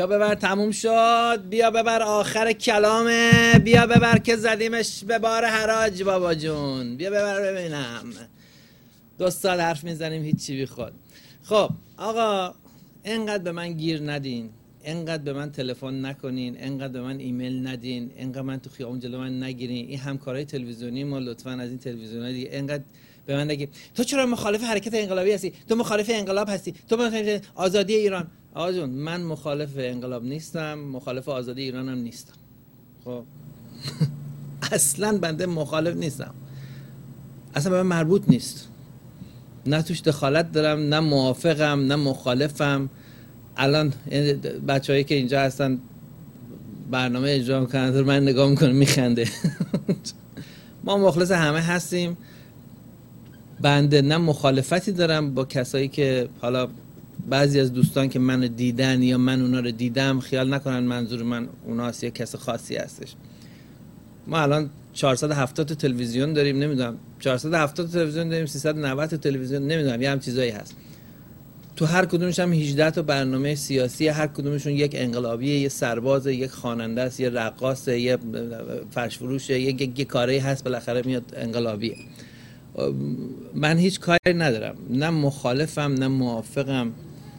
ببر تموم شد، بیا ببر آخر کلامه، بیا ببر که زدیمش به بار حراج بابا جون، بیا ببر ببینم. 2 ساعت حرف میزنیم هیچی بی خود. خب آقا اینقدر به من گیر ندین، اینقدر به من تلفن نکنین، اینقدر به من ایمیل ندین، اینقدر من تو خیابون جلو من نگیرین. این همکارای تلویزیونی ما لطفاً از این تلویزیون‌ها دیگه اینقدر به من نگید تو چرا مخالف حرکت انقلابی هستی، تو مخالف انقلاب هستی، تو مخالف آزادی ایران. آقا جون من مخالف انقلاب نیستم، مخالف آزادی ایران هم نیستم. خب اصلا بنده مخالف نیستم، اصلا به من مربوط نیست، نه توش دخالت دارم، نه موافقم نه مخالفم. الان بچه‌هایی که اینجا هستن برنامه اجرا میکنن من نگاه میکنم میخنده. ما مخلص همه هستیم. بنده نه مخالفتی دارم با کسایی که حالا بعضی از دوستان که منو دیدن یا من اونا رو دیدم خیال نکنن منظور من اوناست یا کس خاصی هستش. ما الان 470 تا تلویزیون داریم، نمیدونم 470 تا تلویزیون داریم، 390 تا تلویزیون، نمیدونم یه هم چیزایی هست. تو هر کدومش هم 18 تا برنامه سیاسی، هر کدومشون یک انقلابیه، یه سرباز، یک خواننده است، یه رقاصه، یه فرش فروشه، یه کاری هست بالاخره میاد انقلابیه. من هیچ کاری ندارم، نه مخالفم نه موافقم،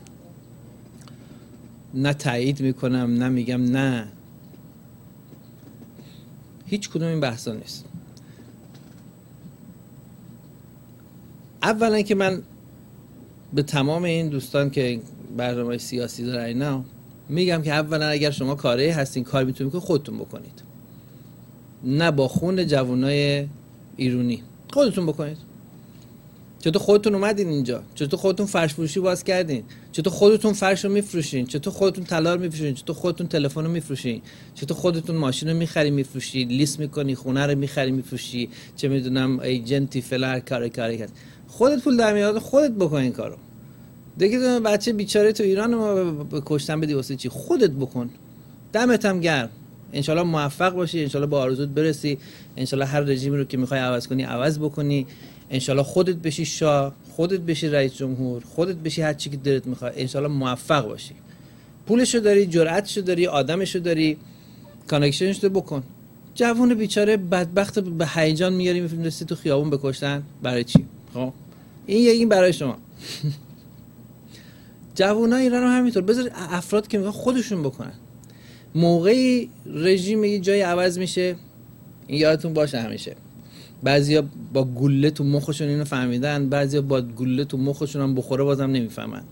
نه تایید میکنم نه میگم نه، هیچ کدوم این بحثا نیست. اولا که من به تمام این دوستان که برنامه سیاسی دارن اینا میگم که اولا اگر شما کاری هستین، کار میتونید که خودتون بکنید، نه با خون جوانای ایرانی، خودتون بکنید. چطور خودتون اومدین اینجا؟ چطور خودتون فرش فروشی باز کردین؟ چطور خودتون فرش رو میفروشین؟ چطور خودتون طلا رو میفروشین؟ چطور خودتون تلفن رو میفروشین؟ چطور خودتون ماشین رو میخری میفروشی، لیست میکنی، خونه رو میخری میفروشی، چه میدونم ایجنتی فلان کاری هست. خودت پول در میاد، خودت بکن این کارو. دیگه بچه بیچاره تو ایران ما کشتن بدی واسه چی؟ خودت بکن. دمت هم گرم. انشالله موفق باشی، انشالله با آرزوت برسی، انشالله هر رژیمی رو که میخوای عوض کنی عوض بکنی، انشالله خودت بشی شاه، خودت بشی رئیس جمهور، خودت بشی هر چی که دلت میخواد، انشالله موفق باشی. پولشو داری، جرأتشو داری، آدمشو داری، کانکشنشو بکن. جوون بیچاره بدبخت به هیجان میاری میفرستی تو خیابون بکشتن، برای چی؟ خب این برای شما. جوانای ایران هم همینطور، بذار افراد که میخوان خودشون بکنن. موقعی رژیم یه جای عوض میشه، این یادتون باشه همیشه، بعضیا با گوله تو مخشون اینو فهمیدن، بعضیا با گوله تو مخشون هم بخوره بازم نمیفهمن.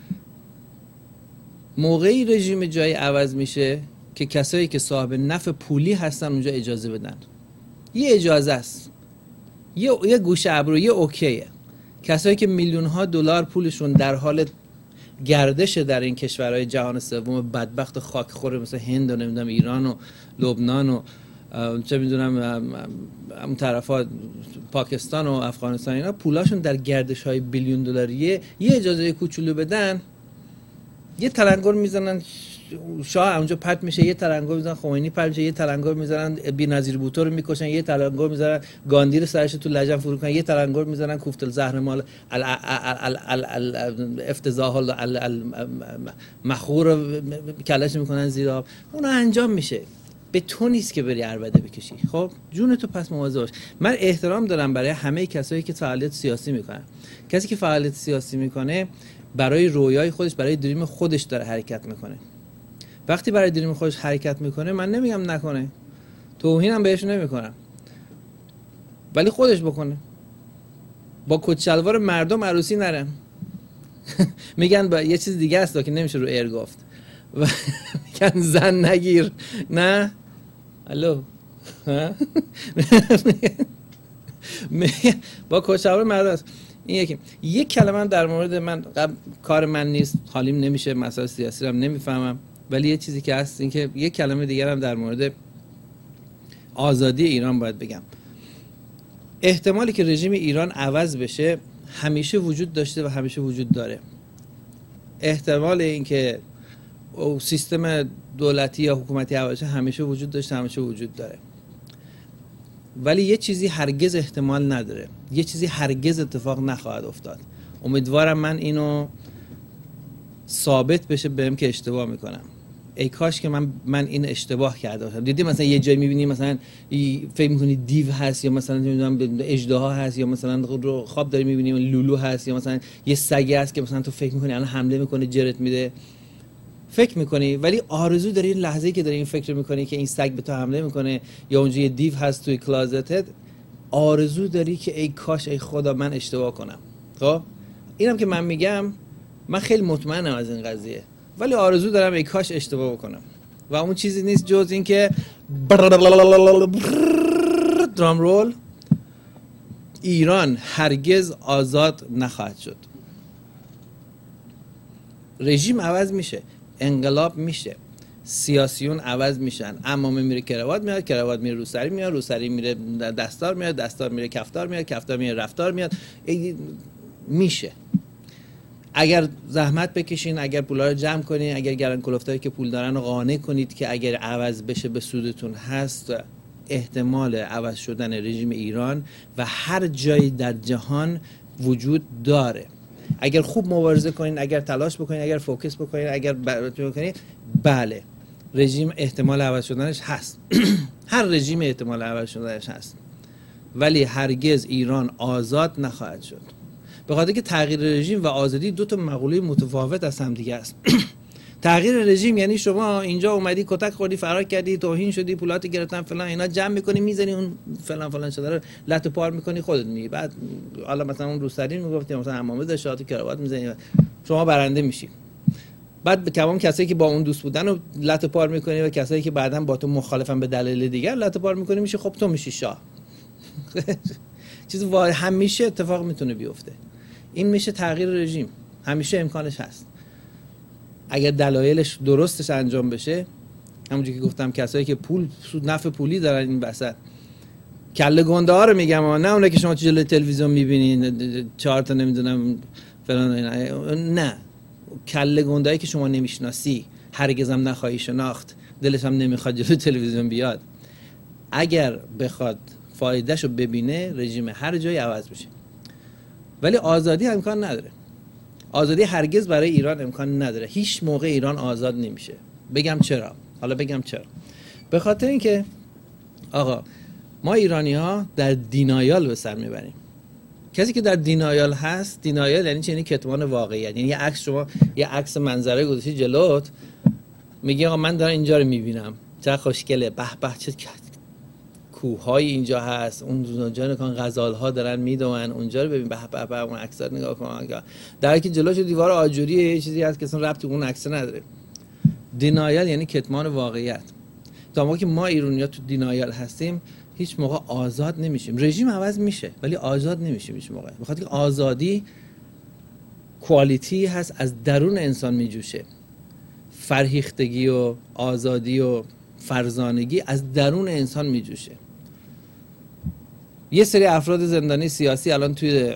موقعی رژیم جای عوض میشه که کسایی که صاحب نفع پولی هستن اونجا اجازه بدن. یه اجازه است، یه گوشه ابرو، یه اوکیه. کسایی که میلیون ها دلار پولشون در حال گردش در این کشورهای جهان سوم بدبخت خاکخور مثل هند و نمیدونم ایران و لبنان و چه میدونم اون طرفا پاکستان و افغانستان، اینا پولاشون در گردش های بیلیون دلاریه، یه اجازه کوچولو بدن، یه تلنگر میزنن شاه اونجا پرت میشه، یه تلنگر میزنن خمینی پرت میشه، یه تلنگر میزنن بی‌نظیر بوتو رو میکشن، یه تلنگر میزنن گاندی رو سرش تو لجن فرو کنن، یه تلنگر میزنن کوفتل زهرمال افتضاح المخور رو کلش میکنن زیر آب. اون انجام میشه. به تو نیست که بری عربده بکشی. خب جون تو پس مواظب باش. من احترام دارم برای همه کسایی که فعالیت سیاسی میکنن. کسی که فعالیت سیاسی میکنه برای رویای خودش، برای دریم خودش داره حرکت میکنه. وقتی برای دریم خودش حرکت میکنه من نمیگم نکنه، توهینم بهش نمیکنم، ولی خودش بکنه. با کت شلوار مردم عروسی نرن. میگن یه چیز دیگه است که نمیشه رو ایر گفت. میگن زن نگیر. نه الو با کت شلوار مردم است. این یک کلمه در مورد من کار من نیست، حالیم نمیشه، مسائل سیاسی رو هم نمیفهمم، ولی یه چیزی که هست این که یک کلمه دیگر هم در مورد آزادی ایران باید بگم. احتمالی که رژیم ایران عوض بشه همیشه وجود داشته و همیشه وجود داره. احتمال این که سیستم دولتی یا حکومتی عوض بشه همیشه وجود داشته، همیشه وجود داره. ولی یه چیزی هرگز احتمال نداره، یه چیزی هرگز اتفاق نخواهد افتاد. امیدوارم من اینو ثابت بشه بهم که اشتباه میکنم. ای کاش که من این اشتباه کرده باشم. دیدی مثلا یه جایی می‌بینی مثلا فکر می‌کنی دیو هست، یا مثلا نمی‌دونم اژدها هست، یا مثلا رو خواب داری می‌بینی لولو هست، یا مثلا یه سگی هست که مثلا تو فکر می‌کنی الان حمله می‌کنه جرت میده، فکر می‌کنی ولی آرزو داری این لحظه‌ای که داری این فکر می‌کنی که این سگ به تو حمله می‌کنه یا اونجا یه دیو هست توی کلازتت، آرزو داری که ای کاش ای خدا من اشتباه کنم. خب اینم که من میگم، من خیلی مطمئنم از این قضیه، ولی آرزو دارم ای کاش اشتباه بکنم و اون چیزی نیست جز این که درام رول، ایران هرگز آزاد نخواهد شد. رژیم عوض میشه، انقلاب میشه، سیاسیون عوض میشن، عمامه میره کراوات میاد، کراوات میره روسری میاد، روسری میره دستار میاد، دستار میره کفتار میاد، کفتار میره رفتار میاد، میشه. اگر زحمت بکشین، اگر پولا رو جمع کنین، اگر گران کلفتایی که پول دارن رو قانع کنید که اگر عوض بشه به سودتون هست، احتمال عوض شدن رژیم ایران و هر جایی در جهان وجود داره. اگر خوب مبارزه کنین، اگر تلاش بکنین، اگر فوکس بکنین، اگر بکنین، بله رژیم احتمال عوض شدنش هست. هر رژیم احتمال عوض شدنش هست، ولی هرگز ایران آزاد نخواهد شد. به خاطر که تغییر رژیم و آزادی دو تا مقوله متفاوت از هم دیگه است. تغییر رژیم یعنی شما اینجا اومدی کتک خوردی، فرار کردی، توهین شدی، پولات گرفتن فلان، اینا جمع میکنی میزنی اون فلان فلان شده رو لط و پار میکنی خودت میگی. بعد حالا مثلا اون روسری میگفتی مثلا عمامه داشت کراوات میزنی، شما برنده میشی. بعد به تمام کسایی که با اون دوست بودن رو لط و پار میکنی و کسایی که بعداً با تو مخالفن به دلایل دیگر لط و پار میکنی، میشه خب تو میشی شاه. چیز همیشه اتفاق میتونه بیفته. این میشه تغییر رژیم، همیشه امکانش هست اگر دلایلش درستش انجام بشه. همونجوری که گفتم کسایی که پول سود نفع پولی دارن این وسط، کله گنده ها رو میگم، نه اونایی که شما تو جلوی تلویزیون میبینین 4 تا نمیدونم فلان، نه کله گندهایی که شما نمیشناسی، هرگز هم نخواهی شناخت، دلش هم نمیخواد جلوی تلویزیون بیاد، اگر بخواد فایدهشو ببینه رژیم هر جایی عوض میشه. ولی آزادی امکان نداره. آزادی هرگز برای ایران امکان نداره. هیچ موقع ایران آزاد نمیشه. بگم چرا؟ حالا بگم چرا. به خاطر اینکه آقا ما ایرانی ها در دینایال به سر میبریم. کسی که در دینایال هست، دینایال یعنی چه؟ یعنی کتمان واقعیت. یعنی یه عکس، شما یه عکس منظره گذاشتی جلوت، میگی آقا من دارم اینجا رو میبینم، چه خوشگله، به به چه کوههای اینجا هست، اونجا نکن غزال‌ها دارن میدون، اونجا رو ببین، به به به اون عکس‌ها نگاه کن، در حالی که جلوش دیوار آجوریه، یه چیزی هست که اصلا ربطی به اون عکس نداره. دینایل یعنی کتمان واقعیت. تا موقعی که ما ایرانی‌ها تو دینایل هستیم هیچ موقع آزاد نمیشیم. رژیم عوض میشه ولی آزاد نمیشیم هیچ موقع. بخاطر که آزادی کوالیتی هست از درون انسان میجوشه. فرهیختگی و آزادی و فرزانگی از درون انسان میجوشه. یه سری افراد زندانی سیاسی الان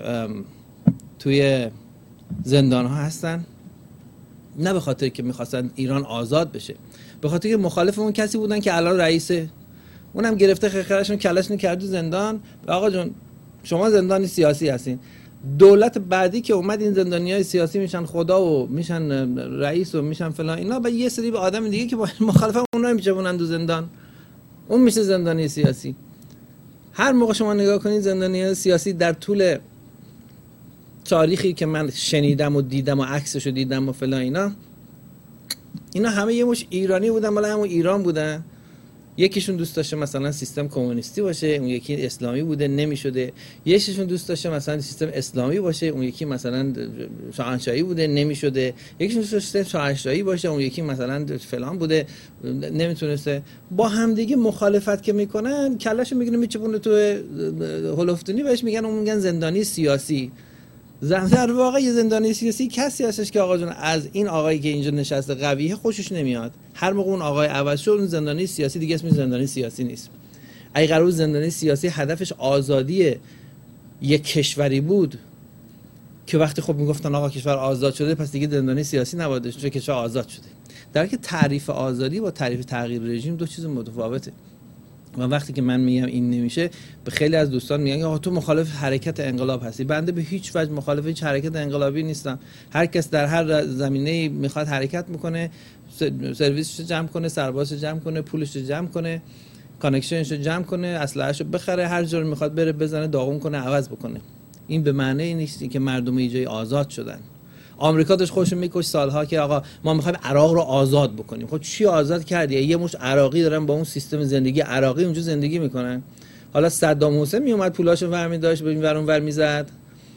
توی زندان ها هستن، نه به خاطر که میخواستن ایران آزاد بشه، به خاطر که مخالف اون کسی بودن که الان رئیسه، اونم گرفته خرخرشون کلشون کرد تو زندان. آقا جون شما زندانی سیاسی هستین، دولت بعدی که اومد این زندانیای سیاسی میشن خدا و میشن رئیس و میشن فلان اینا، بعد یه سری به آدم دیگه که مخالف اونها میچونن تو زندان، اون میشه زندانی سیاسی. هر موقع شما نگاه کنید زندانیای سیاسی در طول تاریخی که من شنیدم و دیدم و عکسشو دیدم و فلان اینا همه یه مش ایرانی بودن، مال همون ایران بودن. یکیشون دوست داشته مثلا سیستم کمونیستی باشه، اون یکی اسلامی بوده نمیشده. یکیشون دوست داشته مثلا سیستم اسلامی باشه، اون یکی مثلا شاهنشاهی بوده نمیشده. یکیشون دوست داشته شاهنشاهی باشه، اون یکی مثلا فلان بوده نمیتونسته. با همدیگه مخالفت که میکنن کلهشو میگیرن میچپونه تو هلفتونی، بهش میگن اون میگن زندانی سیاسی. در واقع یه زندانی سیاسی کسی هستش که آقا جون از این آقایی که اینجا نشسته قویه خوشش نمیاد. هر موقع اون آقای عوض شد اون زندانی سیاسی دیگه اسمش زندانی سیاسی نیست. اگه قرار زندانی سیاسی هدفش آزادی یک کشوری بود که وقتی خب میگفتن آقا کشور آزاد شده پس دیگه زندانی سیاسی نباید، چون کشور آزاد شده. در حالی که تعریف آزادی با تعریف تغییر رژیم دو چیز متفاوته. و وقتی که من میگم این نمیشه، به خیلی از دوستان میگن آقا تو مخالف حرکت انقلاب هستی. بنده به هیچ وجه مخالف هیچ حرکت انقلابی نیستم. هر کس در هر زمینه‌ای میخواد حرکت میکنه، سرویسش رو جمع کنه، سربازش رو جمع کنه، پولش رو جمع کنه، کانکشنش رو جمع کنه، اسلحه‌اش رو بخره، هر جا میخواد بره بزنه، داغون کنه، عوض بکنه. این به معنی نیست که مردم یه جای آزاد شدن. آمریکا داشت خودش میکش سالها که آقا ما میخوایم عراق رو آزاد بکنیم. خب چی آزاد کردی؟ یه مش عراقی دارن با اون سیستم زندگی عراقی اونجا زندگی میکنن. حالا صدام حسین میومد پولاشو ورمی داشت به این ور اون ور میزد.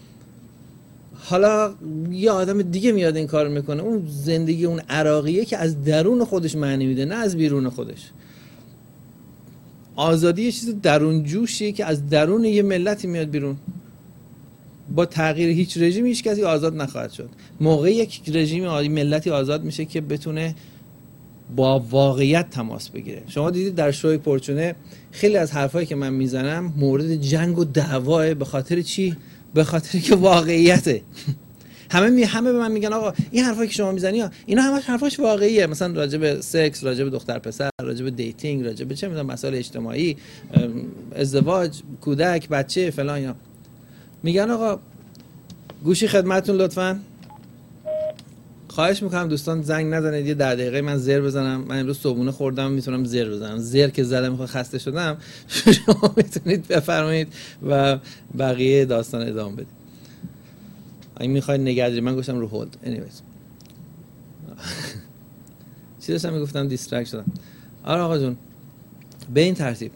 حالا یه آدم دیگه میاد این کارو میکنه. اون زندگی اون عراقیه که از درون خودش معنی میده، نه از بیرون خودش. آزادی یه چیز درون جوشیه که از درون یه ملتی میاد بیرون. با تغییر هیچ رژیمی هیچ کسی آزاد نخواهد شد. موقع یک رژیم ملتی آزاد میشه که بتونه با واقعیت تماس بگیره. شما دیدید در شوی پرچونه خیلی از حرفایی که من میزنم مورد جنگ و دعواه. به خاطر چی؟ به خاطر که واقعیته. همه به من میگن آقا این حرفایی که شما میزنی اینا همش حرفاش واقعیه، مثلا راجع به سکس، راجع به دختر پسر، راجع به دیتینگ، راجع به چه میدونم مسائل اجتماعی، ازدواج، کودک، بچه فلان. اینا میگن آقا گوشی خدمتتون لطفاً. خواهش میکنم دوستان زنگ نزنید، یه 10 دقیقه من زر بزنم. من امروز صبحونه خوردم، میتونم زر بزنم. زر که زدم میخوام خسته شدم. شما میتونید بفرمایید و بقیه داستان ادامه بدید. اگه میخواید نگهداری، من گفتم رو هولد. anyways چی داشتم میگفتم؟ دیسترکت شدم. آره آقا جون، به این ترتیب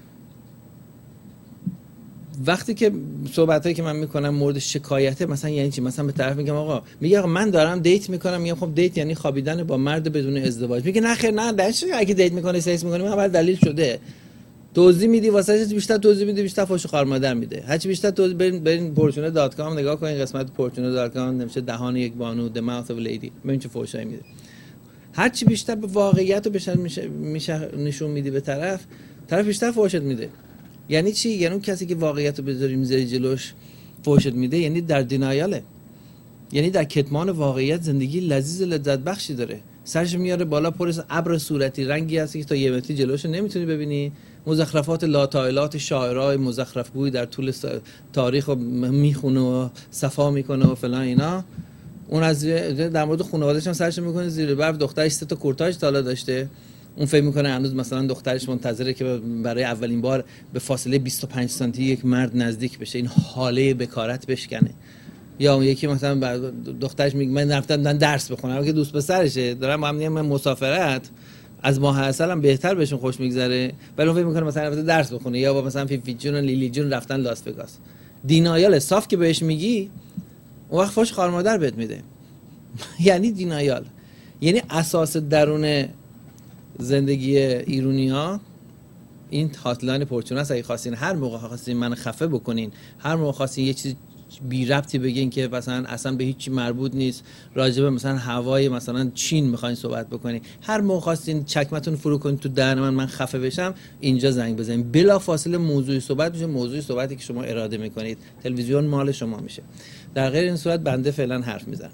وقتی که صحبتایی که من میکنم مورد شکایته، مثلا یعنی چی؟ مثلا به طرف میگم آقا، میگه آقا من دارم دیت میکنم. میگم خب دیت یعنی خوابیدن با مرد بدون ازدواج. میگه نه خیر، نه درش اگه دیت میکنه سکس میکنه اول دلیل شده. توضیح میدی واسه بیشتر توضیح میدی، بیشتر فوش خار مادر میده. هرچی بیشتر توضیح برین porchune.com نگاه کنین، قسمت porchune.com نمیشه دهان یک بانو the mouth of a lady، ببین چه فوشایی میده. هرچی بیشتر به واقعیت رو میشه نشون میدی به طرف بیشتر فوشت میده. یعنی چی؟ یعنی اون کسی که واقعیت رو میذاری جلوش فوشت میده، یعنی در دینایاله، یعنی در کتمان واقعیت زندگی لذیذ لذت بخشی داره. سرش میاره بالا، پر از ابر صورتی رنگی هستی که تا یه متری جلوش نمیتونی ببینی. مزخرفات لاتایلات شاعرای مزخرفگوی در طول تاریخ میخونه و صفا میکنه و فلان اینا. اون از در مورد خانواده‌اش هم سرش میکنه زیر برف. دخترش 3 تا کورتاژ تالا داشته. اون فکر میکنه هنوز مثلا دخترش منتظره که برای اولین بار به فاصله 25 سانتی یک مرد نزدیک بشه، این حاله بکارت بشکنه. یا اون یکی مثلا دخترش میگه من رفتم درس بخونم که دوست پسرشه، دارم با هم میگم من مسافرت، از ماه عسل هم بهتر بهشون خوش میگذره، ولی اون فکر میکنه مثلا رفته درس بخونه. یا با مثلا فیفی جون و لیلی جون رفتن لاس وگاس. دینایال صاف که بهش میگی اون وقت فوش خار مادر بهت میده. یعنی دینایال، یعنی اساس درون زندگی ایرونی‌ها این هاتلاین پرچونه است. اگه خواستین هر موقع خواستین من خفه بکنین، هر موقع خواستین یه چیز بی ربطی بگین که مثلا اصلا به هیچ چی مربوط نیست، راجع به مثلا هوای مثلا چین میخواین صحبت بکنین، هر موقع خواستین چکمتون فرو کنین تو دهن من خفه بشم، اینجا زنگ بزنین. بلا فاصله موضوع صحبت میشه، موضوع صحبتی که شما اراده میکنید. تلویزیون مال شما میشه. در غیر این صورت بنده فعلا حرف میزنم.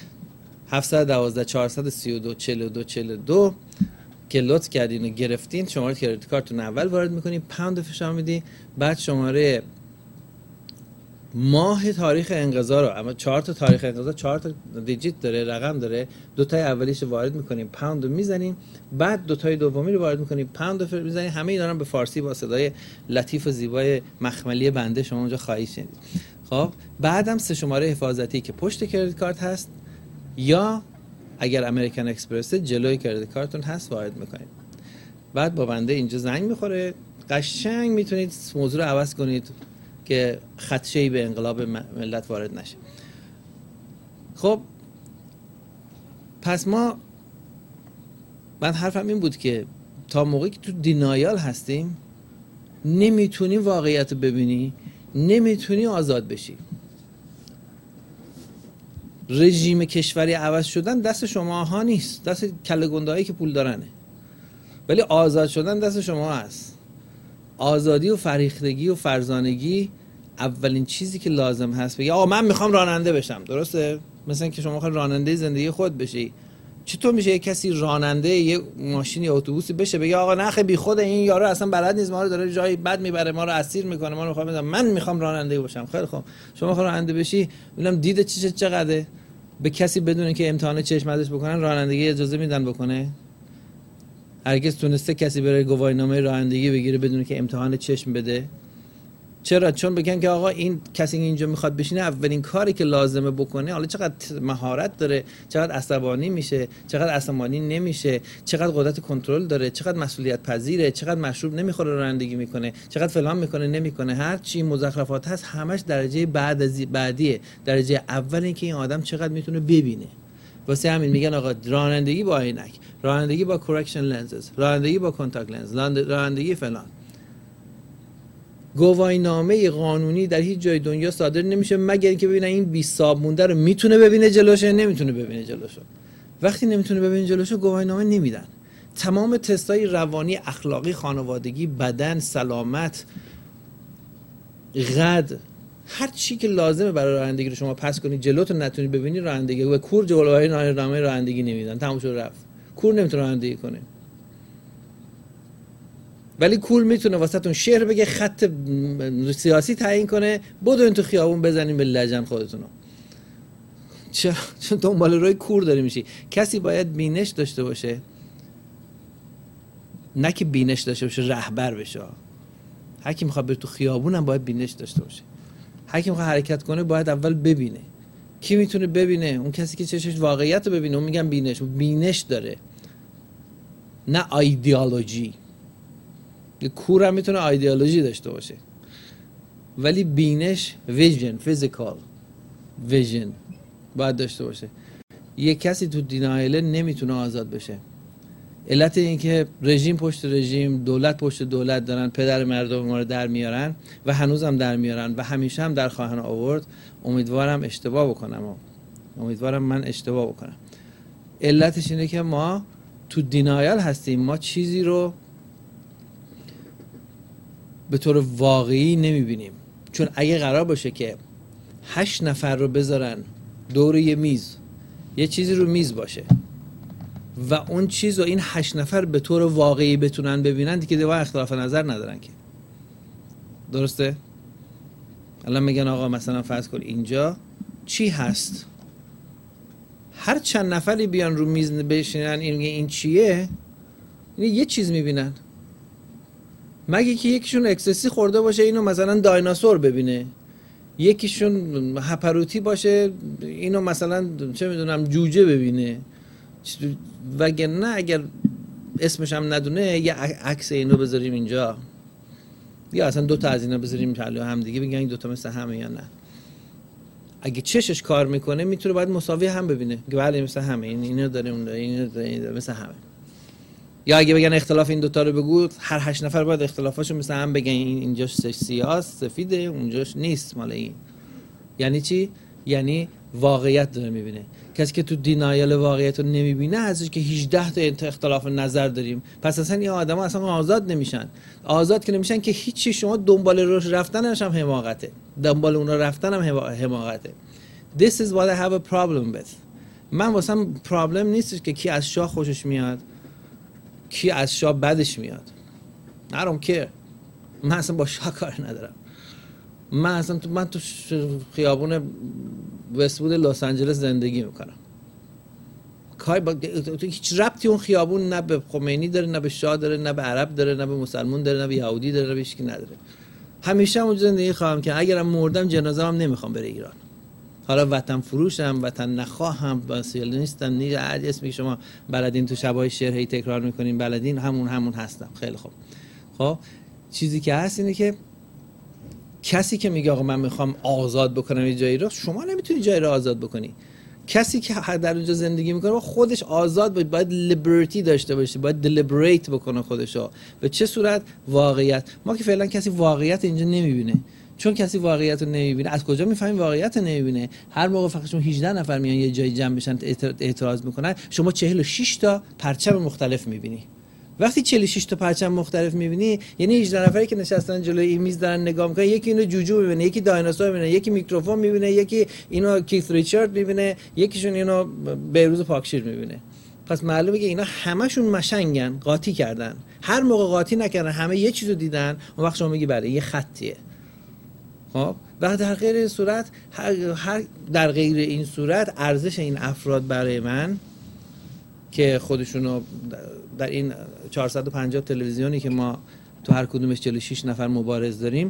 712 432 42 42 که لطف کردین و گرفتین، شماره کریدیت کارتون اول وارد میکنین، پوند فشار میدی، بعد شماره ماه تاریخ انقضا رو، اما 4 تا تاریخ انقضا 4 تا دیجیت داره، رقم داره، 2 تای اولیش رو وارد میکنین، پوند رو میزنین، بعد 2 تای دومی رو وارد میکنین، پوند رو میزنین. همه اینا رو به فارسی با صدای لطیف و زیبای مخملی بنده شما اونجا خواهید شنید. خب بعدم 3 شماره حفاظتی که پشت کریدیت کارت هست یا اگر امریکن اکسپرس جلوی کریدیت کارتون هست وارد میکنید. بعد با بنده اینجا زنگ میخوره، قشنگ میتونید موضوع رو عوض کنید که خدشه‌ای به انقلاب ملت وارد نشه. خب پس من حرفم این بود که تا موقعی که تو دینایال هستیم نمیتونی واقعیت رو ببینی، نمیتونی آزاد بشی. رژیم کشوری عوض شدن دست شما ها نیست، دست کله گندهایی که پول دارنه، ولی آزاد شدن دست شما هست. آزادی و فریختگی و فرزانگی اولین چیزی که لازم هست بگی آقا من میخوام راننده بشم، درسته؟ مثلا که شما میخوای راننده زندگی خود بشی، چطور میشه یک کسی راننده یه ماشینی اتوبوسی بشه بگه آقا نخ بی خود این یارو اصلا بلد نیست، ما رو داره جایی بد میبره، ما رو اسیر میکنه، ما رو میخواد من میخوام راننده باشم. خیلی خوب، شما میخوای راننده بشی، ببینم دید چقدره. به کسی بدون که امتحان چشم ازش بکنن رانندگی اجازه میدن بکنه؟ هرگز تونسته کسی بره گواهینامه رانندگی بگیره بدون که امتحان چشم بده؟ چرا؟ چون بگن که آقا این کسی اینجا میخواد بشینه، اولین کاری که لازمه بکنه، حالا چقدر مهارت داره، چقدر عصبانی میشه، چقدر عصبانی نمیشه، چقدر قدرت کنترل داره، چقدر مسئولیت پذیره، چقدر مشروب نمیخوره رانندگی میکنه، چقدر فلان میکنه نمیکنه، هر چی مزخرفات هست همش درجه بعدیه. درجه اول این که این آدم چقدر میتونه ببینه. واسه همین میگن آقا رانندگی با عینک، رانندگی با کورکشن لنزز، رانندگی با کانتاکت لنز، رانندگی فلان. گواهینامه قانونی در هیچ جای دنیا صادر نمیشه مگر اینکه ببینن این 20 ساب مونده رو میتونه ببینه جلوشه، نمیتونه ببینه جلوشو. وقتی نمیتونه ببینه جلوشو گواهینامه نمیدن. تمام تستای روانی، اخلاقی، خانوادگی، بدن، سلامت، قد، هر چی که لازمه برای رانندگی رو شما پس کنی جلوتو نتونی ببینی، رانندگی و کور گواهینامه رانندگی نمیدن. تموم شد رفت. کور نمیتونه رانندگی کنه. ولی کول میتونه واسهتون شعر بگه، خط سیاسی تعیین کنه، بدوین تو خیابون بزنین به لجن خودتونو. چون دنبال روی کور داری میشی. کسی باید بینش داشته باشه، نه که بینش داشته باشه رهبر بشه. هر کی میخواد بره تو خیابون هم باید بینش داشته باشه. هر کی میخواد حرکت کنه باید اول ببینه. کی میتونه ببینه؟ اون کسی که چشش واقعیت رو ببینه. اون میگن بینش. اون بینش داره، نه ایدئولوژی. کور هم میتونه ایدئولوژی داشته باشه ولی بینش، ویژن، فیزیکال ویژن باید داشته باشه. یک کسی تو دینایله نمیتونه آزاد بشه. علت این که رژیم پشت رژیم، دولت پشت دولت دارن پدر مردم ما رو در میارن و هنوز هم در میارن و همیشه هم در خواهن آورد. امیدوارم من اشتباه بکنم. علتش اینه که ما تو دینایل هستیم. ما چیزی رو به طور واقعی نمیبینیم. چون اگه قرار باشه که 8 نفر رو بذارن دور یه میز، یه چیزی رو میز باشه و اون چیز رو این 8 نفر به طور واقعی بتونن ببینن، دیگه دیوار اختلاف نظر ندارن که. درسته؟ الان میگن آقا مثلا فرض کن اینجا چی هست؟ هر چند نفری بیان رو میز بشینن این چیه؟ یه چیز میبینن. مگه که یکیشون اکسسی خورده باشه اینو مثلا دایناسور ببینه، یکیشون هپروتی باشه اینو مثلا چه میدونم جوجه ببینه، وگرنه اگر اسمش هم ندونه یه عکس اینو بذاریم اینجا یا اصلا 2 تا از اینا بذاریم جلوی هم دیگه بگن این 2 تا مثل همه یا نه. اگه چشش کار میکنه میتونه باید مساوی هم ببینه که بله مثل همه، اینو داره اون داره اینو داره مثل همه. یا اگه بگن اختلاف این 2 تا رو بگو، هر 8 نفر باید اختلافاشو مثل هم بگن. اینجاش سیاه سفیده اونجاش نیست مال این. یعنی چی؟ یعنی واقعیت داره میبینه. کسی که تو دینایل واقعیت رو نمیبینه ازش که 18 تا اختلاف نظر داریم. پس اصلا این آدما اصلا آزاد نمیشن. آزاد که نمیشن که هیچی. شما دنبال روش رفتنش هم حماقته، دنبال اونا رفتن هم حماقته. This is what I have a problem with. من واسم پرابلم نیستش که کی از شاه خوشش میاد، کی از شاه بدش میاد. I don't care. من اصلا با شاه کار ندارم. من تو خیابون وست‌وود لس آنجلس زندگی میکنم. هیچ ربطی اون خیابون نه به خمینی داره، نه به شاه داره، نه به عرب داره، نه به مسلمون داره، نه به یهودی داره، نه به هیچکی نداره. همیشه اونجا زندگی خواهم که اگرم مردم جنازه‌ام نمیخوام بره ایران. حالا وطن فروشم، وطن نخواهم، باسیونیستم، هر اسمی که شما بلدین تو شبای شعر هی تکرار میکنین بلدین، همون هستم. خیلی خوب. خب چیزی که هست اینه که کسی که میگه آقا من میخوام آزاد بکنم یه جایی رو، شما نمیتونی جایی رو آزاد بکنی. کسی که در اونجا زندگی میکنه خودش آزاد باید لیبرتی داشته باشه، باید دلیبریت بکنه خودشو. به چه صورت؟ واقعیت. ما که فعلا کسی واقعیت اینجا نمیبینه. چون کسی واقعیت رو نمیبینه، از کجا میفهمیم واقعیت رو نمیبینه؟ هر موقع فقط شما 18 نفر میان یه جای جمع بشن اعتراض میکنن، شما 46 تا پرچم مختلف میبینی. وقتی 46 تا پرچم مختلف میبینی یعنی 18 نفری که نشستن جلوی این میز دارن نگاه میکنن، یکی اینو جوجو میبینه، یکی دایناسور میبینه، یکی میکروفون میبینه، یکی اینو کیت ریچارد میبینه، یکیشون اینو بیروز پاکشیر میبینه. پس معلومه که اینا همشون مشنگن، قاطی کردن. هر موقع قاطی نکردن، همه یه چیزو دیدن، اون وقت شما میگی بله یه خطیه. خب و در غیر این صورت در غیر این صورت ارزش این افراد برای من که خودشونو در این 450 تلویزیونی که ما تو هر کدومش 46 نفر مبارز داریم،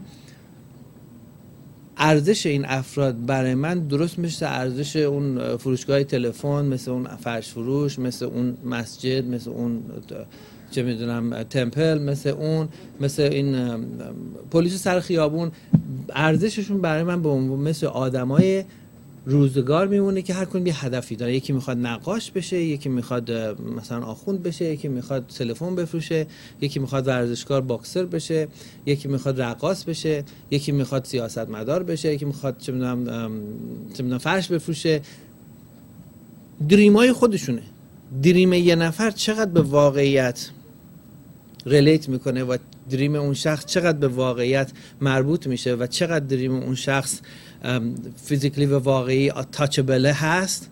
ارزش این افراد برای من درست مثل ارزش اون فروشگاه تلفن، مثل اون فرش فروش، مثل اون مسجد، مثل اون چه میدونم تمپل، مثل این پلیس سر خیابون، ارزششون برای من به مثل آدمای روزگار میمونه که هر کدوم یه هدفی داره. یکی میخواد نقاش بشه، یکی میخواد مثلا آخوند بشه، یکی میخواد تلفن بفروشه، یکی میخواد ورزشکار باکسر بشه، یکی میخواد رقاص بشه، یکی میخواد سیاستمدار بشه، یکی میخواد چه میدونم فرش بفروشه. دریمای خودشونه. دریم یه نفر چقدر به واقعیت ریلیت میکنه و دریم اون شخص چقدر به واقعیت مربوط میشه و چقدر دریم اون شخص فیزیکلی و واقعی تاچبله هست،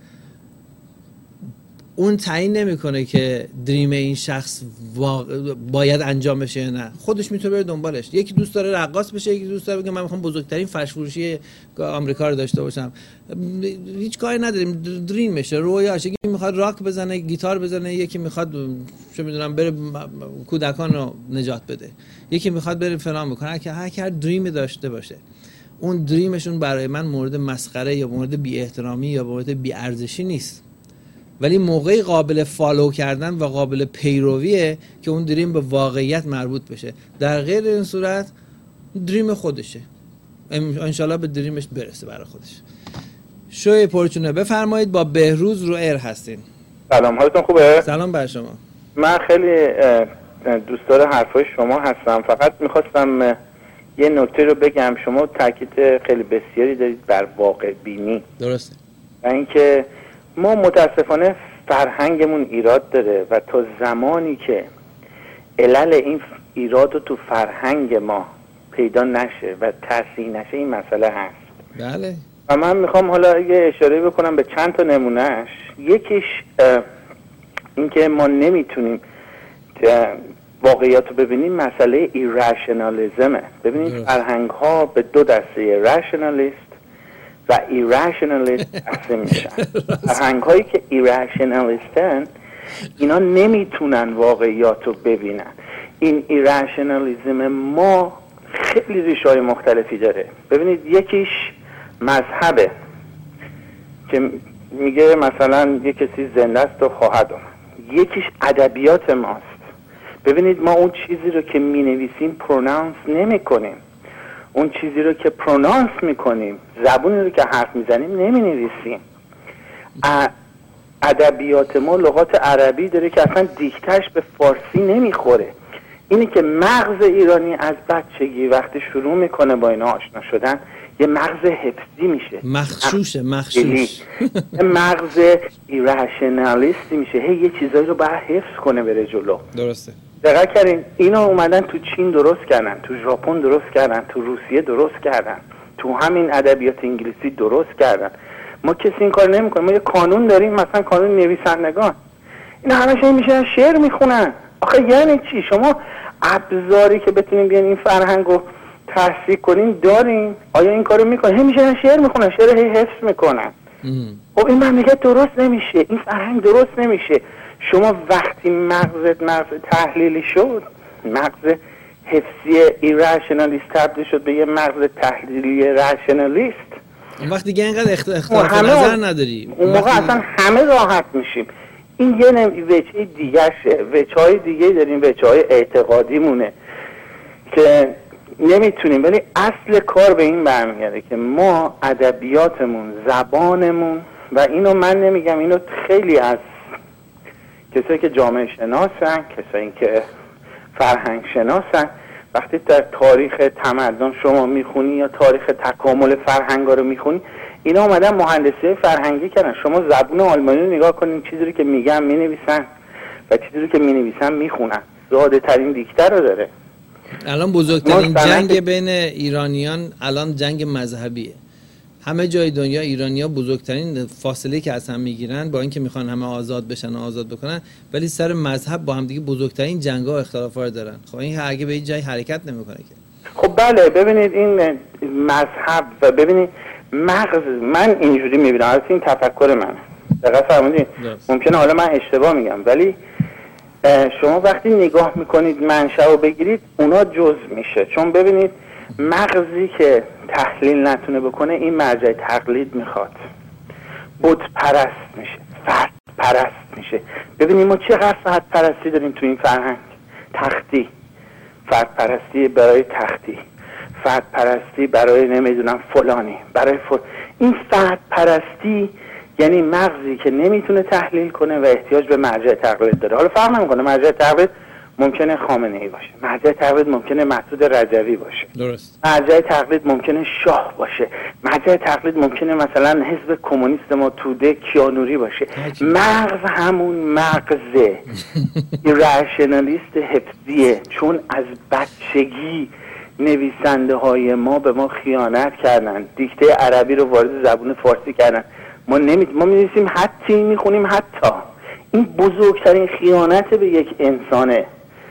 اون تعیین نمیکنه که دریم این شخص باید انجام بشه یا نه. خودش میتونه بره دنبالش. یکی دوست داره رقاص بشه، یکی دوست داره بگه من میخوام بزرگترین فرش فروشی آمریکا رو داشته باشم. هیچ کاری نداریم، دریمشه، رویاشه. یکی میخواد راک بزنه، گیتار بزنه، یکی میخواد چه میدونم بره کودکان رو نجات بده، یکی میخواد بره فلان بکنه. هر دریمی داشته باشه، اون دریمشون برای من مورد مسخره یا مورد بی احترامی یا مورد بی ارزشی نیست، ولی موقعی قابل فالو کردن و قابل پیرویه که اون دریم به واقعیت مربوط بشه. در غیر این صورت دریم خودشه، انشالله به دریمش برسه برای خودش. شوی پرچونه بفرمایید، با بهروز رو ایر هستین. سلام، حالتون خوبه؟ سلام بر شما. من خیلی دوستدار حرفای شما هستم، فقط میخواستم یه نکته رو بگم. شما تاکید خیلی بسیاری دارید بر واقع بینی. درسته. و اینکه ما متاسفانه فرهنگمون ایراد داره و تا زمانی که علل این ایراد رو تو فرهنگ ما پیدا نشه و تصحیح نشه این مسئله هست. بله. و من میخوام حالا یه اشاره بکنم به چند تا نمونهش. یکیش اینکه ما نمیتونیم واقعیت رو ببینیم، مسئله ایراشنالیزمه. ببینید فرهنگ ها به دو دسته، راشنالیست و ایراشنالیست تقسیم میشن. فرهنگ هایی که ایراشنالیستن اینا نمیتونن واقعیات رو ببینن. این ایراشنالیزم ما خیلی ریشه‌های مختلفی داره. ببینید یکیش مذهبه که میگه مثلا یک کسی زنده است و خواهد آمد. یکیش ادبیات ماست. ببینید ما اون چیزی رو که مینویسیم پرونانس نمی کنیم، اون چیزی رو که پرونانس میکنیم، زبونی رو که حرف میزنیم نمی نویسیم. ادبیات ما لغات عربی داره که اصلا دیکتش به فارسی نمیخوره. اینی که مغز ایرانی از بچگی وقتی شروع میکنه با اینا آشنا شدن یه مغز حفظی میشه، مخشوش مغز ایراشنالیستی میشه. یه چیزایی رو باید حفظ کنه بره جلو. درسته. دقیق کردین. اینا اومدن تو چین درست کردن، تو ژاپن درست کردن، تو روسیه درست کردن، تو همین ادبیات انگلیسی درست کردن. ما کسی این کار نمیکنه. ما یه قانون داریم، مثلا قانون نویسندگان. اینا همش میشن شعر میخونن. آخه یعنی چی؟ شما ابزاری که بتونین بیان این فرهنگو تحصیل کنین دارین؟ آیا این کارو میکنن؟ میشن شعر میخونن، شعر حفظ میکنن. خب این مملکت درست نمیشه، این فرهنگ درست نمیشه. شما وقتی مغز تحلیلی شد، مغز حفظی ایراشنالیست تبدیل شد به یه مغز تحلیلی راشنالیست، اون وقت دیگه اینقدر اختلاف نظر نداری. اون موقع اصلا همه راحت میشیم. این یه وجه دیگه شه. وجه‌های دیگه داریم، وجه‌های اعتقادی مونه که نمیتونیم. ولی اصل کار به این برمیگرده که ما ادبیاتمون، زبانمون، و اینو من نمیگم، اینو خیلی از کسایی که جامعه شناسن، کسایی که فرهنگ شناسن، وقتی در تاریخ تمدن شما میخونی یا تاریخ تکامل فرهنگا رو میخونی، اینا اومدن مهندسی فرهنگی کردن. شما زبون آلمانی رو نگاه کنین، چیزی رو که میگن مینویسن و چیزی رو که مینویسن میخونن. ساده ترین دیکته رو داره. الان بزرگترین جنگ بین ایرانیان الان جنگ مذهبیه. همه جای دنیا ایرانی‌ها بزرگترین فاصله که از هم میگیرن با اینکه میخوان همه آزاد بشن و آزاد بکنن، ولی سر مذهب با هم دیگه بزرگترین جنگ‌ها و اختلافات دارن. خب این اگه به این جای حرکت نمیکنه که. خب بله، ببینید این مذهب و ببینید مغز، من اینجوری میبینم، البته این تفکر منه، دقیق فرمودید، ممکنه حالا من اشتباه میگم، ولی شما وقتی نگاه میکنید منشأ رو بگیرید اونا جزء میشه. چون ببینید مغزی که تحلیل نتونه بکنه این مرجع تقلید میخواد، بت پرست میشه، فرد پرست میشه. ببینید ما چقدر فرد پرستی داریم تو این فرهنگ. تختی، فرد پرستی برای تختی، فرد پرستی برای نمیدونم فلانی، برای این فرد پرستی یعنی مغزی که نمیتونه تحلیل کنه و احتیاج به مرجع تقلید داره. حالا فرق نمیکنه، مرجع تقلید ممکنه خامنه‌ای باشه، مرجع تقلید ممکنه مسعود رجوی باشه، درست، مرجع تقلید ممکنه شاه باشه، مرجع تقلید ممکنه مثلا حزب کمونیست ما توده کیانوری باشه. مغز همون مغزه. رشنالیست حفظیه، چون از بچگی نویسنده های ما به ما خیانت کردن، دیکته عربی رو وارد زبون فارسی کردن. ما می‌نویسیم حتی، میخونیم حتی. این بزرگترین خیانت به یک انسانه.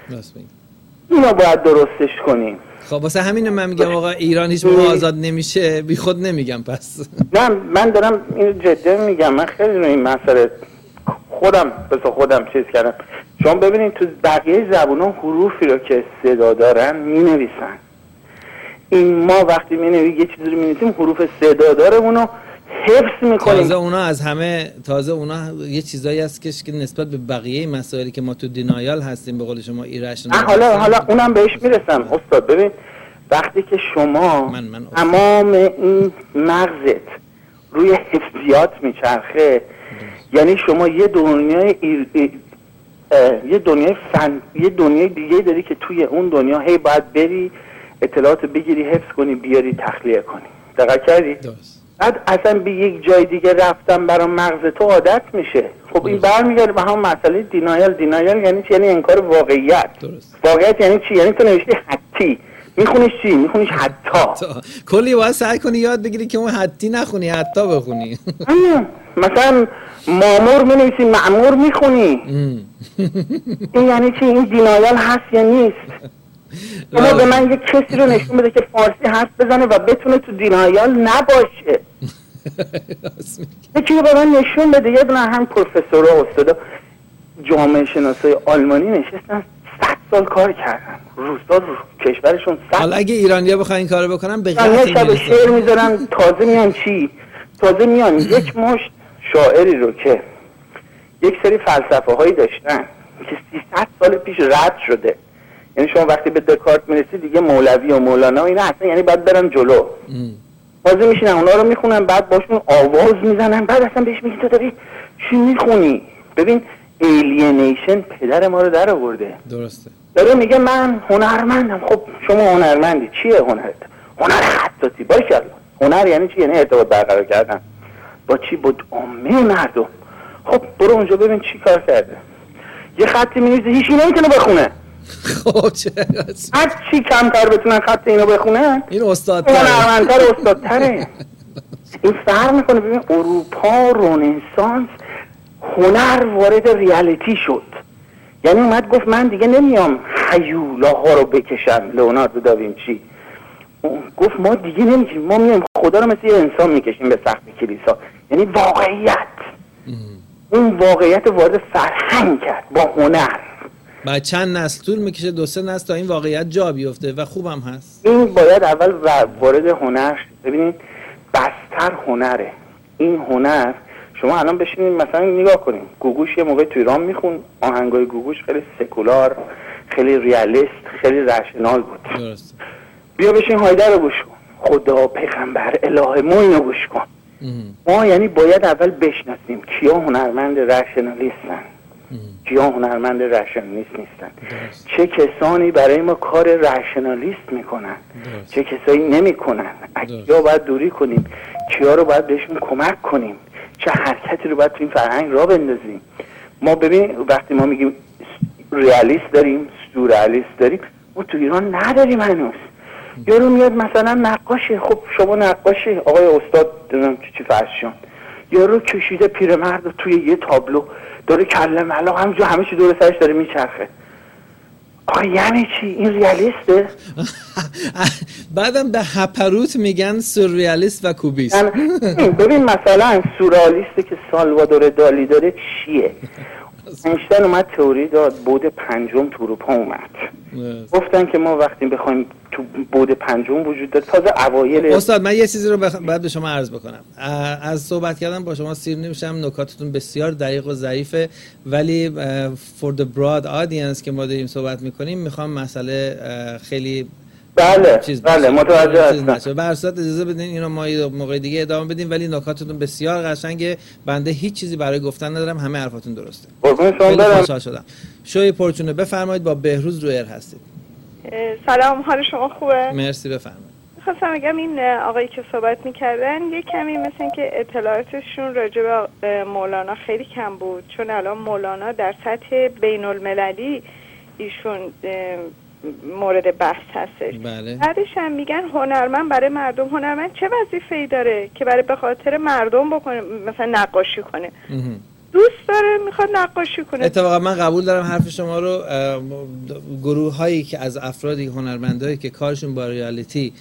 اینو باید درستش کنیم. خب واسه همین من میگم آقا ایران هیچ موقع آزاد نمیشه، بی خود نمیگم. پس نه، من دارم اینو جدی میگم. من خیلی روی این مسئله خودم چیز کردم. چون ببینید تو بقیه زبونا حروفی رو که صدا دارن مینویسن. این ما وقتی مینویسیم یه چیزی رو مینویسیم حروف صدا دارمون رو حفظ میکنیم. تازه اونا یه چیزایی هست که نسبت به بقیه مسائلی که ما تو دینایال هستیم، به قول شما ایرشنال. حالا اونم بهش میرسم استاد. ببین وقتی که شما تمام این مغزت روی حفظیات میچرخه، یعنی شما یه دنیای دیگه داری که توی اون دنیا هی باید بری اطلاعات بگیری، حفظ کنی، بیاری تخلیه کنی. دقیق کردی؟ بعد اصلا به یک جای دیگه رفتن برای مغز تو عادت میشه. خب این برمیگرده به هم مسئله دینایال. یعنی چی؟ یعنی انکار واقعیت. واقعیت یعنی چی؟ یعنی تو نوشتی حتی، میخونیش چی؟ میخونیش حتی. کلی باید سعی کنی یاد بگیری که اون حتی نخونی، حتی بخونی. مثلا مامور مینویسی، مأمور میخونی. این یعنی چی؟ این دینایال هست یا نیست؟ اما به من یک کسی رو نشون بده که فارسی حرف بزنه و بتونه تو دینایال نباشه. یکی رو به من نشون بده. یه دونه هم پروفسور و استادا جامعه شناسای آلمانی نشستن 100 سال کار کردن، روستا رو کشورشون 100. حالا اگه ایرانی‌ها بخواین این کارو بکنن به قطع شب شعر میذارن. تازه میان یک مشت شاعری رو که یک سری فلسفه هایی داشتن که 300 سال پیش رد شده. یعنی شما وقتی به دکارت میرسی دیگه مولوی و مولانا اینا اصلا یعنی باید برن جلو. تازه میشینن اونا رو میخونن، بعد باشون آواز میزنن، بعد اصلا بهش میگی تو داری چی میخونی؟ ببین ایلینیشن پدر ما رو در آورده. درسته. داره میگه من هنرمندم. خب شما هنرمندی، چیه هنرت؟ هنر خطاطی. باشه. هنر یعنی چی؟ یعنی ارتباط برقرار کردن با چی؟ با عامه مردم. خب برو اونجا ببین چی کار کرده. یه خطی می‌نویسه هیچی نمیتونه بخونه. خب چه هر چی کمتر بتونن خط اینو بخونن، این استادتره، هنرمندتر استادتره. این فرق میکنه. ببین اروپا رنسانس هنر وارد ریالیتی شد. یعنی اومد گفت من دیگه نمیام هیولاها رو بکشم، لئوناردو داوینچی گفت ما دیگه نمیگیم، ما میایم خدا رو مثل یه انسان میکشیم به سقف کلیسا. یعنی واقعیت. اون واقعیت وارد فرهنگ کرد با هنر. بعد چند نسل طول میکشه، 2-3 نسل تا این واقعیت جا بیفته و خوبم هست. این باید اول وارد هنر. ببینید بستر هنره. این هنر شما الان بشینید مثلا نگاه کنیم، گوگوش یه موقع تو ایران میخون، آهنگای گوگوش خیلی سکولار، خیلی ریالیست، خیلی رشنال بود. درست. بیا بشین هایده رو گوش کن، خدا، پیغمبر، الهه، ما اینو گوش کن. ما یعنی باید اول بشناسیم کیا هنرمند رشنالیستن، کیا هنرمند رشنالیست نیستن. چه کسانی برای ما کار رشنالیست میکنن، چه کسایی نمیکنن. کیا باید دوری کنیم، کیا رو باید بهشون کمک کنیم، چه حرکتی رو باید تو این فرهنگ راه بندازیم. ما ببین وقتی ما میگیم ریالیست داریم، سورئالیست داریم، ما تو ایران نداریم هنوز. یارو میاد مثلا نقاشی، خب شما نقاشی آقای استاد چی فشن، یارو کشیده پیرمرد توی یه تابلو داره کله ملا همینجا همه چی دور سرش داره میچرخه. آقا یعنی چی؟ این ریالیسته؟ بعدم به هپروت میگن سورریالیست و کوبیست. ببین مثلا سورئالیستی که سالوادور دالی داره چیه؟ اینشتین اومد تئوری داد، بعد پنجم تو اروپا اومد. گفتن که ما وقتی بخوایم تو بعد پنجم وجود داره، تازه اوایل. استاد من یه چیزی رو بعد به شما عرض بکنم. از صحبت کردم با شما سیر نمیشم، نکاتتون بسیار دقیق و ظریفه، ولی for the broad audience که ما داریم صحبت میکنیم میخوام مسئله خیلی بله متوجه هستم. به هر صورت اجازه بدین اینو ما یه موقع دیگه ادامه بدیم، ولی نکاتتون بسیار قشنگه. بنده هیچ چیزی برای گفتن ندارم، همه حرفاتون درسته. خیلی خوشحال شدم. شوی پرچونه بفرمایید، با بهروز رو ایر هستید. سلام، حال شما خوبه؟ مرسی، بفرمایید. خواستم بگم این آقایی که صحبت میکردن یه کمی مثل این که اطلاعاتشون راجع به مولانا خیلی کم بود، چون الان مولانا در سطح بین المللی ایشون مورد بحث هستش. بله. بعدش هم میگن هنرمند برای مردم. هنرمند چه وظیفه‌ای داره که برای به خاطر مردم بکنه، مثلا نقاشی کنه؟ دوست داره میخواد نقاشی کنه. اتفاقا من قبول دارم حرف شما رو. گروه هایی که از افرادی هنرمندایی که کارشون با ریالیتی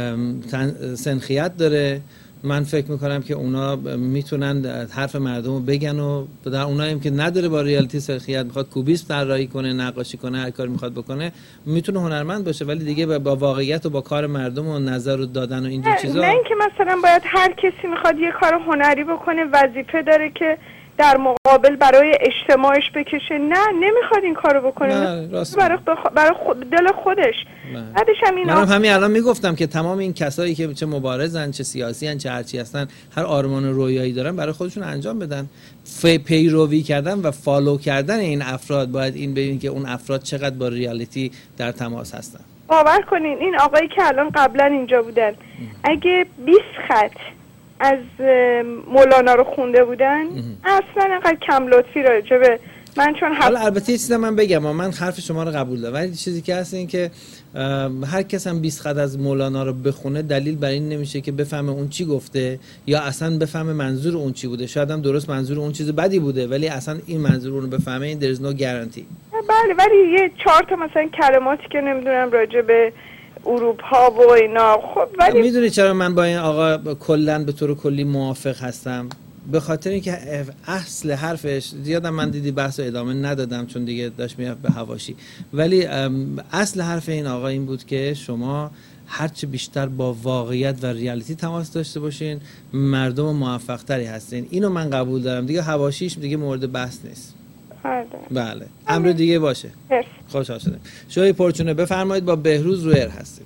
سنخیت داره، من فکر میکنم که اونا میتونن حرف مردم رو بگن، و در اونایی که نداره با ریالیتی سنخیت، میخواد کوبیسم طراحی کنه، نقاشی کنه، هر کاری میخواد بکنه، میتونه هنرمند باشه، ولی دیگه با واقعیت و با کار مردم و نظر رو دادن و اینجور چیزا. نه اینکه مثلا باید هر کسی میخواد یه کار هنری بکنه وظیفه داره که در مقابل برای اجتماعش بکشه. نه، نمیخواد این کارو بکنه. برای دل خودش. بعدش هم منم همین الان میگفتم که تمام این کسایی که چه مبارزن، چه سیاسی ان، چه هرچی هستن، هر آرمان و رویایی دارن برای خودشون انجام بدن. پیروی کردن و فالو کردن این افراد، باید این ببینید که اون افراد چقدر با ریالیتی در تماس هستن. باور کنین این آقایی که الان قبلا اینجا بودن اگه 20 خط از مولانا رو خونده بودن اصلا انقدر کم لطفی راجع به من، چون حالا البته یه چیزی من بگم، من حرف شما رو قبول دارم، ولی چیزی که هست این که هر کس هم 20 خط از مولانا رو بخونه دلیل بر این نمیشه که بفهمه اون چی گفته یا اصلا بفهمه منظور اون چی بوده. شاید هم درست منظور اون چیز بدی بوده، ولی اصلا این منظور اون رو بفهمه، این there is no guarantee. بله، ولی یه 4 تا مثلا کلماتی که نمیدونم راجع به اروپا و اینا، خب ولی میدونی چرا من با این آقا کلا به طور کلی موافق هستم؟ به خاطر اینکه اصل حرفش، زیادم من دیدی بحث ادامه ندادم چون دیگه داشت میرفت به حواشی، ولی اصل حرف این آقا این بود که شما هرچه بیشتر با واقعیت و ریالیتی تماس داشته باشین، مردم موفق تری هستین. اینو من قبول دارم، دیگه حواشیش دیگه مورد بحث نیست. بله، امر دیگه باشه. خوشحال شدم. شوی پرچونه بفرمایید، با بهروز رو ایر هستید.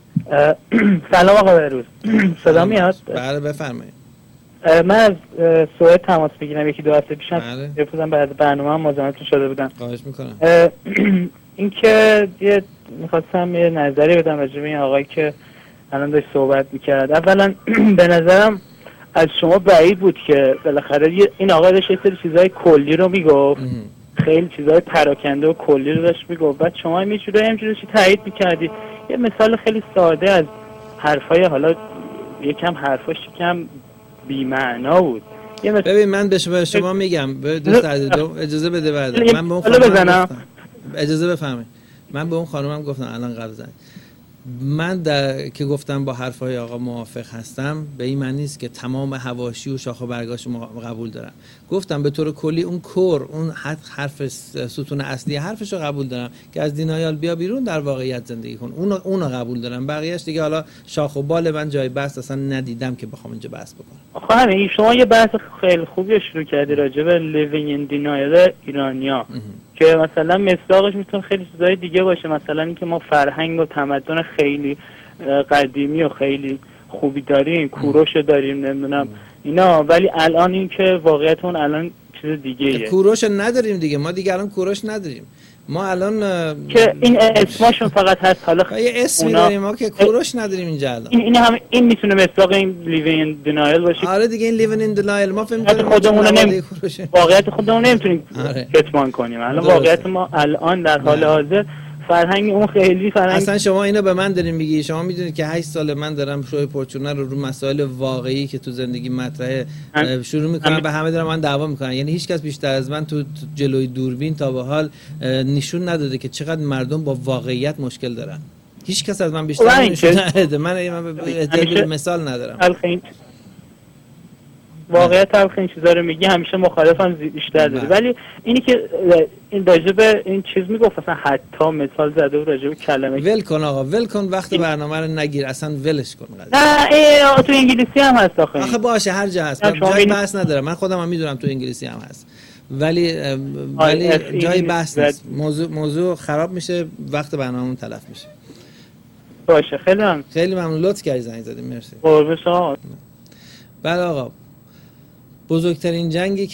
سلام آقا بهروز. صدا میاد؟ بله بفرمایید. من از سوئد تماس میگیرم، یکی دو هفته پیشم بله. بعد برنامه هم مزاحمتون شده بودم. خواهش میکنم. این که میخواستم یه نظری بدم راجع به این آقایی که الان داشت صحبت میکرد. اولا به نظرم از شما بعید بود که بالاخره این آقا داشت یه سری چیزای کلی رو میگفت، خیلی چیزای پراکنده و کلی رو داشت میگفت، بعد شما همینجوری تایید میکردی. یه مثال خیلی ساده از حرفای، حالا یکم حرفاش یکم بی‌معنا بود. ببین من به شما میگم، دوست عزیز اجازه بده بعد من به اون خانم اجازه بفرمایید. من به اون خانومم گفتم الان قبل زنگ، من که گفتم با حرفای آقا موافق هستم، به این معنی نیست که تمام حواشی و شاخ و برگاش قبول دارم. گفتم به طور کلی اون کور، اون حرف ستون اصلی حرفش رو قبول دارم که از دینایال بیا بیرون، در واقعیت زندگی کن. اونو قبول دارم. بقیه‌اش دیگه حالا شاخ و بال من جای بحث اصلا ندیدم که بخوام اینجا بحث بکنم. آخه همین شما یه بحث خیلی خوبی شروع کردی راجع به living in denial ایرانیا که مثلا مصداقش میتونه خیلی چیزای دیگه باشه، مثلا اینکه ما فرهنگ و تمدن خیلی قدیمی و خیلی خوبی داریم، کوروش داریم، نمیدونم اینا، ولی الان این که واقعیت اون الان چیز دیگه ایه. کوروش نداریم دیگه، ما دیگه الان کوروش نداریم. ما الان که این اسمشون فقط هست، حالا یه اسمی داریم ما که کوروش نداریم اینجا الان. این میتونه مصداق این living in denial باشه. آره دیگه این living in denial ما فهم می‌کنیم واقعیت خودمون نمیتونیم کتمان کنیم. الان واقعیت ما الان در حال حاضر فرهنگ اون خیلی فرهنگ. اصلا شما اینو به من دارین میگی؟ شما میدونید که 8 سال من دارم شوی پرچونه رو مسائل واقعی که تو زندگی مطرحه شروع میکنم به همه دارم من دعوا میکنن. یعنی هیچ کس بیشتر از من تو جلوی دوربین تا به حال نشون نداده که چقدر مردم با واقعیت مشکل دارن. هیچ کس از من بیشتر نشون نداده. من مثال ندارم. واقعیت تلخ این چیزا رو میگی، همیشه مخالفم بیشتر داره. ولی اینی که این راجب این چیز میگفت مثلا حتی مثال زده و راجب کلمه ول کن آقا، ول کن، وقت برنامه رو نگیر، اصلا ولش کن. نه تو انگلیسی هم هست آخه باشه هر جا هست، جای بحث نداره. من خودم هم میدونم تو انگلیسی هم هست، ولی جای بحث نیست. موضوع خراب میشه، وقت برنامه‌مون تلف میشه. باشه خیلی ممنون، لطف کردی زنگ زدی. مرسی. قربون شما. بله آقا، بزرگترین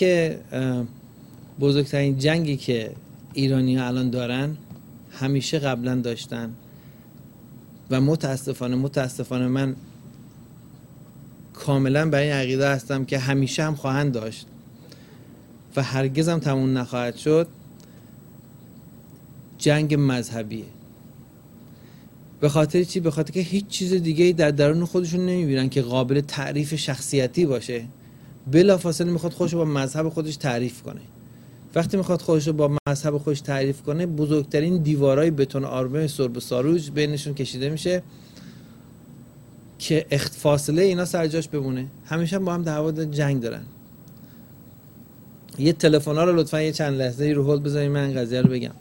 جنگی که ایرانی‌ها الان دارن همیشه قبلا داشتن و متاسفانه من کاملا بر این عقیده هستم که همیشه هم خواهند داشت و هرگز هم تموم نخواهد شد. جنگ مذهبیه. به خاطر چی؟ به خاطر که هیچ چیز دیگه‌ای در درون خودشون نمی‌بینن که قابل تعریف شخصیتی باشه. بلافاصله میخواد خودش رو با مذهب خودش تعریف کنه. وقتی میخواد خودش رو با مذهب خودش تعریف کنه، بزرگترین دیوارای بتون آرمه سرب ساروج بینشون کشیده میشه که فاصله اینا سر جاش بمونه. همیشه با هم دعوا جنگ دارن. یه تلفن‌ها رو لطفاً یه چند لحظه رو هولد بذارید، من این قضیه رو بگم.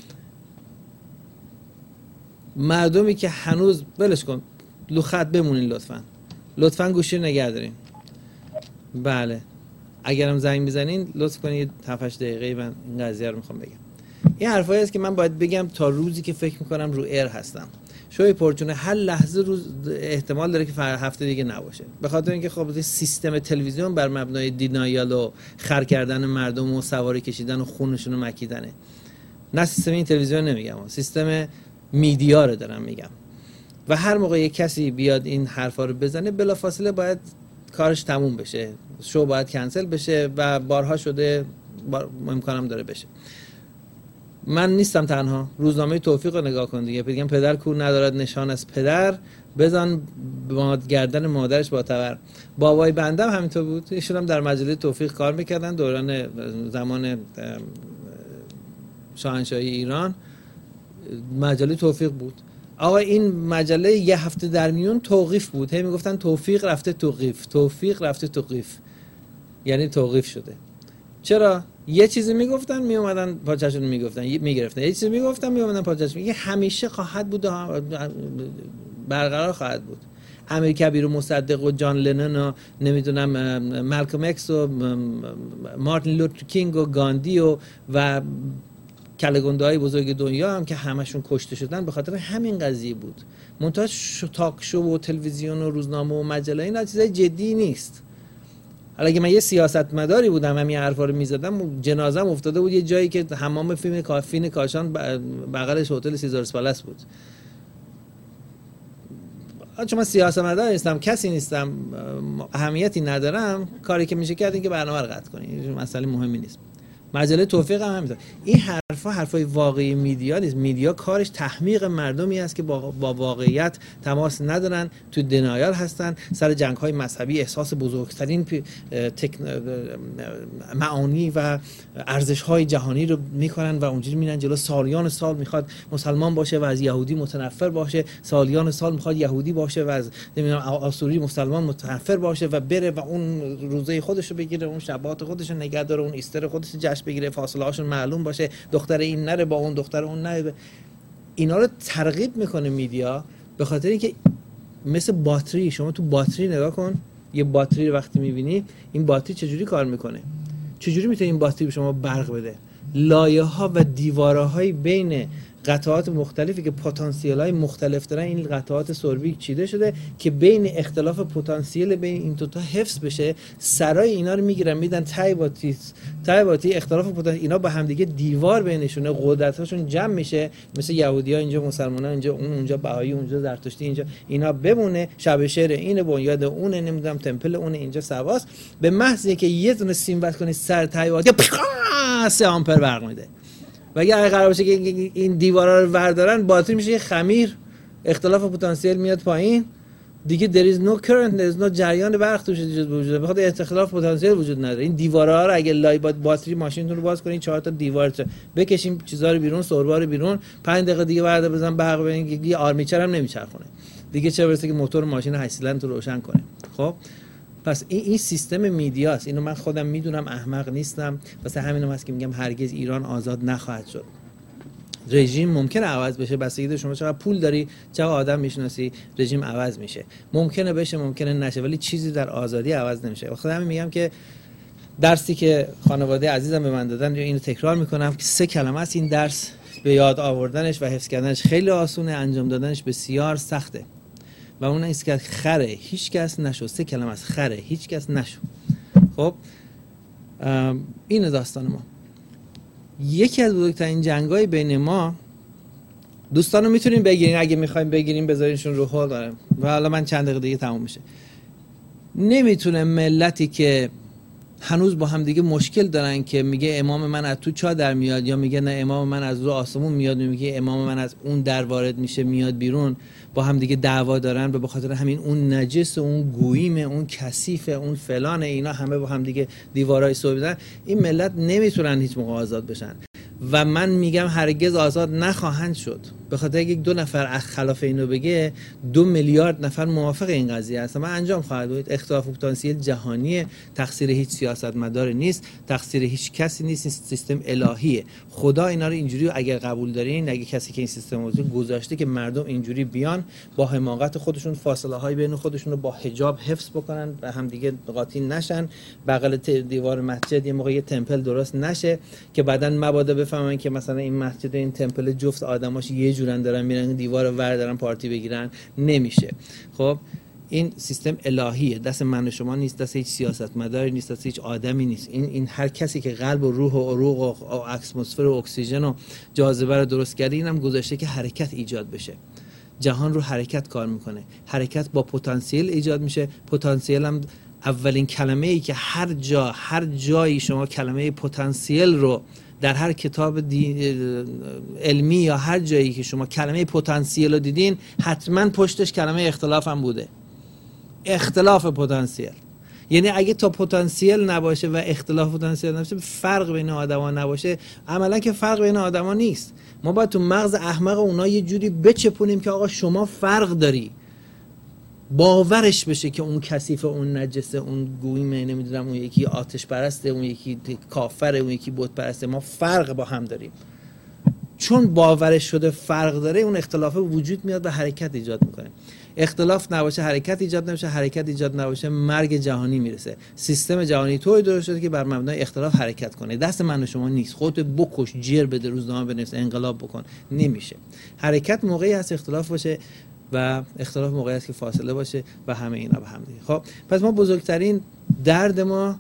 مردمی که هنوز ولش کن، لو خط بمونین لطفاً گوشی رو نگه دارین. بله، اگرم زنگ میزنین لطف کنید 7-8 دقیقه من این قضیه رو میخوام بگم. این حرفایی است که من باید بگم تا روزی که فکر میکنم رو ایر هستم. شوی پرچونه هر لحظه روز احتمال داره که هفته دیگه نباشه، به خاطر اینکه خب سیستم تلویزیون بر مبنای دینایال و خر کردن مردم و سواری کشیدن و خونشون رو مکیدنه. نه سیستم این تلویزیون نمیگم، سیستم میدیا رو دارم میگم. و هر موقع یک کسی بیاد این حرفا رو بزنه، بلافاصله باید کارش تموم بشه، شو باید کنسل بشه و بارها شده، امکانم داره بشه. من نیستم تنها. روزنامه توفیق رو نگاه کن دیگه، بگم پدر کور ندارد نشان از پدر، بزن گردن مادرش با تبر. بابای بندم همینطور بود، ایشون هم در مجله توفیق کار میکردن دوران زمان شاهنشاهی ایران. مجله توفیق بود. آقا این مجله یه هفته در میون توقیف بود. هی میگفتن توفیق رفته توقیف، یعنی توقیف شده. چرا؟ یه چیزی میگفتن میومدن پاچه‌شون میگرفتن، یه چیزی میگفتن میومدن پاچه‌شون. یه همیشه خواهد بود، برقرار خواهد بود. امیر کبیر و مصدق و جان لنن و نمیدونم مالکوم اکس و مارتین لوتر کینگ و گاندی و کله‌گنده‌های بزرگ دنیا هم که همشون کشته شدن به خاطر همین قضیه بود. منتها تاک شو و تلویزیون و روزنامه و مجله اینا چیزای جدی نیست. حالا اگه من یه سیاستمداری بودم همین حرفا رو میزدم، جنازم افتاده بود یه جایی که حمام فین کاشان بغلش هتل سیزارس پالاس بود. چون من سیاستمدار نیستم، کسی نیستم، اهمیتی ندارم، کاری که میشه کرد این که برنامه رو قطع کنی، مسئله مهمی نیست. مجله توفیق هم همینطور. این حرفای واقعی میدیا نیست. میدیا کارش تحمیق مردمی است که با واقعیت تماس ندارن، تو دنایال هستن، سر جنگ‌های مذهبی احساس بزرگترین معانی و ارزش‌های جهانی رو میکنن و اونجوری میرن جلو. سالیان سال میخواد مسلمان باشه و از یهودی متنفر باشه، سالیان سال میخواد یهودی باشه و از نمیدونم آسوری مسلمان متنفر باشه و بره و اون روزه خودش رو بگیره، اون شبات خودش رو نگه داره، اون ایستر خودش جشن بگیره، فاصله هاشون معلوم باشه، دختر این نره با اون دختر اون نره. اینا رو ترغیب میکنه میدیا، به خاطر اینکه مثل باتری، شما تو باتری نگاه کن، یه باتری رو وقتی میبینی این باتری چجوری کار میکنه، چجوری میتونه این باتری به شما برق بده. لایه ها و دیواره های بین قطعات مختلفی که پتانسیل های مختلف دارن، این قطعات سوربی چیده شده که بین اختلاف پتانسیل بین این دو تا حفظ بشه. سرای اینا رو میگیرن میدن تای باتی اختلاف پتانسیل، اینا با هم دیگه دیوار بینشونه، قدرتاشون جمع میشه، مثل یهودی‌ها اینجا، مسلمان‌ها اینجا، اونجا بهایی، اونجا زرتشتی، اینجا اینا بمونه، شب شعر اینه، بنیاد اونه، نمیدونم تمپل اونه، اینجا سواس. به محض اینکه یه دونه سیم وصل کنی سر تای باتی 3 آمپر برق میده. و اگه قرار باشه که این دیوارا رو وردارن، باتری میشه یه خمیر، اختلاف پتانسیل میاد پایین دیگه. there is no current، there is no جریان برق توش وجود، بخاطر اختلاف پتانسیل وجود نداره. این دیوارا رو اگه لای باتری ماشینتون رو باز کنین، 4 تا دیوار بکشین، چیزا رو بیرون، سربا رو بیرون، 5 دقیقه دیگه بعد بزن برق ببینید یه آرمیچر هم نمیچرخونه دیگه، چه برسه که موتور ماشین 8 سیلندر رو روشن کنه. خب پس این سیستم میدیاست. اینو من خودم میدونم، احمق نیستم. واسه همینم هست که میگم هرگز ایران آزاد نخواهد شد. رژیم ممکنه عوض بشه، بستگی داره شما چقدر پول داری، چقدر آدم میشناسی، رژیم عوض میشه. ممکنه بشه، ممکنه نشه، ولی چیزی در آزادی عوض نمیشه. واسه همین میگم که درسی که خانواده عزیزم به من دادن، اینو تکرار میکنم که 3 کلمه است. این درس به یاد آوردنش و حفظ کردنش خیلی آسونه، انجام دادنش بسیار سخته. و اون است که خره هیچ کس نشو. 3 کلمه است: خره هیچ کس نشو. خب این داستان ما. یکی از بزرگترین جنگ‌های بین ما، دوستانو میتونین بگیرین، اگه میخواین بگیرین بذارینشون رو هول دارم و حالا من چند دقیقه دیگه تموم میشه. نمیتونه ملتی که هنوز با هم دیگه مشکل دارن که میگه امام من از تو چادر میاد، یا میگه نه امام من از رو آسمون میاد، میگه امام من از اون در وارد میشه میاد بیرون، با هم دیگه دعوا دارن و به خاطر همین اون نجس، اون گوییم، اون کثیف، اون فلان، اینا همه با هم دیگه دیوارای سو بدن. این ملت نمیتونن هیچ موقع آزاد بشن و من میگم هرگز آزاد نخواهند شد، به خاطر اینکه 2 نفر خلاف اینو بگه 2 میلیارد نفر موافق این قضیه هستن و انجام خواهد بود. اختلاف پتانسیل جهانیه، تقصیر هیچ سیاستمدار نیست، تقصیر هیچ کسی نیست، این سیستم الهیه. خدا اینا رو اینجوری اگر قبول دارین، اگه کسی که این سیستم رو گذاشته که مردم اینجوری بیان با حماقت خودشون، فاصله های بین خودشون رو با حجاب حفظ بکنن و هم دیگه قاطی نشن، بغل دیوار مسجد یه موقع یه تمپل درست نشه که بعداً مبادا بفهمن که مثلا این مسجد و این تمپل جفت آدماش یه جورن دارن میرن دیوار رو ور دارن پارتی بگیرن. نمیشه. خب این سیستم الهیه، دست من و شما نیست، دست هیچ سیاستمداری نیست، دست هیچ آدمی نیست. این هر کسی که قلب و روح و عروق و اتمسفر و اکسیژن و جاذبه رو درست کرده، اینم گذاشته که حرکت ایجاد بشه. جهان رو حرکت کار میکنه، حرکت با پتانسیل ایجاد میشه. پتانسیل هم اولین کلمه ای که هر جایی شما کلمه پتانسیل رو در هر کتاب علمی یا هر جایی که شما کلمه پتانسیل رو دیدین، حتما پشتش کلمه اختلاف هم بوده. اختلاف پتانسیل یعنی اگه تا پتانسیل نباشه و اختلاف پتانسیل نباشه، فرق بین آدما نباشه، عملا که فرق بین آدما نیست. ما باید تو مغز احمق اونا یه جوری بچپونیم که آقا شما فرق داری، باورش بشه که اون کثیف، اون نجسه، اون گویمه، نمیدونم اون یکی آتش پرسته، اون یکی کافره، اون یکی بت پرسته. ما فرق با هم داریم. چون باورش شده فرق داره، اون اختلاف وجود میاد و حرکت ایجاد میکنه. اختلاف نباشه حرکت ایجاد نمیشه، حرکت ایجاد نباشه مرگ جهانی میرسه. سیستم جهانی طوری درست شده که بر مبنای اختلاف حرکت کنه. دست من و شما نیست. خودت بکش، جر بده، روزنامه بنویس، انقلاب بکن، نمیشه. حرکت موقعی هست اختلاف باشه و اختلاف موقعی است که فاصله باشه و همه اینا به هم دیگه. خب پس ما بزرگترین درد ما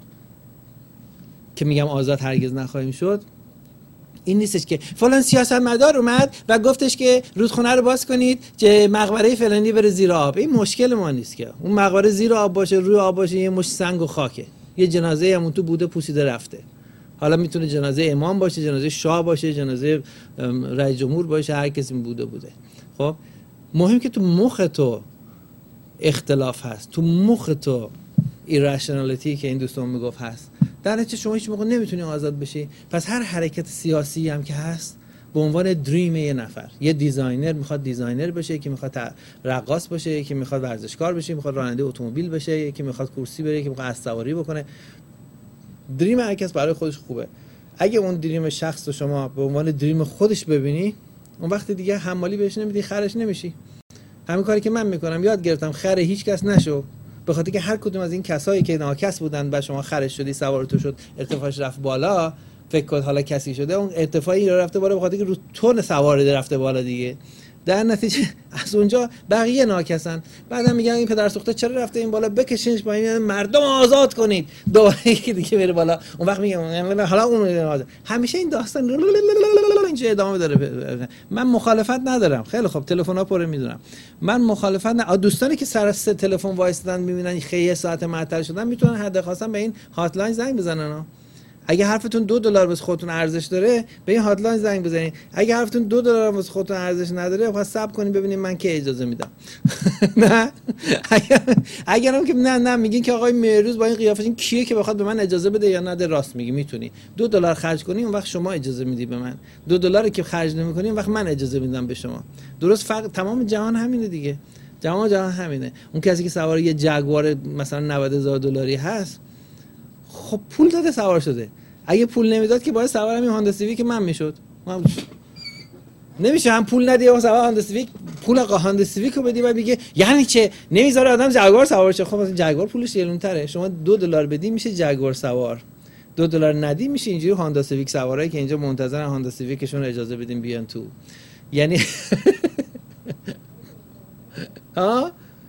که میگم آزاد هرگز نخواهیم شد این نیستش که فلان سیاستمدار اومد و گفتش که رودخونه رو باز کنید که مقبره فلانی بره زیر آب. این مشکل ما نیست که اون مقبره زیر آب باشه، روی آب باشه، یه مش سنگ و خاکه، یه جنازه هم اون تو بوده پوسیده رفته. حالا میتونه جنازه امام باشه، جنازه شاه باشه، جنازه رئیس جمهور باشه، هر کسی بوده. خب مهم که تو مخ تو اختلاف هست، تو مخ تو ایرشنالیتی که این دوستان میگفت هست، در نتیجه شما هیچ موقع نمیتونی آزاد بشی. پس هر حرکت سیاسی هم که هست به عنوان دریم یه نفر، یه دیزاینر میخواد دیزاینر بشه، یکی میخواد رقاص باشه، یکی میخواد ورزشکار بشه، میخواد راننده اتومبیل بشه، یکی میخواد کرسی بره، یکی میخواد اسب‌سواری بکنه. دریم هر کس برای خودش خوبه. اگه اون دریم شخص رو شما به عنوان دریم خودش ببینی، اون وقت دیگه حمالی بهش نمیدی، خرش نمیشی. همین کاری که من میکنم، یاد گرفتم خر هیچ کس نشو، به خاطر که هر کدوم از این کسایی که ناکس بودن بعد شما خرش شدی، سوار تو شد، ارتفاعش رفت بالا، فکر کن حالا کسی شده، اون ارتفاعی رو رفته بالا به خاطر که رو تون سوار رفته بالا دیگه. در نتیجه از اونجا بقیه ناکسن. بعدم میگن این پدر سوخته چرا رفته این بالا، بکشینش پایین، مردم آزاد کنید، دوباره یکی دیگه بره بالا. اون وقت میگم حالا اون آزاد. همیشه این داستان اینجا ادامه داره. من مخالفت ندارم، خیلی خوب، تلفن‌ها پره، میدونم من مخالفت ندارم. دوستانی که سر از تلفن وایسادن میبینن خیلی ساعت معطل شدن، میتونن حد خواستن به این هاتلاین زنگ بزنن. اگه حرفتون $2 واسه خودتون ارزش داره به این هاتلاین زنگ بزنید. اگه حرفتون $2 واسه خودتون ارزش نداره خب صبر کنید ببینید من که اجازه میدم. نه اگرم که نه میگین که آقای مهروز با این قیافه این کیه که بخواد به من اجازه بده یا نده، راست میگی میتونی $2 خرج کنی اون وقت شما اجازه میدی به من، $2 که خرج نمیکنی اون وقت من اجازه میدم به شما. درست فرق تمام جهان همینه دیگه. جهان همینه. اون کسی که سوار یه جگوار مثلا $90,000 هست خب پول داده سوار شده. اگه پول نمیداد که باید سوار همین هوندا سیویک من میشد. نمیشه هم پول ندی و سوار هوندا سیویک، پول هوندا سیویک رو بدی و بگه یعنی چه نمیذاره آدم جگوار سوار شه. خب مثلا جگوار پولش گرونتره. شما $2 بدی میشه جگوار سوار، $2 ندی میشه اینجوری هوندا سیویک سوارایی که اینجا منتظرن هوندا سیویکشون اجازه بدین بیان تو. یعنی ها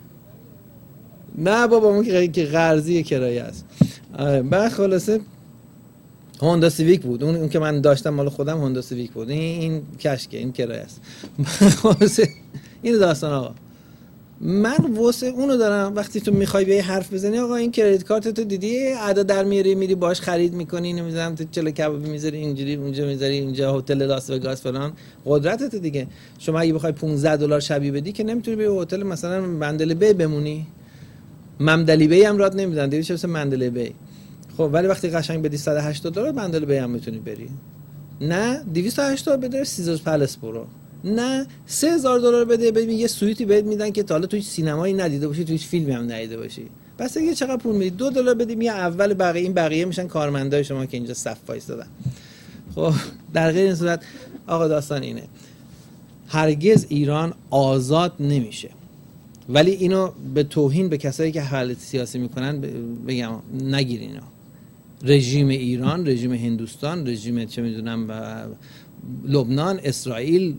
نه بابا اون که قرضی کرایه است. بعد خلاصه هوندا سیویک بود اون که من داشتم مال خودم هوندا سیویک بود. این کشکه این کرایه است. خلاصه این داستان آقا من واسه اونو دارم. وقتی تو میخوای به حرف بزنی آقا این کریدیت کارت تو دیدی ادا در میاری میری باش خرید میکنی نمیدونم تو چلو کبابی میذاری اینجوری اونجا میذاری اینجا هتل لاس وگاس فلان قدرتت دیگه. شما اگه بخوای $15 شبیه بدی که نمیتونی به هتل مثلا مندل بی بمونی، ممدلی بی هم رات نمیدن دیگه چه مثلا مندل بی. خب ولی وقتی قشنگ بدی $180 مندل بی هم میتونی بری. نه 280 بده سیزرز پلس برو، نه $3,000 بده ببین یه سویتی بهت میدن که تا حالا توی سینمایی ندیده باشی توی فیلمی هم ندیده باشی. پس اگه چقدر پول میدی $2 بدیم یه اول بقیه این بقیه میشن کارمندای شما که اینجا صف وایسادن. خب در غیر این صورت آقا داستان اینه هرگز ایران آزاد نمیشه. ولی اینو به توهین به کسایی که حالت سیاسی میکنن بگم نگیرین. اینا رژیم ایران، رژیم هندوستان، رژیم چه میدونم لبنان، اسرائیل،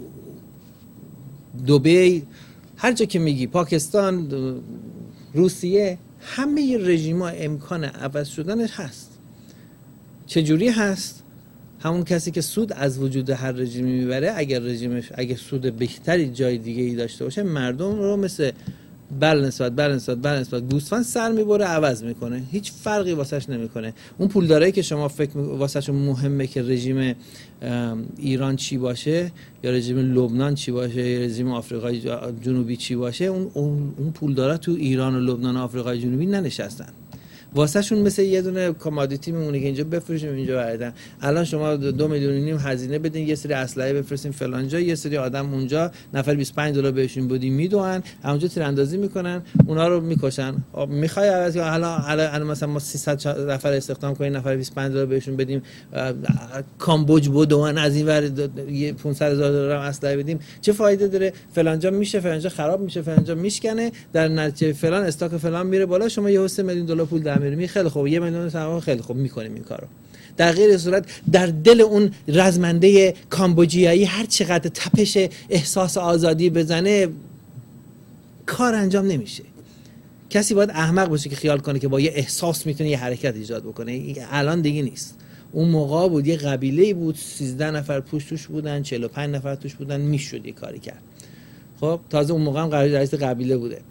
دبی، هر جا که میگی پاکستان، روسیه، همه رژیم‌ها امکان عوض شدنش هست. چجوری هست؟ همون کسی که سود از وجود هر رژیمی میبره اگر سود بهتری جای دیگه ای داشته باشه مردم رو مثل بل نسبت گوسفند سر میبره عوض میکنه، هیچ فرقی واسش نمیکنه. اون پولدارایی که شما فکر واسهشون مهمه که رژیم ایران چی باشه یا رژیم لبنان چی باشه یا رژیم آفریقای جنوبی چی باشه، اون پولدارا تو ایران و لبنان و آفریقای جنوبی ننشستن. واسه شون مثل یه دونه کامادیتی میمونه که اینجا بفروشیم اینجا بردن. الان شما 2.5 میلیون هزینه بدین یه سری اسلحه بفرستین فلان جا، یه سری آدم اونجا نفر $25 بهشون بدین میدوئن اونجا تیراندازی میکنن اونا رو میکشن. میخوای عوض حالا مثلا ما 300 نفر استخدام کنیم نفر $25 بهشون بدیم کامبوج بدوئن از این ور $500,000 اسلحه بدیم چه فایده داره؟ فلان جا میشه فلان جا خراب میشه فلان جا میشکنه در نتیجه فلان استاک فلان میره بالا شما یه $3 میلیون پول در میاری. خیلی خوب 1 میلیون تمام خیلی خوب میکنیم این کارو. در غیر صورت در دل اون رزمنده کامبوجیایی هر چقدر تپش احساس آزادی بزنه کار انجام نمیشه. کسی باید احمق باشه که خیال کنه که با یه احساس میتونه یه حرکت ایجاد بکنه. الان دیگه نیست. اون موقع بود یه قبیله بود 13 نفر توش بودن 45 نفر توش بودن میشد یه کاری کرد. خب تازه اون موقع هم رئیس قبیله بوده.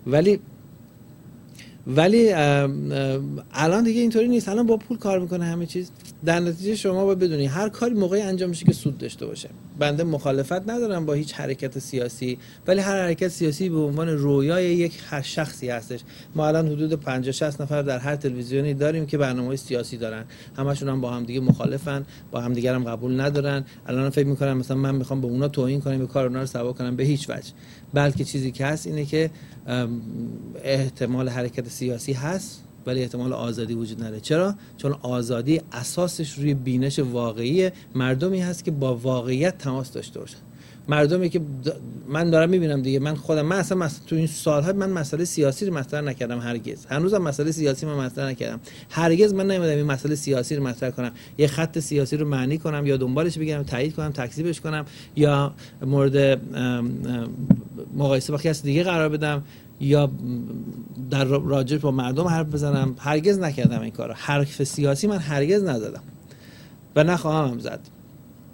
ولی الان دیگه اینطوری نیست. الان با پول کار میکنه همه چیز. در نتیجه شما باید بدونی هر کاری موقعی انجام میشه که سود داشته باشه. بنده مخالفت ندارم با هیچ حرکت سیاسی، ولی هر حرکت سیاسی به عنوان رویای یک هر شخصی هستش. ما الان حدود 50-60 نفر در هر تلویزیونی داریم که برنامه‌های سیاسی دارن، همشون هم با هم دیگه مخالفن، با هم دیگه هم قبول ندارن. الان فکر میکنم مثلا من میخوام به اونا توهین کنم، به کار اونا رو سوا کنم، به هیچ وجه. بلکه چیزی که هست اینه که احتمال حرکت سیاسی هست ولی احتمال آزادی وجود نداره. چرا؟ چون آزادی اساسش روی بینش واقعی مردمی هست که با واقعیت تماس داشته باشن. مردمی که من دارم میبینم دیگه، من خودم من اصلا تو این سال‌ها من مسئله سیاسی رو مطرح نکردم، هرگز. هنوزم مسئله سیاسی من مطرح نکردم. هرگز من نمیدونم این مسئله سیاسی رو مطرح کنم، یه خط سیاسی رو معنی کنم یا دنبالش بگیرم، تایید کنم، تکذیبش کنم یا مورد مقایسه با کسی دیگه قرار بدم یا در راجع با مردم حرف بزنم. هرگز نکردم این کارو. حرف سیاسی من هرگز نزدم و نخواهم زد.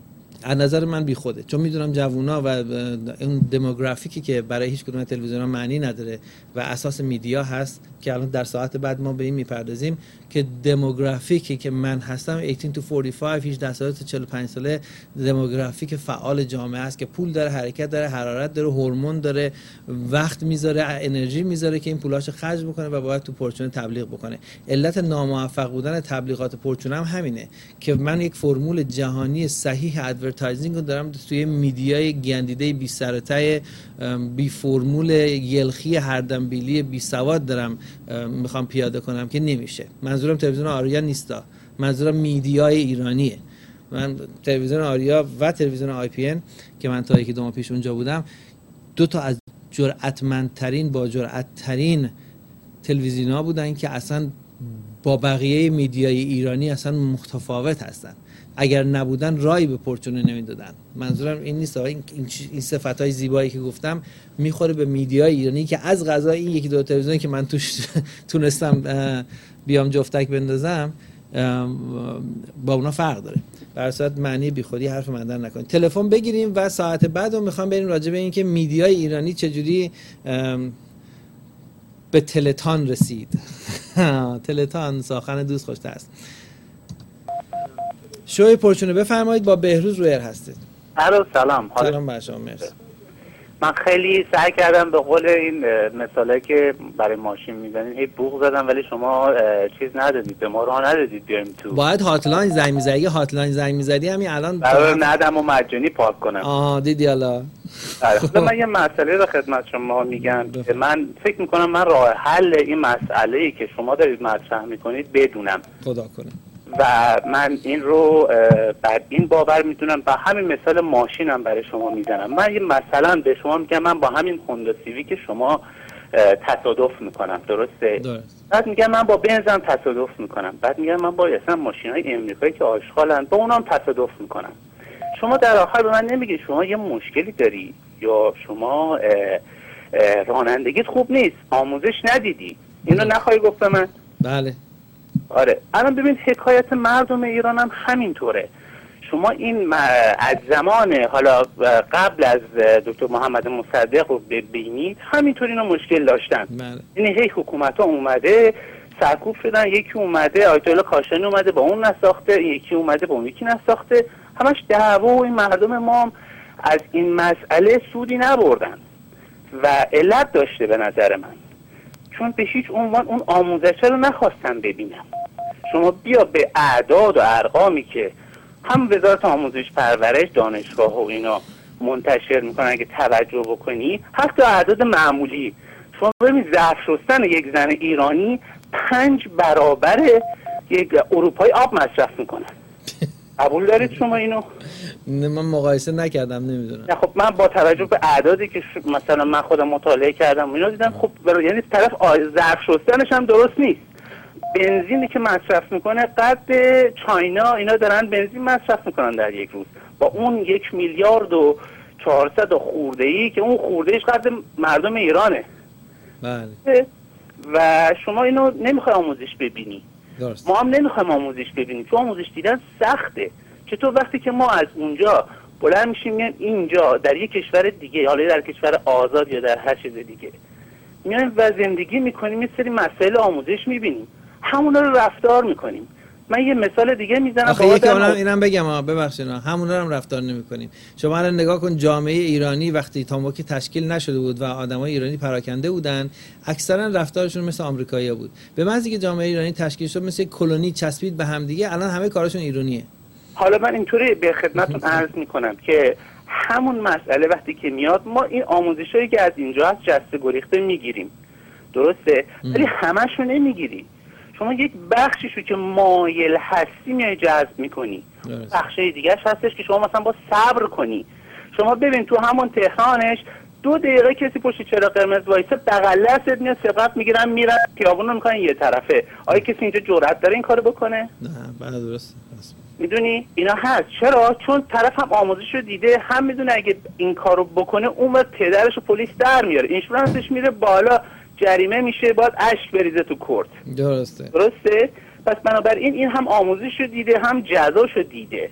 از نظر من بیخوده، چون میدونم جوونا و اون دموگرافیکی که برای هیچ کدوم تلویزیون‌ها معنی نداره و اساس میدیا هست که الان در ساعت بعد ما به این میپردازیم که دموگرافیکی که من هستم 18 to 45 18 ساله تا 45 ساله دموگرافیک فعال جامعه است که پول داره، حرکت داره، حرارت داره، هورمون داره، وقت میذاره، انرژی میذاره که این پولاشو خرج بکنه و باید تو پرچونه تبلیغ بکنه. علت ناموفق بودن تبلیغات پرچونه هم همینه که من یک فرمول جهانی صحیح ادورتایزینگ رو دارم توی میدیای گندیده بی سر و ته بی فرمول یلخی هردنبیلی بی سواد دارم میخوام پیاده کنم که نمیشه. منظورم تلویزیون آریا نیستا، منظورم میدیای ایرانیه. من تلویزیون آریا و تلویزیون آی پی ان که من تا 1-2 ماه پیش اونجا بودم، دو تا از جرأتمندترین با جرأتترین تلویزیون‌ها بودن که اصلا با بقیه میدیای ایرانی اصلا متفاوت هستن. اگر نبودن رای به پرچونه نمیدادن. منظورم این نیست، این صفتای زیبایی که گفتم میخوره به میدیای ایرانی که از قضا این 1-2 تلویزیونی که من توش تونستم بیام جفتک بندازم با اونا فرق داره. بر اساس معنی بیخودی حرف من در نکنید. تلفن بگیریم و ساعت بعد رو میخوام بریم راجع به این که میدیای ایرانی چجوری به تلتان رسید. تلتان ساخن دوست خوشته است. شوی پرچونه بفرمایید، با بهروز رویر هستید. الو سلام. سلام بر شما، مرسی. من خیلی سعی کردم به قول این مثاله که برای ماشین میزنید هی بوق زدم ولی شما چیز ندادید، به ما راه ندادید بیایم تو. باید هاتلاین زنگ میزدی، هاتلاین زنگ میزدی همین الان برای ندم و مجانی پارک کنم. دیدی حالا. من یه مسئله رو خدمت شما میگم که من فکر میکنم من راه حل این مسئله‌ای که شما دارید مطرح میکنید بدونم. خدا کنه. و من این رو بر این باور میدونم و همین مثال ماشینم برای شما میزنم. من یه مثلا به شما میگم من با همین هوندا سیویک شما تصادف میکنم، درسته؟ بعد میگم من با بنزم تصادف میکنم، بعد میگم من با اصلا ماشینای امریکایی که آشغالن با اونام تصادف میکنم. شما در آخر به من نمیگید شما یه مشکلی داری یا شما رانندگیت خوب نیست، آموزش ندیدی، اینو نخواهی گفت به من؟ بله. آره الان ببین حکایت مردم ایران هم همینطوره. شما این از زمان حالا قبل از دکتر محمد مصدق رو ببینید همینطور اینا مشکل داشتن. یعنی هی حکومت ها اومده سرکوب شدن، یکی اومده آیت الله کاشانی اومده با اون نساخته، یکی اومده با اون یکی نساخته، همش دعوا و این مردم ما هم از این مسئله سودی نبردن و علت داشته به نظر من، چون به هیچ عنوان اون آموزش رو نخواستم ببینم. شما بیا به اعداد و ارقامی که هم وزارت آموزش پرورش دانشگاه و اینا منتشر میکنن اگه توجه بکنی، حتی اعداد معمولی شما ببین ظرف شستن یک زن ایرانی 5 برابر یک اروپایی آب مصرف میکنن. قبول دارید شما اینو؟ من مقایسه نکردم، نمیدونم. خب من با توجه به اعدادی که مثلا من خودم مطالعه کردم و اینا دیدم خب یعنی طرف ظرف شستنش هم درست نیست. بنزینی که مصرف میکنه قد چاینا اینا دارن بنزین مصرف میکنن در یک روز، با اون 1 میلیارد و 400 خورده‌ای که اون خورده‌ایش قد مردم ایرانه. بله. و شما اینو نمیخوای آموزش ببینی. درست. ما هم نمیخوایم آموزش ببینیم چون آموزش دیدن سخته. چطور وقتی که ما از اونجا بلند میشیم میایم اینجا در یک کشور دیگه، حالا در کشور آزاد یا در هر چیز دیگه میایم و زندگی میکنیم، یه سری مسائل آموزش میبینیم، همونا رو رفتار میکنیم. من یه مثال دیگه میزنم. آخه یکی اینم بگم ببخشید همونا رو هم رفتار نمیکنیم. شما الان نگاه کن جامعه ایرانی وقتی تا موقع تشکیل نشده بود و آدمای ایرانی پراکنده بودن، اکثرا رفتارشون مثل آمریکایی‌ها بود. به محض اینکه جامعه ایرانی تشکیل شد مثل کلونی چسبید به هم دیگه، الان همه کارشون ایرانیه. حالا من اینطوری به خدمتتون عرض میکنم که همون مسئله وقتی که میاد ما این آموزشایی که از اینجا هست جسته گریخته میگیریم، درسته؟ ولی همه‌شو نمیگیری. شما یک بخشیشو که مایل هستی میای جذب میکنی، بخشای دیگه‌اش هستش که شما مثلا با صبر کنی. شما ببین تو همون تهرانش 2 دقیقه کسی پشت چراغ قرمز وایسه بغل دستت میاد سرقت میگیرن میرن خیابون رو میکنن یه طرفه. آیا کسی اینجا جرئت داره این کارو بکنه؟ نه بله درست. میدونی اینا هست. چرا؟ چون طرف هم آموزش رو دیده، هم میدونه اگه این کارو بکنه اون وقت پدرش و پلیس در میاره، اینشورنسش میره بالا، جریمه میشه، باید اشک بریزه تو کورت. درسته. پس بنابراین این هم آموزش رو دیده هم جزاش رو دیده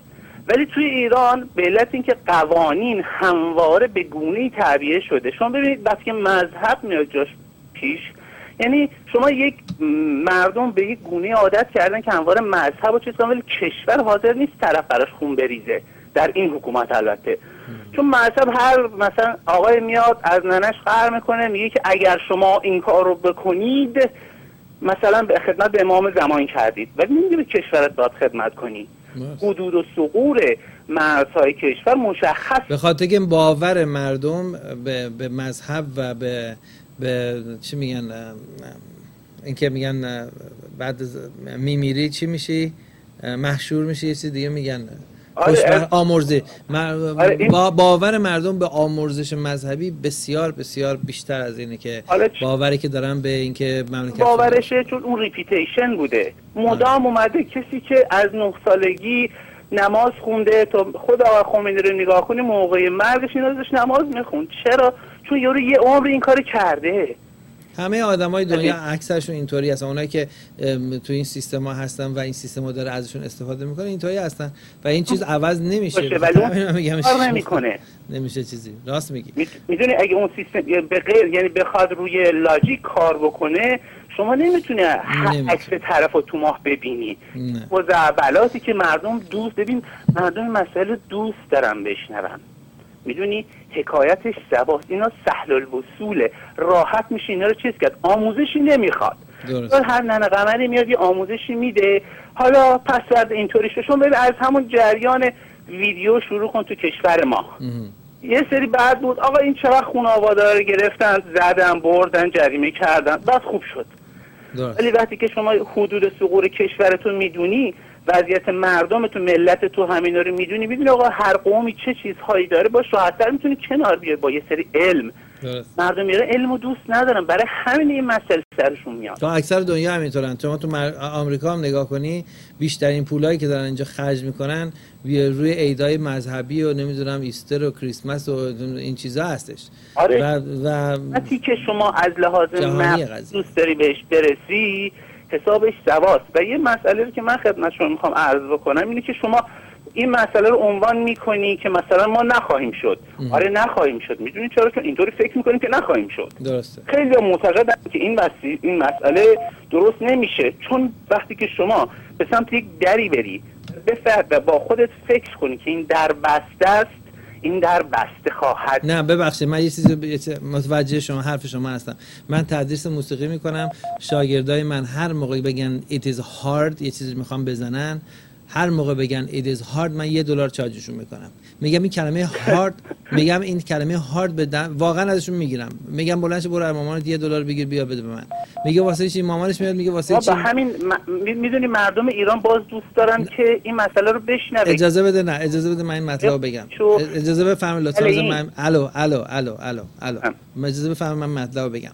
ولی توی ایران به علت اینکه قوانین همواره به گونه‌ای تعبیه شده، شما ببینید وقتی که مذهب میاد جاش پیش، یعنی شما یک مردم به یک گونه عادت کردن که همواره مذهب و چیز کنن، ولی کشور حاضر نیست طرف براش خون بریزه. در این حکومت البته چون مذهب هر مثلا آقای میاد از ننش قهر میکنه، میگه که اگر شما این کار رو بکنید مثلا به خدمت به امام زمان کردید، ولی نمیگه به کشورت باید خدمت کنی. حدود و ثغور مرزهای کشور مشخص، به خاطر که باور مردم به مذهب و به چی میگن، اینکه میگن بعد میمیری چی میشی، محشور میشی، یه چیز دیگه میگن آمرزش. باور مردم به آمرزش مذهبی بسیار بسیار بیشتر از اینه که باوری که دارن به اینکه مملکت باورشه، چون اون ریپیتیشن بوده مدام اومده. کسی که از 9 سالگی نماز خونده، تو خود آقای خمینی رو نگاه کنی موقع مرگش اینا داشت نماز میخوند. چرا؟ چون یارو یه عمر این کار کرده. همه آدمای دنیا اکثرشون اینطوری هستن، اونایی که تو این سیستم ها هستن و این سیستم ها داره ازشون استفاده میکنه اینطوری هستن و این چیز عوض نمیشه. ولی اون کار نمیکنه، نمیشه چیزی. راست میگی. میدونی اگه اون سیستم به غیر یعنی بخواد روی لاجیک کار بکنه، شما نمیتونه عکس طرفو تو ماه ببینی. خزعبلاتی که مردم دوست، ببین مردم مسائل دوست دارن بشنون. میدونی حکایتش زباست، اینا سهل الوصوله، راحت میشه اینا رو چیز کرد. آموزشی نمیخواد. هر ننه قمری میاد یه آموزشی میده. حالا پس بعد اینطوری شد. شما ببین از همون جریان ویدیو شروع کن تو کشور ما. یه سری بعد بود آقا این چرا خانواده رو گرفتن، زدن، بردن، جریمه کردن، بعد خوب شد. ولی وقتی که شما حدود ثغور کشورتون میدونی، وضعیت مردمتون، ملتتون همینا رو میدونی آقا هر قومی چه چیزهایی داره، باش راحت‌تر میتونی کنار بیای با یه سری علم. مردم میره علمو دوست ندارن، برای همین این مسئله سرشون میاد. تو اکثر دنیا همینطورن. شما تو آمریکا هم نگاه کنی، بیشترین پولایی که دارن اینجا خرج میکنن روی عیدای مذهبی و نمیدونم ایستر و کریسمس و این چیزا هستش. آره. و وقتی که شما از لحاظ دوست داری بهش برسی، حسابش زواست. و یه مسئله رو که من خدمت شما میخوام عرض بکنم اینه که شما این مسئله رو عنوان میکنی که مثلا ما نخواهیم شد. آره نخواهیم شد. میدونی چرا؟ چون اینطوری فکر میکنیم که نخواهیم شد. درسته. خیلی معتقدم که این مسئله درست نمیشه، چون وقتی که شما به سمت یک دری بری و با خودت فکر کنی که این در بسته است، این در بسته خواهد. نه ببخشید، من یه چیزی متوجه شما حرف شما هستم. من تدریس موسیقی میکنم، شاگردای من هر موقع بگن it is hard، یه چیزی میخوام بزنن، هر موقع بگن it is hard من $1 چارجشون میکنم. میگم این کلمه hard، میگم این کلمه hard بدن، واقعا ازشون میگیرم. میگم بلندش برو مامانت $1 بگیر بیا بده به من. میگه واسه چی؟ مامانش میاد میگه واسه چی؟ همین میدونی مردم ایران باز دوست دارن که این مسئله رو بشنوه. اجازه بده، نه اجازه بده من این مطلب بگم. اجازه بفرمایید لطفا. من الو اجازه بفرمایید من مطلب بگم.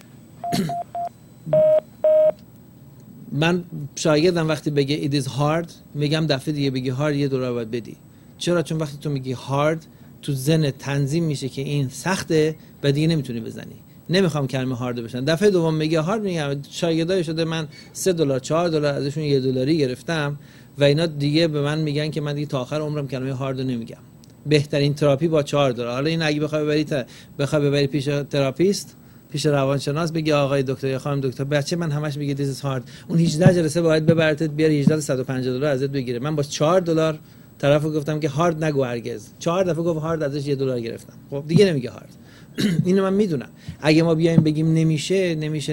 من شاگردم وقتی بگه it is hard، میگم دفعه دیگه بگی hard $1 باید بدی. چرا؟ چون وقتی تو میگی hard تو ذهن تنظیم میشه که این سخته و دیگه نمیتونی بزنی. نمیخوام کلمه هارد بشن. دفعه دوم میگه هارد، میگم شاگردای شده من $3 $4 ازشون $1 گرفتم و اینا دیگه به من میگن که من دیگه تا آخر عمرم کلمه هارد رو نمیگم. بهترین تراپی با $4. حالا این اگه بخوای ببری پیش تراپیست، پیش روانشناس، بگی آقای دکتر یا خانم دکتر بچه من همش میگه this is hard، اون 18 جلسه باید ببرتت بیاره $18 $150 ازت بگیره. من با $4 طرفو گفتم که هارد نگو هرگز. 4 دفعه گفت هارد، ازش $1 گرفتم. خب دیگه نمیگه هارد. اینو من میدونم. اگه ما بیایم بگیم نمیشه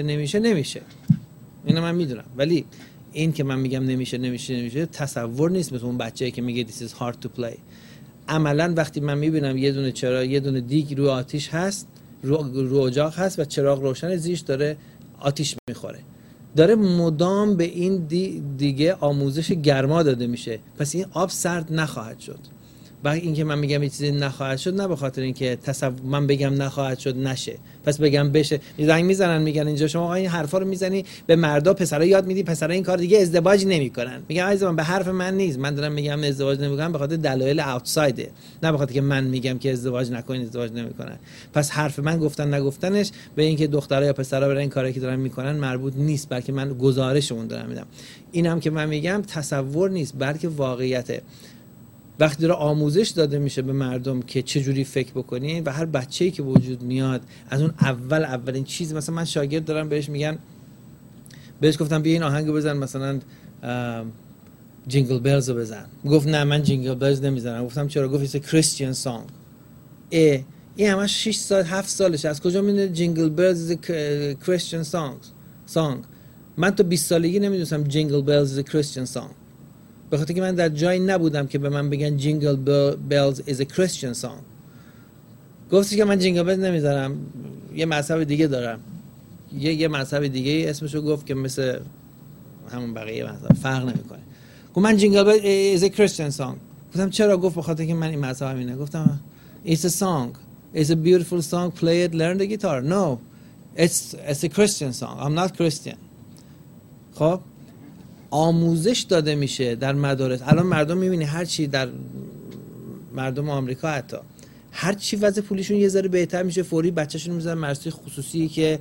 اینو من میدونم، ولی این که من میگم نمیشه تصور نیست مثل اون بچه‌ای که میگه this is hard to play. عملا وقتی من میبینم یه دونه دیگ رو آتیش هست، رو اجاق هست و چراغ روشن، زیرش داره آتیش میخوره، داره مدام به این دیگه آموزش گرما داده میشه، پس این آب سرد نخواهد شد. و اینکه من میگم این چیزی نخواهد شد، نه به خاطر اینکه من بگم نخواهد شد نشه پس بگم بشه. زنگ میزنن میگن اینجا شما این حرفا رو میزنی به مردا، پسرا یاد میدی، پسرا این کار دیگه ازدواج نمیکنن. میگم عزیزم به حرف من نیست، من دارم میگم ازدواج نمیکنن به خاطر دلایل اوتسایده، نه به خاطر که من میگم که ازدواج نکنین ازدواج نمیکنن. پس حرف من گفتن نگفتنش به اینکه دخترها یا پسرا برن این کاری که دارن میکنن مربوط نیست، بلکه من گزارشمون دارم میدم. اینم که من میگم تصور نیست بلکه واقعیته. وقتی داره آموزش داده میشه به مردم که چجوری فکر بکنین و هر بچه‌ای که وجود میاد از اون اولین چیز، مثلا من شاگرد دارم بهش میگن، بهش گفتم بیا این آهنگو بزن مثلا جینگل بیلز رو بزن، گفت نه من جینگل بیلز نمیزنم. گفتم چرا؟ گفت ایتس کریستین سانگ. این همش 6 سال 7 سالشه، از کجا میدونه جینگل بیلز از کریستین سانگ؟ من تو 20 سالگی نمیدونستم جینگل بیلز از کریستین سانگ، به خاطر که من در جایی نبودم که به من بگن جینگل بیلز از کریستین سانگ. گفتی که من جینگل بیلز نمیذارم، یه مذهب دیگه دارم، یه مذهب دیگه اسمشو گفت که مثل همون بقیه مذهب فرق نمیکنه. گفت من جینگل بیلز از کریستین سانگ. گفتم چرا؟ گفت به خاطر که من این مذهبم اینه. گفتم it's a song, it's a beautiful song, play it, learn the guitar. No, it's a Christian song, I'm not Christian. خب آموزش داده میشه در مدارس. الان مردم میبینی هر چی در مردم آمریکا، حتی هر چی وضع پولیشون یه ذره بهتر میشه فوری بچه‌شون میذارن مدرسه خصوصی که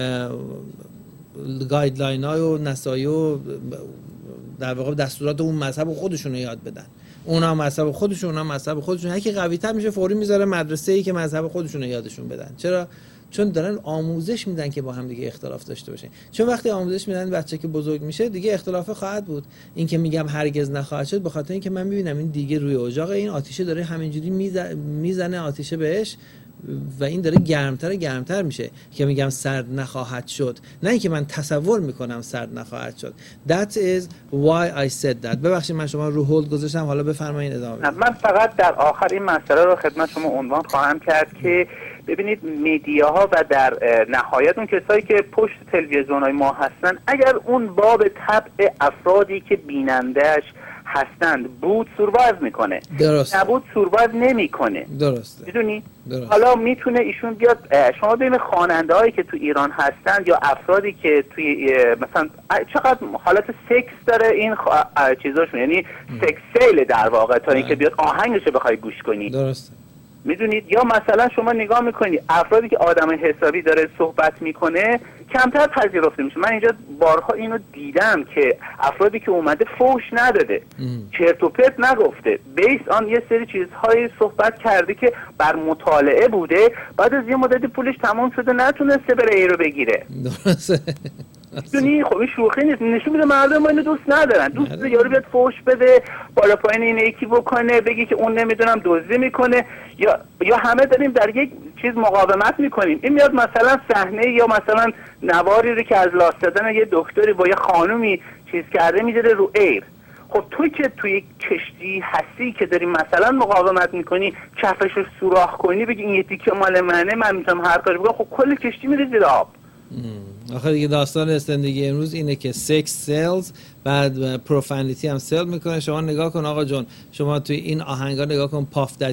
گایدلاین‌های و نصایح و در واقع دستورات اون مذهب خودشون رو یاد بدن. اونا مذهب خودشون، اونا مذهب خودشون. هر کی قوی‌تر میشه فوری میذاره مدرسه‌ای که مذهب خودشون رو یادشون بدن. چرا؟ چون دارن آموزش میدن که با هم دیگه اختلاف داشته باشین. چون وقتی آموزش میدن بچه که بزرگ میشه دیگه اختلاف خواهد بود. این که میگم هرگز نخواهد شد به خاطر اینکه من میبینم این دیگه روی اجاق این آتیشه داره همینجوری میزنه آتیشه بهش و این داره گرمتر میشه که میگم سرد نخواهد شد، نه اینکه من تصور میکنم سرد نخواهد شد. That is why I said that. ببخشید من شما رو هولد گذاشتم، حالا بفرمایید ادامه بدید. من فقط در آخر این مسئله رو خدمت شما عنوان خواهم کرد که ببینید میدیاها و در نهایت اون کسایی که پشت تلویزیون‌های ما هستن، اگر اون باب طبع افرادی که بینندهش هستند بود سوروایو میکنه، درست نبود سوروایو نمیکنه. درسته، میدونی؟ حالا میتونه ایشون بیاد، شما ببینید خواننده هایی که تو ایران هستن یا افرادی که توی مثلا چقدر حالت سکس داره این چیزاشون، یعنی سکس سیل در واقع تا اینکه بیاد آهنگش رو بخوای گوش کنی. درسته. میدونید؟ یا مثلا شما نگاه میکنید افرادی که آدم حسابی داره صحبت میکنه کمتر پذیرفته میشه. من اینجا بارها اینو دیدم که افرادی که اومده فوش نداده، چرت و پرت نگفته، بیس آن یه سری چیزهای صحبت کرده که بر مطالعه بوده، بعد از یه مدت پولش تمام شده نتونسته بره ای رو بگیره. درسته. میدونی؟ خب این شوخی نیست، نشون میده مردم ما اینو دوست ندارن. دوست داره یارو بیاد فوش بده، بالا پایین این یکی بکنه، بگی که اون نمیدونم دزدی میکنه، یا همه داریم در یک چیز مقاومت میکنیم. این میاد مثلا صحنه یا مثلا نواری رو که از لاست دادن یه دکتری با یه خانومی چیز کرده میذاره رو ایر. خب توی که توی کشتی هستی که داری مثلا مقاومت میکنی، کفش رو سوراخ کنی، بگی این یه تیکه مال منه، من میتونم هر کاری بکنم، خب کل کشتی میره زیر آب. آخه دیگه داستان زندگی امروز اینه که سکس سیلز، بعد پروفانیتی هم سیل میکنه. شما نگاه کن آقا جون، شما توی این آهنگا نگاه کن،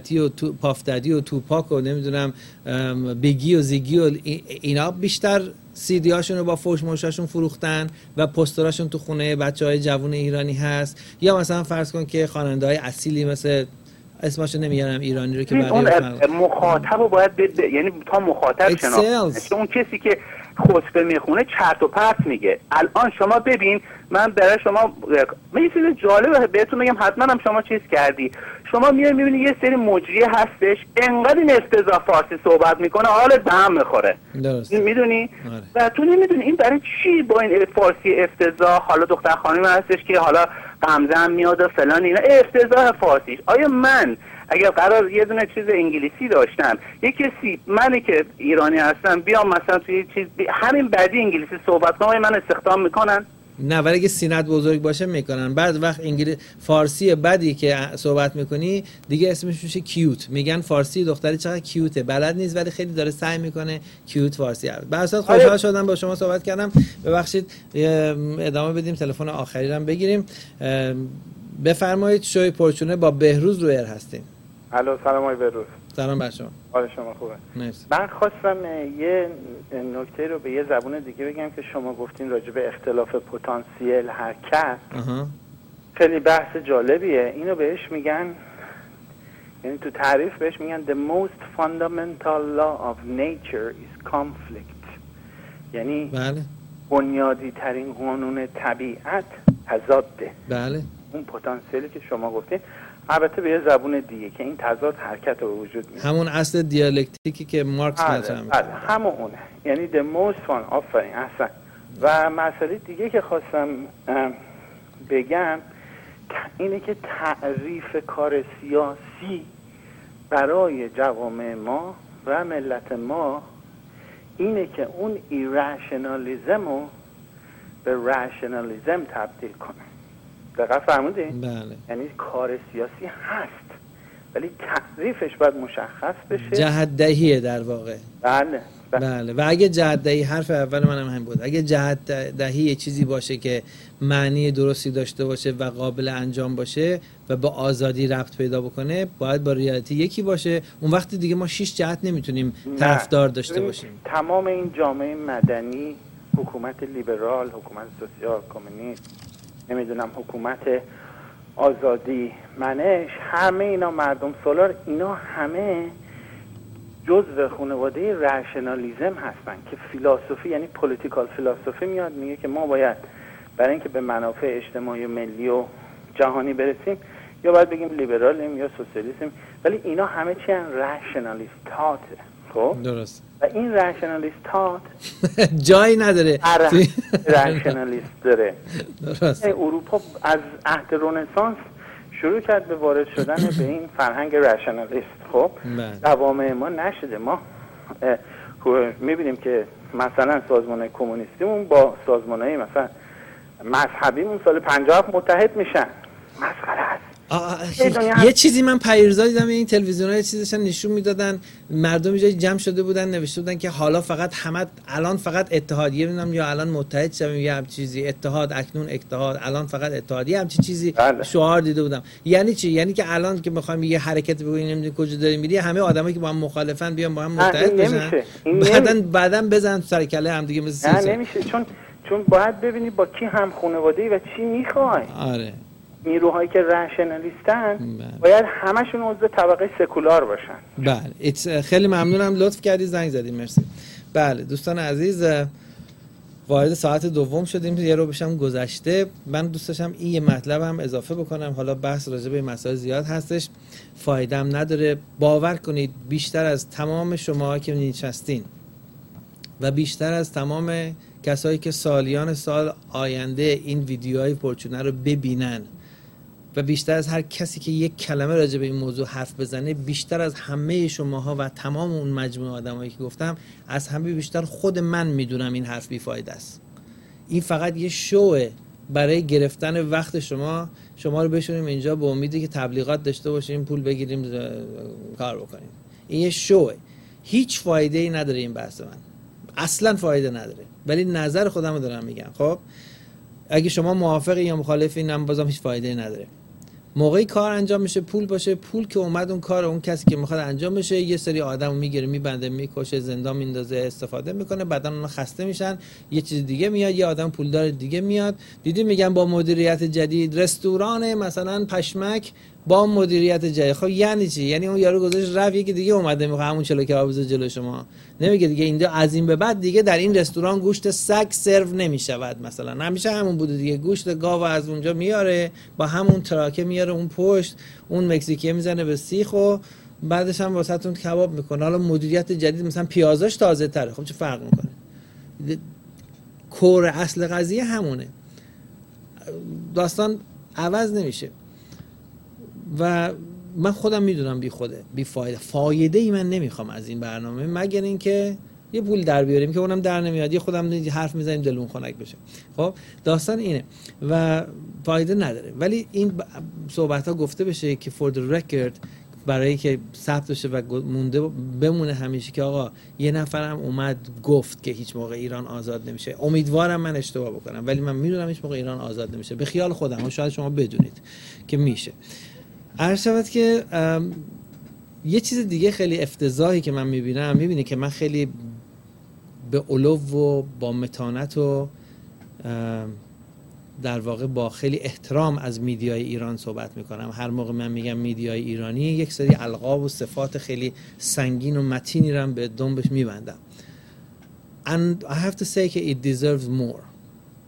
پافدادی و توپاک و نمیدونم بیگی و زیگی و اینا بیشتر CD هاشون رو با فوش موشاشون فروختن و پوستراشون تو خونه بچهای جوون ایرانی هست. یا مثلا فرض کن که خواننده‌های اصیلی مثل اسمشو نمیارم ایرانی رو که بقیه مخاطب رو باید یعنی تا مخاطب شناخته، اون کسی که خطبه میخونه چرت و پرت میگه. الان شما ببین، من برای شما یه چیز جالبه بهتون میگم، حتما هم شما چیز کردی. شما میبینی یه سری مجری هستش انقدر این افتضاح فارسی صحبت میکنه حالت به هم میخوره. میدونی؟ و تو نمیدونی این برای چی با این فارسی افتضاح. حالا دختر خانمی هستش که حالا غمزه هم میاد و فلان، اینا افتضاح فارسیش. آیا من اگر قرار یه دونه چیز انگلیسی داشتم، یه کسی منی که ایرانی هستم بیام مثلا توی چیز همین بدی انگلیسی صحبت کنم، من استخدام میکنن؟ نه، ولی اگه سینت بزرگ باشه میکنن. بعد وقت فارسی بدی که صحبت میکنی دیگه اسمش میشه کیوت. میگن فارسی دختری چقدر کیوته، بلد نیست ولی خیلی داره سعی میکنه کیوت فارسی حرف. به اصل خوشحال شدم با شما صحبت کردم. ببخشید ادامه بدیم، تلفن آخری رو بگیریم. بفرمایید. شوی پرچونه با بهروز رو ایر هستیم. الو، سلام آقای بهروز. سلام بر شما. حال شما خوبه؟ مرسی. من خواستم یه نکته رو به یه زبون دیگه بگم که شما گفتین راجع به اختلاف پتانسیل حرکت. خیلی بحث جالبیه. اینو بهش میگن، یعنی تو تعریف بهش میگن the most fundamental law of nature is conflict. یعنی بله، بنیادی ترین قانون طبیعت تضاده. بله، اون پتانسیلی که شما گفتین. البته به یه زبون دیگه که این تضاد حرکت رو وجود میاره. همون اصل دیالکتیکی که مارکس مطرح میکنه. همونه، یعنی the most fun. آفرین، احسن. و مسئله دیگه که خواستم بگم اینه که تعریف کار سیاسی برای جوامع ما و ملت ما اینه که اون ایرشنالیزم رو به رشنالیزم تبدیل کنه. دقیق فرمودین؟ بله. یعنی کار سیاسی هست ولی تعریفش باید مشخص بشه. جهت دهیه در واقع. بله. و اگه جهت دهی، حرف اول منم هم بود، اگه جهت دهی یه چیزی باشه که معنی درستی داشته باشه و قابل انجام باشه و با آزادی ربط پیدا بکنه، باید با ریالیتی یکی باشه. اون وقت دیگه ما 6 جهت نمیتونیم طرفدار داشته باشیم. تمام این جامعه مدنی، حکومت لیبرال، حکومت سوسیال کمونیست، نمیدونم حکومت آزادی منش، همه اینا مردم سالار، اینا همه جزء خانواده رشنالیزم هستن که فیلسوفی، یعنی پولیتیکال فیلسوفی میاد میگه که ما باید برای اینکه به منافع اجتماعی و ملی و جهانی برسیم یا باید بگیم لیبرالیم یا سوسیالیسم، ولی اینا همه چی ان رشنالیستات. خب درست. و این رشنالیستات جایی نداره. رشنالیست داره. درست. اروپا از عهد رنسانس شروع کرد به وارد شدن به این فرهنگ رشنالیست. خب جوامع ما نشده. ما میبینیم که مثلا سازمان کمونیستیمون با سازمان‌های مثلا مذهبیمون سال 57 متحد میشن. مسخره است. یه چیزی من پیروزا دیدم این تلویزیون‌ها یه چیزی داشتن نشون میدادن، مردم جای جمع شده بودن نوشته بودن که حالا فقط الان فقط اتحادیه میدونم یا الان متحد شویم یا هم چیزی، اتحاد اکنون اتحاد، الان فقط اتحادیه، هم چیزی شعار دیده بودم. یعنی چی؟ یعنی که الان که می‌خوایم یه حرکت بگیم نمیدونم کجا داریم میری، همه آدمایی که با هم مخالفن بیان با هم متحد بشن، بعدن بزن سر کله هم دیگه مثل نه نمیشه. چون باید ببینی با کی هم خانواده‌ای و چی می‌خوای. آره. نیروهایی که رشنالیستن باید همشون عضو طبقه سکولار باشن. بله. خیلی ممنونم، لطف کردی زنگ زدید. مرسی. بله دوستان عزیز، وارد ساعت دوم شدیم، یه رو بشم گذشته. من دوست داشتم این یه مطلب هم اضافه بکنم. حالا بحث راجع به مسائل زیاد هستش، فایده هم نداره. باور کنید بیشتر از تمام شما که نشستین و بیشتر از تمام کسایی که سالیان سال آینده این ویدیوهای پرچونه رو ببینن و بیشتر از هر کسی که یک کلمه راجع به این موضوع حرف بزنه، بیشتر از همه شماها و تمام اون مجموعه آدمایی که گفتم، از همه بیشتر خود من میدونم این حرف بیفایده است. این فقط یه شوه برای گرفتن وقت شما رو بشونیم اینجا به امیدی که تبلیغات داشته باشیم، پول بگیریم، کار بکنیم. این یه شوه، هیچ فایده ای نداره این بحث من، اصلا فایده نداره. ولی نظر خودم رو دارم میگم. خب اگه شما موافقی یا مخالفی، اینم بازم هیچ فایده ای نداره. موقعی کار انجام میشه، پول باشه، پول که اومد اون کار اون کسی که میخواد انجام بشه، یه سری آدمو میگیره، میبنده، میکشه، زندان میندازه، استفاده میکنه، بعدن اونها خسته میشن، یه چیز دیگه میاد، یه آدم پولدار دیگه میاد. دیدی میگن با مدیریت جدید رستوران مثلا پشمک با مدیریت جدید. خب یعنی چی؟ یعنی اون یارو گذاشت رفت، یکی دیگه اومده میخواد همون چلو کباب بزنه جلو شما. نمیگه دیگه اینجا از این به بعد دیگه در این رستوران گوشت سگ سرو نمیشود، مثلا همیشه همون بوده دیگه، گوشت گاو از اونجا میاره با همون تراکه میاره اون پشت، اون مکزیکیه میزنه به سیخ و بعدش هم واسهتون کباب میکنه. حالا مدیریت جدید مثلا پیازاش تازه تره، خب چه فرق میکنه؟ کور اصل قضیه همونه، داستان عوض نمیشه. و من خودم میدونم بی فایده ای من نمیخوام از این برنامه، مگر اینکه یه پول در بیاریم که اونم در نمیاد، یه خودم حرف میزنیم دلمون خنک بشه. خب داستان اینه و فایده نداره. ولی این صحبت ها گفته بشه که for the record، برای که ثبت بشه و بمونه همیشه که آقا یه نفرم اومد گفت که هیچ موقع ایران آزاد نمیشه. امیدوارم من اشتباه بکنم، ولی من میدونم هیچ موقع ایران آزاد نمیشه، به خیال خودم، شاید شما بدونید که میشه. عرض شود که یه چیز دیگه خیلی افتضاحی که من میبینی که من خیلی به علو و با متانت و در واقع با خیلی احترام از میدیای ایران صحبت میکنم. هر موقع من میگم میدیای ایرانی، یک سری القاب و صفات خیلی سنگین و متینی رو به دنبش میبندم. And I have to say که it deserves more.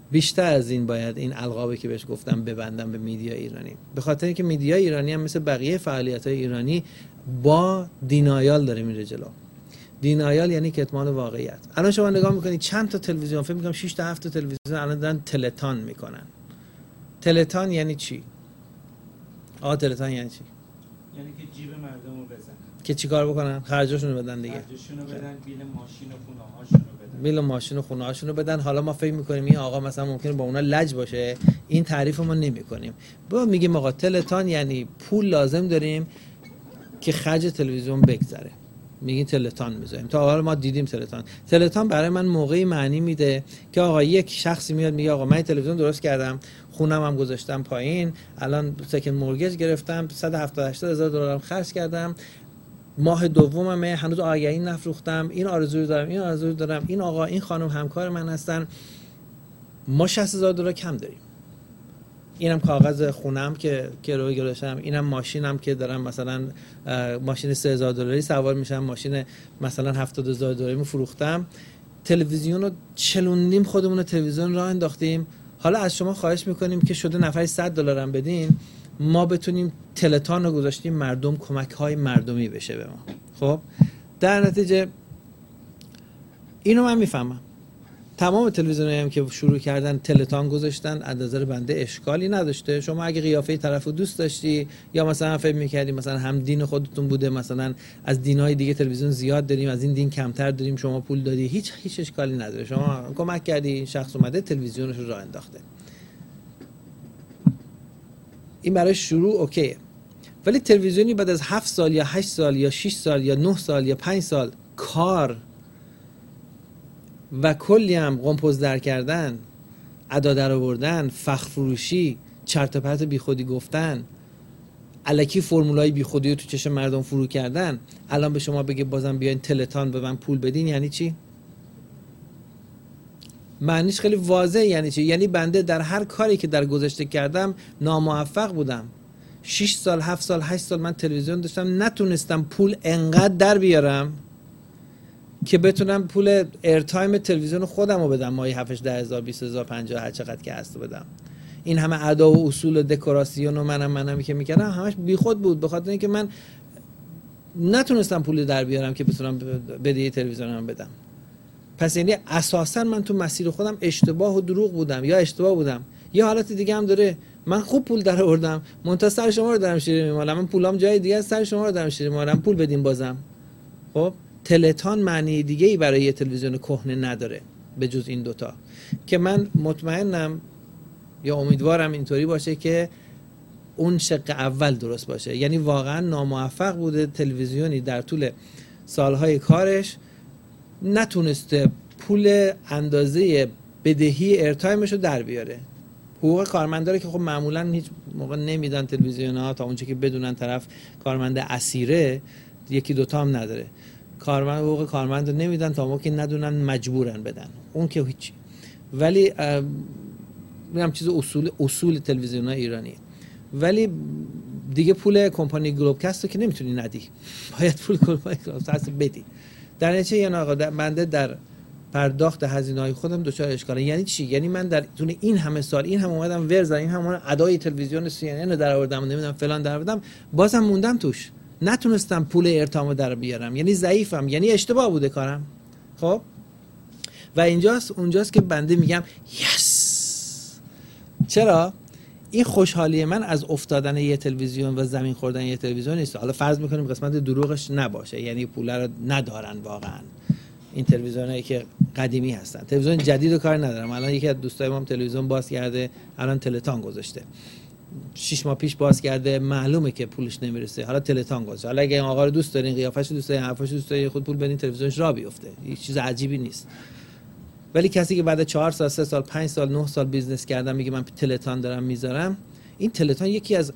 بیشتر از این باید این القابی که بهش گفتم ببندم به میدیا ایرانی، به خاطر اینکه میدیا ایرانی هم مثل بقیه فعالیت‌های ایرانی با دینایال داره میره جلو. دینایال یعنی کتمان واقعیت. الان شما نگاه میکنید چند تا تلویزیون، فکر میکنم 6 تا 7 تا تلویزیون الان دارن تلتان میکنن. تلتان یعنی چی؟ تلتان یعنی چی؟ یعنی که جیب مردم رو بزنن. که چیکار بکنن؟ خرجشون رو بدن دیگه. خرجشون رو بدن، بیل ماشین و خونه هاشون رو بدن. بیل ماشین و خونه هاشون رو بدن. حالا ما فکر میکنیم این آقا مثلا ممکنه با اونا لج باشه، این تعریف ما نمیکنیم. با میگیم آقا تلتان یعنی پول لازم داریم که خرج تلویزیون بگذره. میگین تلتان میذاریم. تا حالا ما دیدیم تلتان برای من موقعی معنی میده که آقا یک شخصی میاد میگه آقا من تلویزیون درست کردم، خونم هم گذاشتم پایین، الان سکن مورگیج گرفتم، 170 هزار دلار خرج کردم، ماه دوممه، هنوز آگهی نفروختم، این آرزو دارم، این آقا این خانم همکار من هستن، ما 60,000 دلار کم داریم. اینم کاغذ خونم که روی گذاشتم، اینم ماشینم که دارم مثلا ماشین 3,000 دلاری سوار میشم، ماشین مثلا 70,000 دلاری فروختم، تلویزیون رو چلوندیم، خودمون تلویزیون راه انداختیم. حالا از شما خواهش میکنیم که شده نفری 100 دلار هم بدین، ما بتونیم تلتان رو گذاشتیم مردم کمک های مردمی بشه به ما. خب در نتیجه اینو من میفهمم. تمام تلویزیونایی هم که شروع کردن تلتان گذاشتن، از نظر بنده اشکالی نداشته. شما اگه قیافه طرفو دوست داشتی یا مثلا فکر می‌کردی مثلا هم دین خودتون بوده، مثلا از دینای دیگه تلویزیون زیاد داریم، از این دین کمتر داریم، شما پول دادی، هیچ اشکالی نداره. شما کمک کردی، این شخص اومده تلویزیونش رو راه انداخته. این برای شروع اوکیه. ولی تلویزیونی بعد از 7 سال یا 8 سال یا 6 سال یا 9 سال یا 5 سال کار و کلی هم قمپوز در کردن، ادا در آوردن، فخر فروشی، چرت و پرت بیخودی گفتن، الکی فرمولای بیخودی رو تو چشم مردم فرو کردن، الان به شما بگه بازم بیاین تلتان به من پول بدین، یعنی چی؟ معنیش خیلی واضحه. یعنی چی؟ یعنی بنده در هر کاری که در گذشته کردم ناموفق بودم. 6 سال، 7 سال، 8 سال من تلویزیون داشتم، نتونستم پول انقدر در بیارم که بتونم پول ایرتایم تلویزیون خودم رو بدم، ماهی 7-10 هزار، 20 هزار، 50 هر چقدر که هست بدم. این همه ادا و اصول و دکوراسیون و منمی که میکردم همش بیخود بود، به خاطر اینکه من نتونستم پول در بیارم که بتونم بدهی تلویزیونم بدم. پس یعنی اساسا من تو مسیر خودم اشتباه و دروغ بودم، یا اشتباه بودم. یه حالت دیگه هم داره، من خوب پول در آوردم، منتها سر شما رو دارم شیره میمالم، من پولام جای دیگه سر شما رو دارم شیره میمالم، پول بدین بازم. خب تلتان معنی دیگه‌ای برای یه تلویزیون کهنه نداره به جز این دوتا، که من مطمئنم یا امیدوارم اینطوری باشه که اون شق اول درست باشه. یعنی واقعا ناموفق بوده تلویزیونی در طول سالهای کارش نتونسته پول اندازه بدهی ایرتایمش رو در بیاره. حقوق کارمنداره که خب معمولا هیچ موقع نمیدن تلویزیون‌ها تا اونچه که بدونن طرف کارمند اسیره، یکی دوتا هم نداره. حقوق کارمند رو نمیدن تا موقعی ندونن مجبورن بدن، اون که هیچی. ولی میگم چیز اصول تلویزیون‌های ایرانی. ولی دیگه پول کمپانی گلوبکست رو که نمیتونی ندی، باید پول کمپانی گلوبکست بدی. در نتیجه یعنی آقا بنده در پرداخت هزینه‌های خودم دچار اشکاله. یعنی چی؟ یعنی من در طول این همه سال این هم اومدم ورزن، این همون ادای تلویزیون CNN رو در آوردم، نمیدونم فلان در آوردم، بازم موندم توش، نتونستم پول ارتامو در بیارم. یعنی ضعیفم، یعنی اشتباه بوده کارم. خب و اونجاست که بنده میگم یس. چرا؟ این خوشحالی من از افتادن یه تلویزیون و زمین خوردن یه تلویزیون نیست. حالا فرض میکنیم قسمت دروغش نباشه، یعنی پول رو ندارن واقعا این تلویزیونایی که قدیمی هستن. تلویزیون جدید رو کار ندارم. الان یکی از دوستای ما تلویزیون باز کرده، الان تلتان گذاشته. 6 ماه پیش باز کرده، معلومه که پولش نمیرسه، حالا تلتان گذاشته. حالا اگه این آقا رو دوست دارین، قیافش دوست دارین، حرفش دوست دارین، خود پول بدین تلویزیونش راه بیفته. هیچ چیز عجیبی نیست. ولی کسی که بعد 4 سال، 3 سال، 5 سال، 9 سال بیزنس کردن میگه من تلتان دارم میذارم، این تلتان یکی از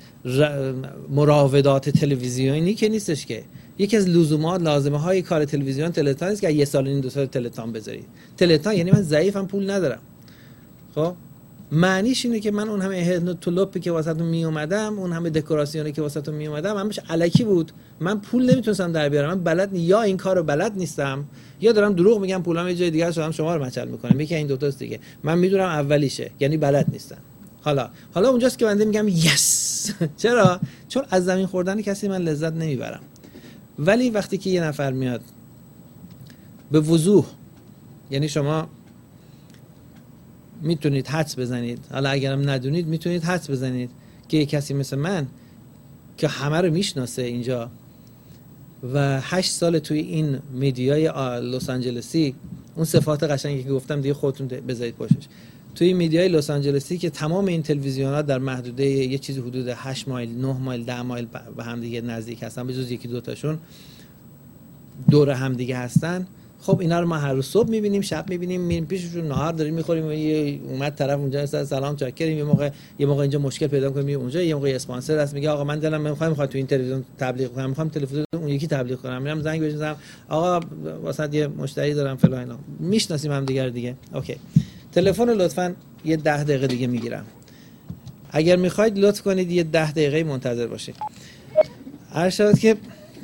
مراودات تلویزیونی که نیستش، که یکی از لزومات لازمه های کار تلویزیون تلتان است که 1 سال و نیم 2 سال تلتان بذارید. تلتان یعنی من ضعیفم، پول ندارم. خب معنیش اینه که من اون همه هدنوتولوپی که واسهتون می اومدم، اون همه دکوراسیونی که واسهتون می اومدم همش الکی بود. من پول نمیتونستم در بیارم. من یا این کارو بلد نیستم یا دارم دروغ میگم پولام یه جای دیگه شدم شما رو مچل میکنم. یکی این دو تاست دیگه. من میدونم اولیشه، یعنی بلد نیستم. حالا اونجاست که بنده میگم یس. چرا؟ چون از زمین خوردن کسی من لذت نمیبرم. ولی وقتی که یه نفر میاد به وضوح، یعنی شما میتونید حدس بزنید، حالا اگرم ندونید میتونید حدس بزنید که یه کسی مثل من که همه رو میشناسه اینجا و 8 سال توی این میدیای لس آنجلسی، اون صفات قشنگی که گفتم دیگه خودتون بذارید پشتش، توی میدیای لس آنجلسی که تمام این تلویزیون‌ها در محدوده یه چیزی حدود 8 مایل 9 مایل 10 مایل به هم دیگه نزدیک هستن، به جز یکی دو تاشون دور هم دیگه هستن. خب اینا رو ما هر روز صبح می‌بینیم، شب می‌بینیم، میریم پیششون نهار داریم می‌خوریم، اومد طرف اونجا سلام چاکریم، یه موقع اینجا مشکل پیدا کنیم میریم اونجا، یه موقع اسپانسر هست میگه آقا من دلم می‌خواد تو این تلویزیون تبلیغ کنم، می‌خوام تلویزیون اون یکی تبلیغ کنم، میرم زنگ بزنم آقا واسه یه مشتری دارم فلان اینا. میشناسیم هم دیگه. اوکی. تلفن لطفاً یه 10 دقیقه دیگه میگیرم. اگر می‌خواید لطف کنید یه 10 دقیقه منتظر باشید. هر شد که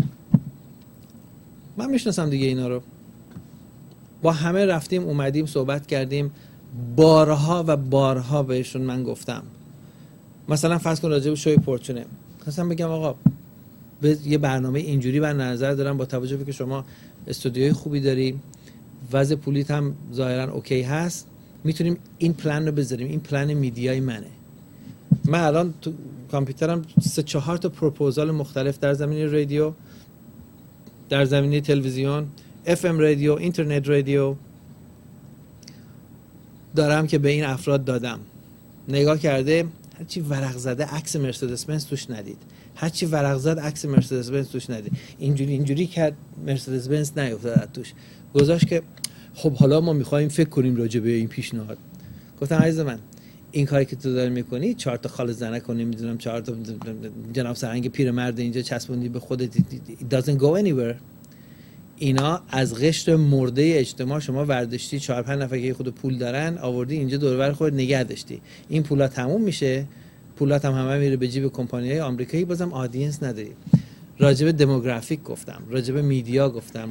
من میشناسم دیگه اینا رو. با همه رفتیم اومدیم صحبت کردیم، بارها و بارها بهشون من گفتم. مثلا فرض کن راجع به شوی پورچونه خواستم بگم آقا یه برنامه اینجوری بر نظر دارم، با توجه به که شما استودیوی خوبی داری، وضع پولیت هم ظاهرا اوکی هست، میتونیم این پلن رو بذاریم. این پلن میدیای منه. من الان تو کامپیوترم 3-4 تا پروپوزال مختلف در زمینه رادیو، در زمینه تلویزیون، FM رادیو، اینترنت رادیو دارم که به این افراد دادم. نگاه کرده، هرچی ورق زده عکس مرسدس بنز توش ندید، هرچی ورق زد عکس مرسدس بنز توش ندید، اینجوری کرد مرسدس بنز نیافتاد توش. گذاشت که خب حالا ما میخوایم فکر کنیم راجع به این پیشنهاد. گفتم عزیز من این کاری که تو داری میکنی، 4 تا خال زنک کنی، میدونم 4 تا جناب سرهنگ پیرمرد اینجا چسبوندی به خودت، it doesn't go anywhere. اینا از قشر مرده اجتماع شما ورداشتی، 4-5 نفر که خود پول دارن آوردی اینجا دور و بر خود نگه داشتی. این پولا تموم میشه، پولات هم همه میره به جیب کمپانی‌های آمریکایی، بازم آدینس نداری. راجب دموگرافیک گفتم، راجب میدیا گفتم،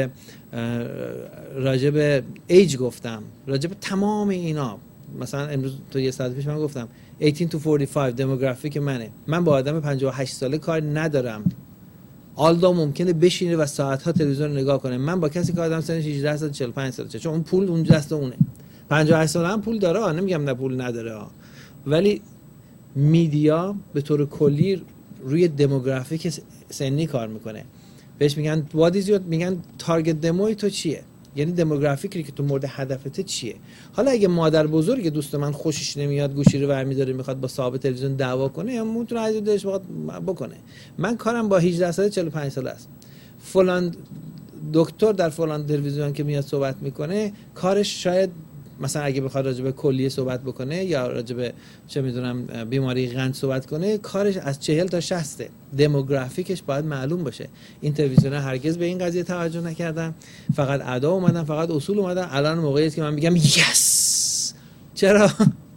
راجب ایج گفتم، راجب تمام اینا. مثلا امروز تو یه ساعت پیش من گفتم 18 to 45 دموگرافیک منه. من با آدم 58 ساله کار ندارم. آلدو ممکنه بشینه و ساعت‌ها تلویزیون نگاه کنه. من با کسی که آدم سنش 18 سال 45 ساله، چون اون پول اون دست اونه. 58 ساله هم پول داره، نمیگم نه پول نداره، ولی میدیا به طور کلی روی دموگرافیک سنی کار میکنه. بهش میگن میگن تارگت دموی تو چیه، یعنی دموگرافیکی که تو مورد هدفته چیه. حالا اگه مادر بزرگ دوست من خوشش نمیاد، گوشی رو برمی‌داره میخواد با صاحب تلویزیون دعوا کنه، یا میتونه از دلش بکنه. من کارم با 18 ساله 45 ساله است. فلان دکتر در فلان تلویزیون که میاد صحبت میکنه، کارش شاید مثلا اگه بخواد راجع به کلیه صحبت بکنه یا راجع به چه میدونم بیماری قند صحبت کنه، کارش از 40 تا 60. دموگرافیکش باید معلوم باشه. این تلویزیون‌ها هرگز به این قضیه توجه نکردن، فقط ادا اومدن، فقط اصول اومدن. الان موقعی است که من میگم یس. چرا؟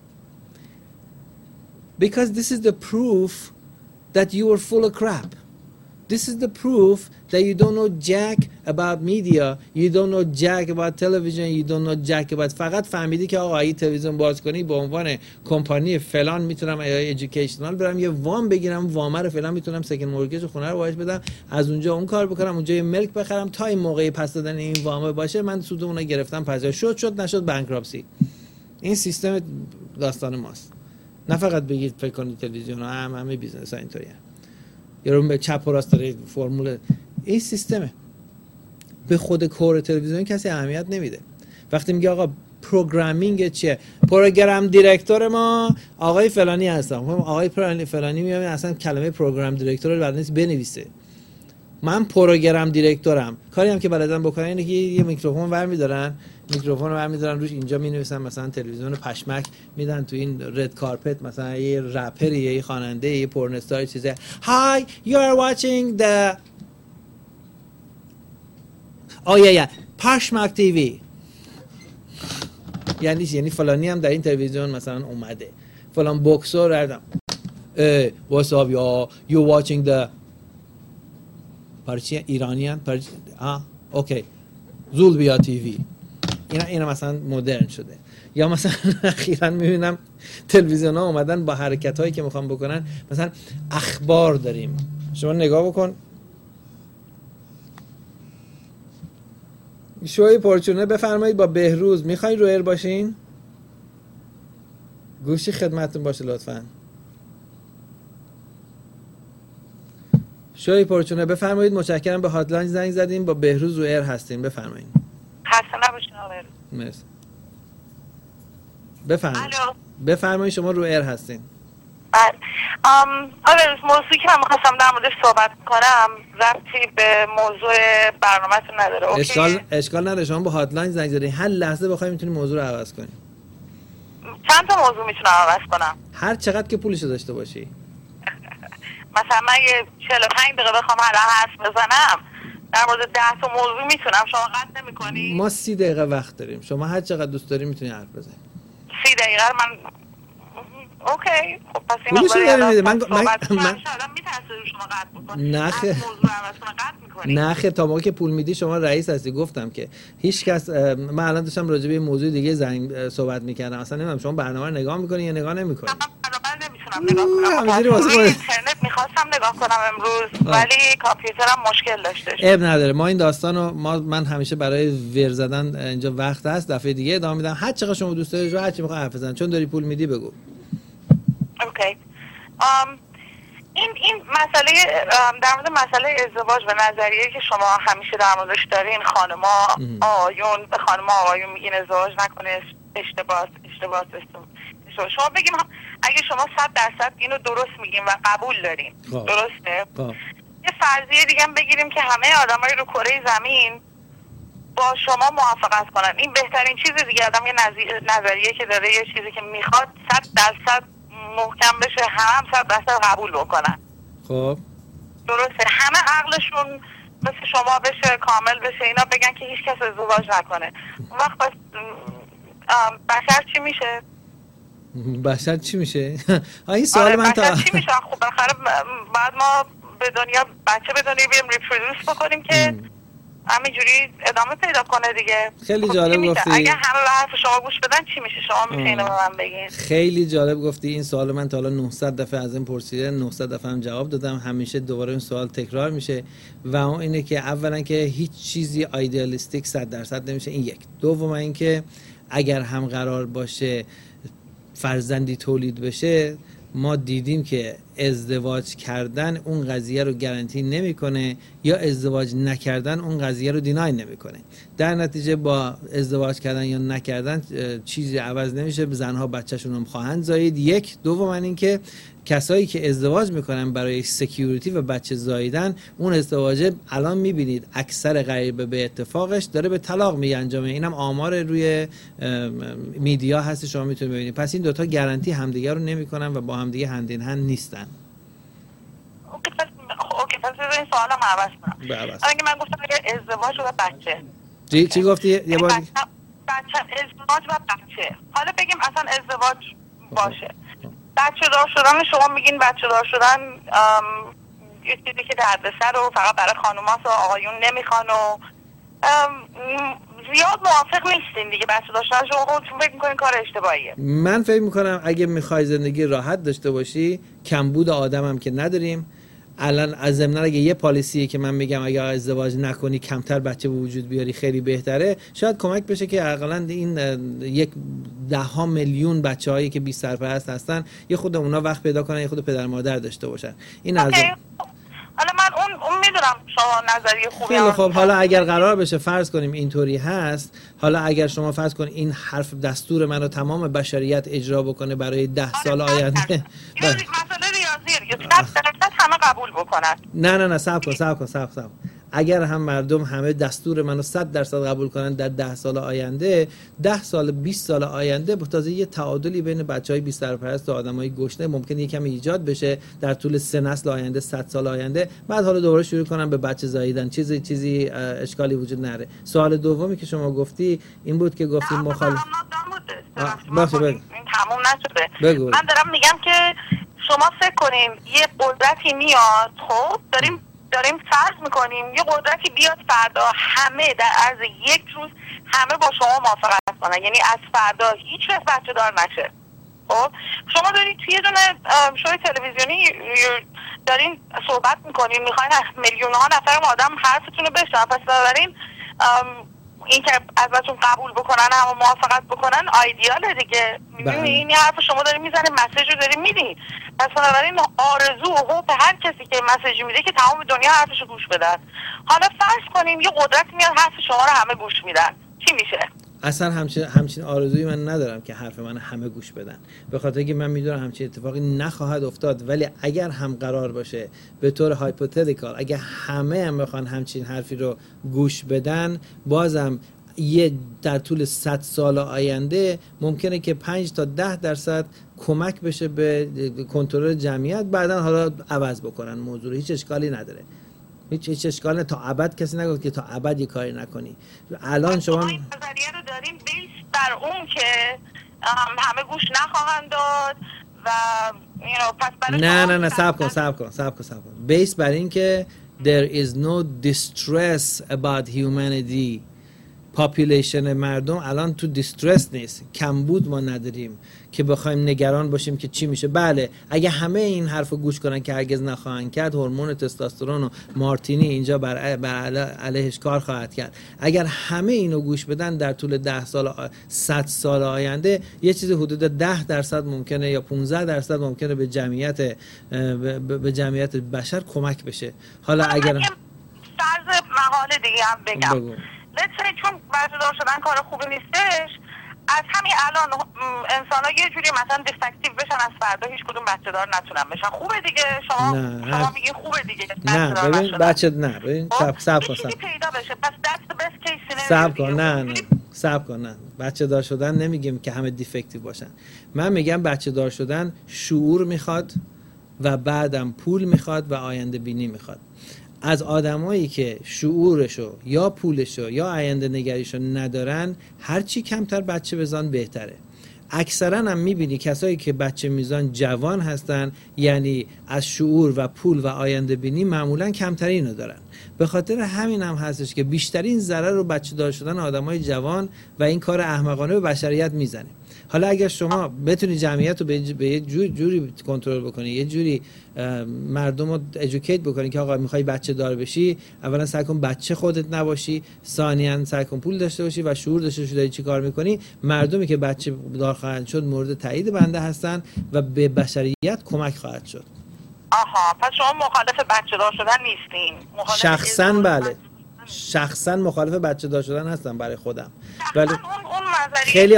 Because this is the proof that you are full of crap. This is the proof that you don't know jack about media, you don't know jack about television, you don't know jack about. فقط فهمیدی که آقا این تلویزیون باز کنی به عنوان کمپانی فلان میتونم ایژوکیشنال برم یه وام بگیرم، وام رو فلان میتونم سکند مورگیج خونه رو باهاش بدم، از اونجا اون کار بکنم، اونجا یه ملک بخرم، تا این موقعی پس دادن این وام باشه من سود اون رو گرفتم، پس شد نشد بانکراپسی. این سیستم داستان ماست. نه فقط بگید فکر کنید تلویزیون همه بیزنس ها اینطوریه، یارو به چپ و راست داره فرمول. این سیستمه. به خود کور تلویزیون کسی اهمیت نمیده. وقتی میگه آقا پروگرامینگ چیه، پروگرام دیرکتور ما آقای فلانی هستم، آقای فلانی میاد اصلا کلمه پروگرام دیرکتور رو بلد نیست بنویسه. من پروگرام دیرکتورم. کاری هم که بلدن بکنن اینه که یه میکروفون برمی‌دارن، روش اینجا می‌نویسن مثلا تلویزیون پشمک میدن تو این رد کارپت، مثلا یه رپر، یه خواننده، یه پورن استار چیزه، Hi, you are watching the پشمک TV. یعنی فلانی هم در این تلویزیون مثلا اومده، فلان بوکسور رفتم what's up you watching the پارچی ایرانیان اوکی زولبیا تیوی، اینا مثلا مدرن شده. یا مثلا اخیراً میبینم تلویزیون ها اومدن با حرکت هایی که میخوام بکنن، مثلا اخبار داریم، شما نگاه بکن شوی پرچونه بفرمایید با بهروز میخواین رو ایر باشین؟ گوشی خدمتتون باشه لطفاً. شوی پرچونه بفرمایید، متشکرم، به هاتلاین زنگ زدیم، با بهروز رو ایر هستیم، بفرمایید. خسته نباشین آقای. مرسی. بفرمایید شما رو ایر هستین. بله. آره موضوعی که من می‌خواستم در موردش صحبت کنم ربطی به موضوع برنامه‌تون نداره. اشکال نداره، شما با هاتلاین زنگ زدین، هر لحظه بخواید میتونید موضوع رو عوض کنید. چند تا موضوع میتونم عوض کنم؟ هر چقدر که پولشو داشته باشی. مثلا من یه 45 دقیقه بخوام الان حرف بزنم در مورد 10 تا موضوع میتونم، شما قطع نمی‌کنی؟ ما 30 دقیقه وقت داریم، شما هر چقدر دوست داری میتونی حرف بزنی. 30 دقیقه من اوکی. خب پس این نه تا موقعی که پول میدی شما رئیس هستی. گفتم که هیچ کس، من الان داشتم راجع به موضوع دیگه صحبت میکردم، اصلا نمیدونم شما برنامه رو نگاه میکنی یا نگاه نمیکنی. نمیتونم نگاه کنم، اینترنت میخواستم نگاه کنم امروز ولی کامپیوترم مشکل داشتش. اب نداره، ما این داستانو من همیشه برای ور زدن اینجا وقت هست، دفعه دیگه ادامه میدم، هر چقدر شما دوست داری هر چی میخوای حرف بزن، چون داری پول میدی بگو. اوکی. این مسئله در مورد مسئله ازدواج و نظریه‌ای که شما همیشه در موردش دارین، خانم‌ها آقایون به خانم‌ها آقایون میگین ازدواج نکنه، اشتباه شما بگیم اگه شما 100% اینو درست میگین و قبول دارین درسته؟ یه فرضیه دیگه هم بگیریم که همه آدمای رو کره زمین با شما موافقت کنن، این بهترین چیز دیگه. آدم یه نظریه که داره، یه چیزی که میخواد 100% محکم بشه، هم 100% قبول بکنن. خب درسته، همه عقلشون مثل شما بشه، کامل بشه، اینا بگن که هیچ کس ازدواج نکنه. اون وقت بس بشر چی میشه؟ بشر چی میشه؟ این سوال من بشر چی میشه؟ خب بالاخره بعد ما به دنیا بچه به دنیا بیاریم ریپرودوس بکنیم که همینجوری ادامه پیدا کنه دیگه. خیلی جالب گفتی. اگه همه به حرف شما گوش بدن چی میشه؟ شما میشه اینو به من بگین. خیلی جالب گفتی. این سوال من تا حالا 900 دفعه از این پرسیده، 900 دفعه هم جواب دادم، همیشه دوباره این سوال تکرار میشه و اون اینه که اولا که هیچ چیزی ایدئالیستیک 100% نمیشه، این یک. دوم اینکه اگر هم قرار باشه فرزندی تولید بشه، ما دیدیم که ازدواج کردن اون قضیه رو گارانتی نمیکنه یا ازدواج نکردن اون قضیه رو دینای نمیکنه. در نتیجه با ازدواج کردن یا نکردن چیزی عوض نمیشه، زنها بچه‌شون هم خواهند زایید. یک. دوم این که کسایی که ازدواج میکنن برای سکیوریتی و بچه زاییدن، اون ازدواج الان میبینید اکثر غریبه به اتفاقش داره به طلاق میانجامه. اینم آمار روی میدیا هست، شما میتونید ببینید. پس این دوتا گارانتی همدیگه رو نمیکنن و با همدیگه هند این هند نیستن. اوکی پس این سوالم عوض کنم. اگه من گفتم اگه ازدواج و بچه چی گفتی؟ یه بار بچه ازدواج و بچه، حالا بگیم اصلا ازدواج باشه، بچه دار شدن شما میگین بچه دار شدن یه چیزی که دردسر رو فقط برای خانوماست و آقایون نمیخوان و زیاد موافق نیستین دیگه. بچه داشتن شما خودتون فکر میکنین کار اشتباهیه. من فکر میکنم اگه میخوای زندگی راحت داشته باشی، کمبود آدم هم که نداریم الان، از ضمن اگه یه پالیسیه که من میگم اگه ازدواج نکنی کمتر بچه به وجود بیاری خیلی بهتره، شاید کمک بشه که حداقل این 10 میلیون بچه‌هایی که بی سرپرست هستن یه خود اونا وقت پیدا کنن، یه خود پدر مادر داشته باشن. این از حالا من اون میدونم شما نظریه خوبی خیلی خب. حالا اگر قرار بشه فرض کنیم اینطوری هست، حالا اگر شما فرض کنید این حرف دستور منو تمام بشریت اجرا بکنه برای 10 سال آینده، مسئله ریاضیه دیگه، 100% همه قبول بکنن. نه صبر کن. اگر هم مردم همه دستور منو 100% قبول کنن در 10 سال آینده، 10 سال 20 سال آینده با تازه یه تعادلی بین بچهای بی سرپرست و آدمای گشنه ممکنه یکم ایجاد بشه در طول 3 نسل آینده، 100 سال آینده. بعد حالا دوباره شروع کنن به بچه زاییدن، چیزی اشکالی وجود نره. سوال دومی که شما گفتی این بود که گفتیم مخالف این تموم نشده. بگو. من دارم میگم که شما فکر کنیم یه قدرتی میاد، خب داریم فرض میکنیم یه قدرتی بیاد فردا همه در عرض یک روز همه با شما موافقت کنن، یعنی از فردا هیچ کس بچه دار نشه. خب شما دارید توی یه دونه شوی تلویزیونی دارین صحبت میکنین، میخواین میلیون ها نفر آدم حرفتون رو بشنون، پس بنابراین این که ازتون قبول بکنن اما موافقت بکنن آیدیاله دیگه. میبینی این حرف شما دارین میزنین، مسیج رو دارین میدین، پس بنابراین آرزو و هوپ هر کسی که مسیج میده که تمام دنیا حرفشو گوش بدن. حالا فرض کنیم یه قدرت میاد حرف شما رو همه گوش میدن، چی میشه؟ اصلا همچین آرزویی من ندارم که حرف من همه گوش بدن، به خاطر که من میدونم همچین اتفاقی نخواهد افتاد. ولی اگر هم قرار باشه به طور هایپوتتیکال اگر همه هم بخوان همچین حرفی رو گوش بدن، بازم در طول 100 سال آینده ممکنه که 5 تا 10% کمک بشه به کنترل جمعیت، بعداً حالا عوض بکنن موضوع، هیچ اشکالی نداره. هیچ اشکال نه، تا ابد کسی نگفت که تا ابد یه کاری نکنی. الان شما این نظریه رو داریم بیس بر اون که همه گوش نخواهند داد و پس برای نه صبر کن. بیس بر این که there is no distress about humanity. پاپولیشن مردم الان تو دیسترس نیست، کمبود ما نداریم که بخوایم نگران باشیم که چی میشه. بله اگه همه این حرفو گوش کنن که هرگز نخواهند کرد، هورمون تستوسترون و مارتینی اینجا بر علیهش کار خواهد کرد. اگر همه اینو گوش بدن در طول 10 سال 100 سال آینده یه چیزی حدود 10% ممکنه یا 15% ممکنه به جمعیت بشر کمک بشه. حالا اگر فرض محال دیگه هم بگم چون بردار شدن کار خوبی نیستش، از همین الان انسان ها یه جوری مثلا دیفکتیو بشن، از فردا هیچ کدوم بچه دار نتونن بشن. خوبه دیگه؟ شما میگین خوبه دیگه؟ نه ببین ببین صبر کن پیدا بشه، پس that's the best case scenario. صبر کن نه بچه دار شدن نمیگیم که همه دیفکتیو باشن. من میگم بچه دار شدن شعور میخواد و بعدم پول میخواد و آینده بینی میخواد. از آدمایی که شعورشو یا پولشو یا آینده نگریشو ندارن، هرچی کمتر بچه بزن بهتره. اکثرا هم میبینی کسایی که بچه میزان جوان هستن، یعنی از شعور و پول و آینده بینی معمولا کمترین رو دارن. به خاطر همین هم هستش که بیشترین ضرر رو بچه دار شدن آدمای جوان و این کار احمقانه به بشریت میزنه. حالا اگر شما بتونی جمعیت رو به یه جوری کنترل بکنی، یه جوری مردم رو ادوکییت بکنی که آقا میخوای بچه دار بشی، اولا سعی کن بچه خودت نباشی، ثانیاً سعی کن پول داشته باشی و شعور داشته باشی داری چی کار میکنی. مردمی که بچه دار خواهند شد مورد تایید بنده هستن و به بشریت کمک خواهد شد. آها، پس شما مخالف بچه دار شدن نیستین؟ شخصاً بله، شخصا مخالف بچه دار شدن هستم برای خودم، ولی خیلی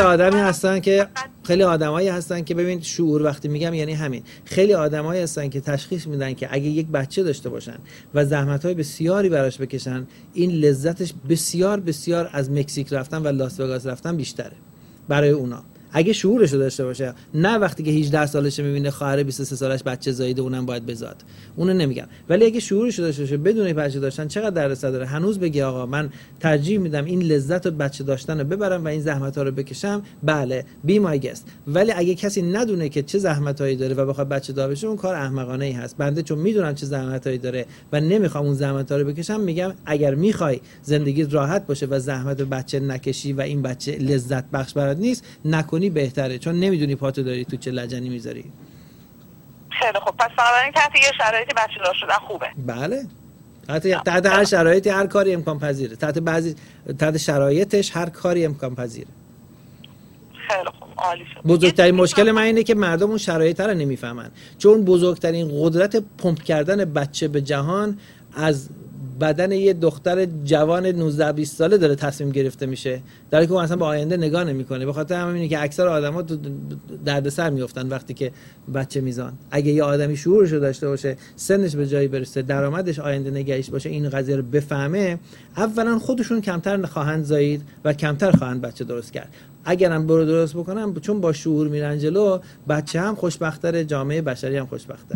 آدمایی هستن که ببین شعور وقتی میگم یعنی همین، خیلی آدمایی هستن که تشخیص میدن که اگه یک بچه داشته باشن و زحمت‌های بسیاری براش بکشن، این لذتش بسیار بسیار از مکزیک رفتن و لاس وگاس رفتن بیشتره برای اونا. اگه شعورشو داشته باشه، نه وقتی که 18 سالشه میبینه خواهر 23 سالش بچه زاییده اونم باید بزاد، اونو نمیگم. ولی اگه شعورشو داشته باشه بدون بچه داشتن چقدر دردسر داره، هنوز بگه آقا من ترجیح میدم این لذت بچه داشتن رو ببرم و این زحمت‌ها رو بکشم، بله بی مای گست. ولی اگه کسی ندونه که چه زحمتایی داره و بخواد بچه دار بشه، اون کار احمقانه ای هست. بنده چون میدونم چه زحمتایی داره و نمیخوام اون زحمت‌ها رو بکشم، میگم اگر میخوای زندگیت راحت باشه و زحمت بچه نکشی و این بچه لذت بخش برات نیست، نکنی بهتره، چون نمیدونی پاتو داری تو چه لجنی میذاری. خیلی خوب، پس بنابراین تحت یه شرایطی بچه دار شدن خوبه. بله، تحت هر شرایطی هر کاری امکان پذیره، تحت شرایطش هر کاری امکان پذیره. خیلی خوب، عالی شد. بزرگترین مشکل من اینه که مردم اون شرایط رو نمیفهمن، چون بزرگترین قدرت پمپ کردن بچه به جهان از بدن یه دختر جوان 19-20 ساله داره تصمیم گرفته میشه، در حالی که اون اصلا به آینده نگاه نمیکنه. به خاطر همینه که اکثر آدما دردسر میافتن وقتی که بچه میزان. اگه یه آدمی شعورشو داشته باشه، سنش به جایی برسه، درآمدش آینده نگاهیش باشه، این قضیه رو بفهمه، اولا خودشون کمتر خواهند زایید و کمتر خواهند بچه درست کرد. اگرم برو درست بکنم، چون با شعور میرن جلو، بچه هم خوشبخت‌تره، جامعه بشری هم خوشبخت‌تره.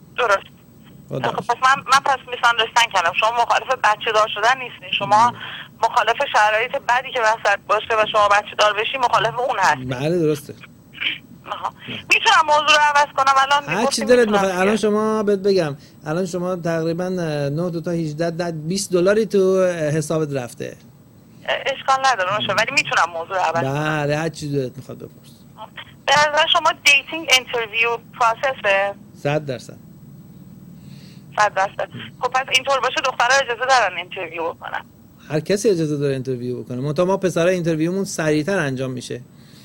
درست. پس من پس میساندرستن کردم. شما مخالف بچه دار شدن نیستین، شما مخالف شرایط بدی که وسط باشه و شما بچه دار بشی مخالف اون هستی. بله درسته. میتونم موضوع رو عوض کنم الان؟ هر چی دلت میخواد. الان شما بهت بگم الان شما تقریبا 9 تا 18 $20 تو حسابت رفته. اشکال نداره باشه ولی میتونم موضوع رو عوض کنم. بله هر چی دلت میخواد بپرس. به نظر شما دیتینگ اینترویو پروسسه؟ 100%. 100%. خب پس اینطور باشه دخترها اجازه دارن اینترویو بکنن؟ هر کسی اجازه داره اینترویو بکنه. منتها ما پسرا اینترویومون سریعتر انجام میشه.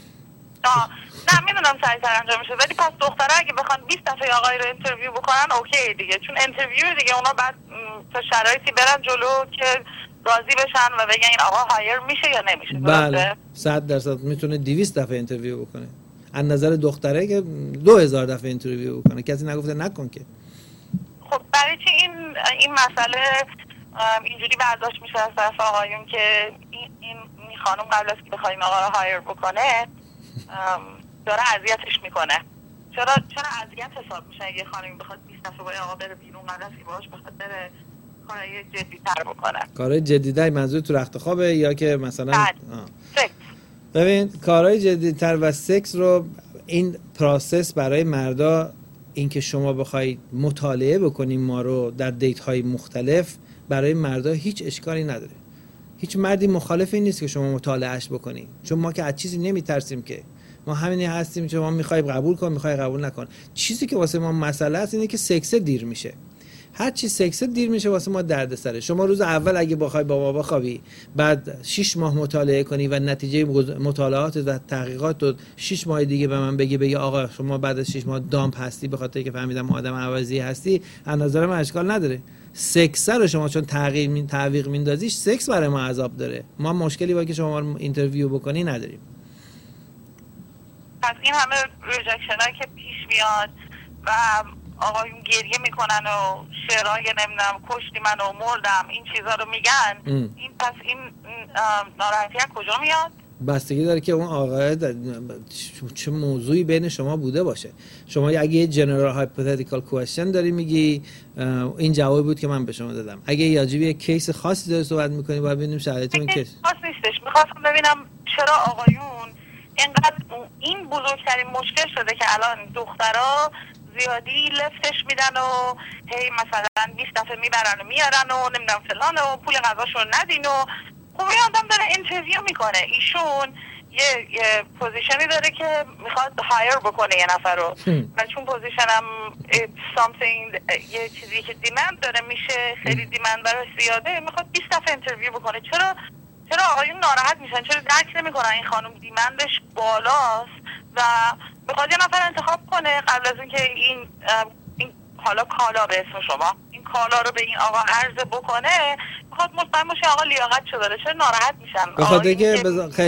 نه میدونم سریعتر انجام میشه ولی پس دخترها اگه بخوان 20 دفعه آقای رو اینترویو بکنن اوکی دیگه، چون اینترویو دیگه اونا بعد تا شرایطی برن جلو که راضی بشن و بگن این آقا هایر میشه یا نمیشه. بله 100% میتونه 200 دفعه اینترویو بکنه. از نظر دختره که 2000 دفعه اینترویو بکنه، کسی نگفته نکن که. خب برای چی این مسئله اینجوری برداشت میشه از طرف آقایون که این خانم قبل از که بخواد این آقا رو هایر بکنه داره اذیتش میکنه؟ چرا اذیت حساب میشه اگه خانمی بخواد 20 دفعه با آقا بره بیرون قبل از که باهاش بخواد بره کارهای جدی‌تر بکنه؟ کارهای جدی‌تر منظور تو رخت خوابه یا که مثلا سکس؟ ببین کارهای جدی‌تر و سکس رو این پروسس برای مردا این که شما بخواید مطالعه بکنیم ما رو در دیت‌های مختلف برای مردا هیچ اشکالی نداره. هیچ مردی مخالف این نیست که شما مطالعهش بکنید، چون ما که از چیزی نمیترسیم که ما همینی هستیم که ما میخوایم قبول کن میخوای قبول نکن. چیزی که واسه ما مسئله است اینه که سکس دیر میشه. هر چی سکس دیر میشه واسه ما دردسره. شما روز اول اگه بخوای با ما بخوابی بعد 6 ماه مطالعه کنی و نتیجه مطالعات و تحقیقات رو 6 ماه دیگه به من بگی آقا شما بعد از 6 ماه دامپ هستی به خاطر که فهمیدم آدم عوضی هستی، از نظر من اشکال نداره. سکس رو شما چون تعویق میندازیش سکس برای ما عذاب داره. ما مشکلی با که شما رو اینترویو بکنی نداریم. پس این همه ریجکشنایی که پیش میاد و آقایون گریه میکنن و شعرهای نمیدونم کشتی من و مردم این چیزا رو میگن این پس این ناراحتی کجا میاد؟ بستگی داره که اون آقای چه موضوعی بین شما بوده باشه. شما اگه یه جنرال هایپوتتیکال کوئسچن داری میگی این جوابی بود که من به شما دادم. اگه یه کیس خاصی داری صحبت میکنی باید ببینیم شرایط اون کیس خاص نیستش. میخواستم ببینم چرا آقایون اینقدر این بزرگترین مشکل شده که الان دخترها زیادی لفتش میدن و هی مثلا 20 دفعه میبرن و میارن و نمیدونم فلان و پول غذاشو ندین و خب این آدم داره اینترویو میکنه. ایشون یه پوزیشنی داره که میخواد هایر بکنه یه نفر رو و چون پوزیشنم یه چیزی که دیمند داره میشه خیلی دیمند براش زیاده میخواد 20 دفعه اینترویو بکنه. چرا آقایون ناراحت میشن؟ چرا درک نمیکنن این خانم دیمندش بالاست و بخواد یه نفر انتخاب کنه قبل از اینکه این حالا کالا به اسم شما این کالا رو به این آقا عرضه بکنه بخواد مطمئن باشه آقا لیاقتشو داره؟ چرا ناراحت میشن؟ بخاطر که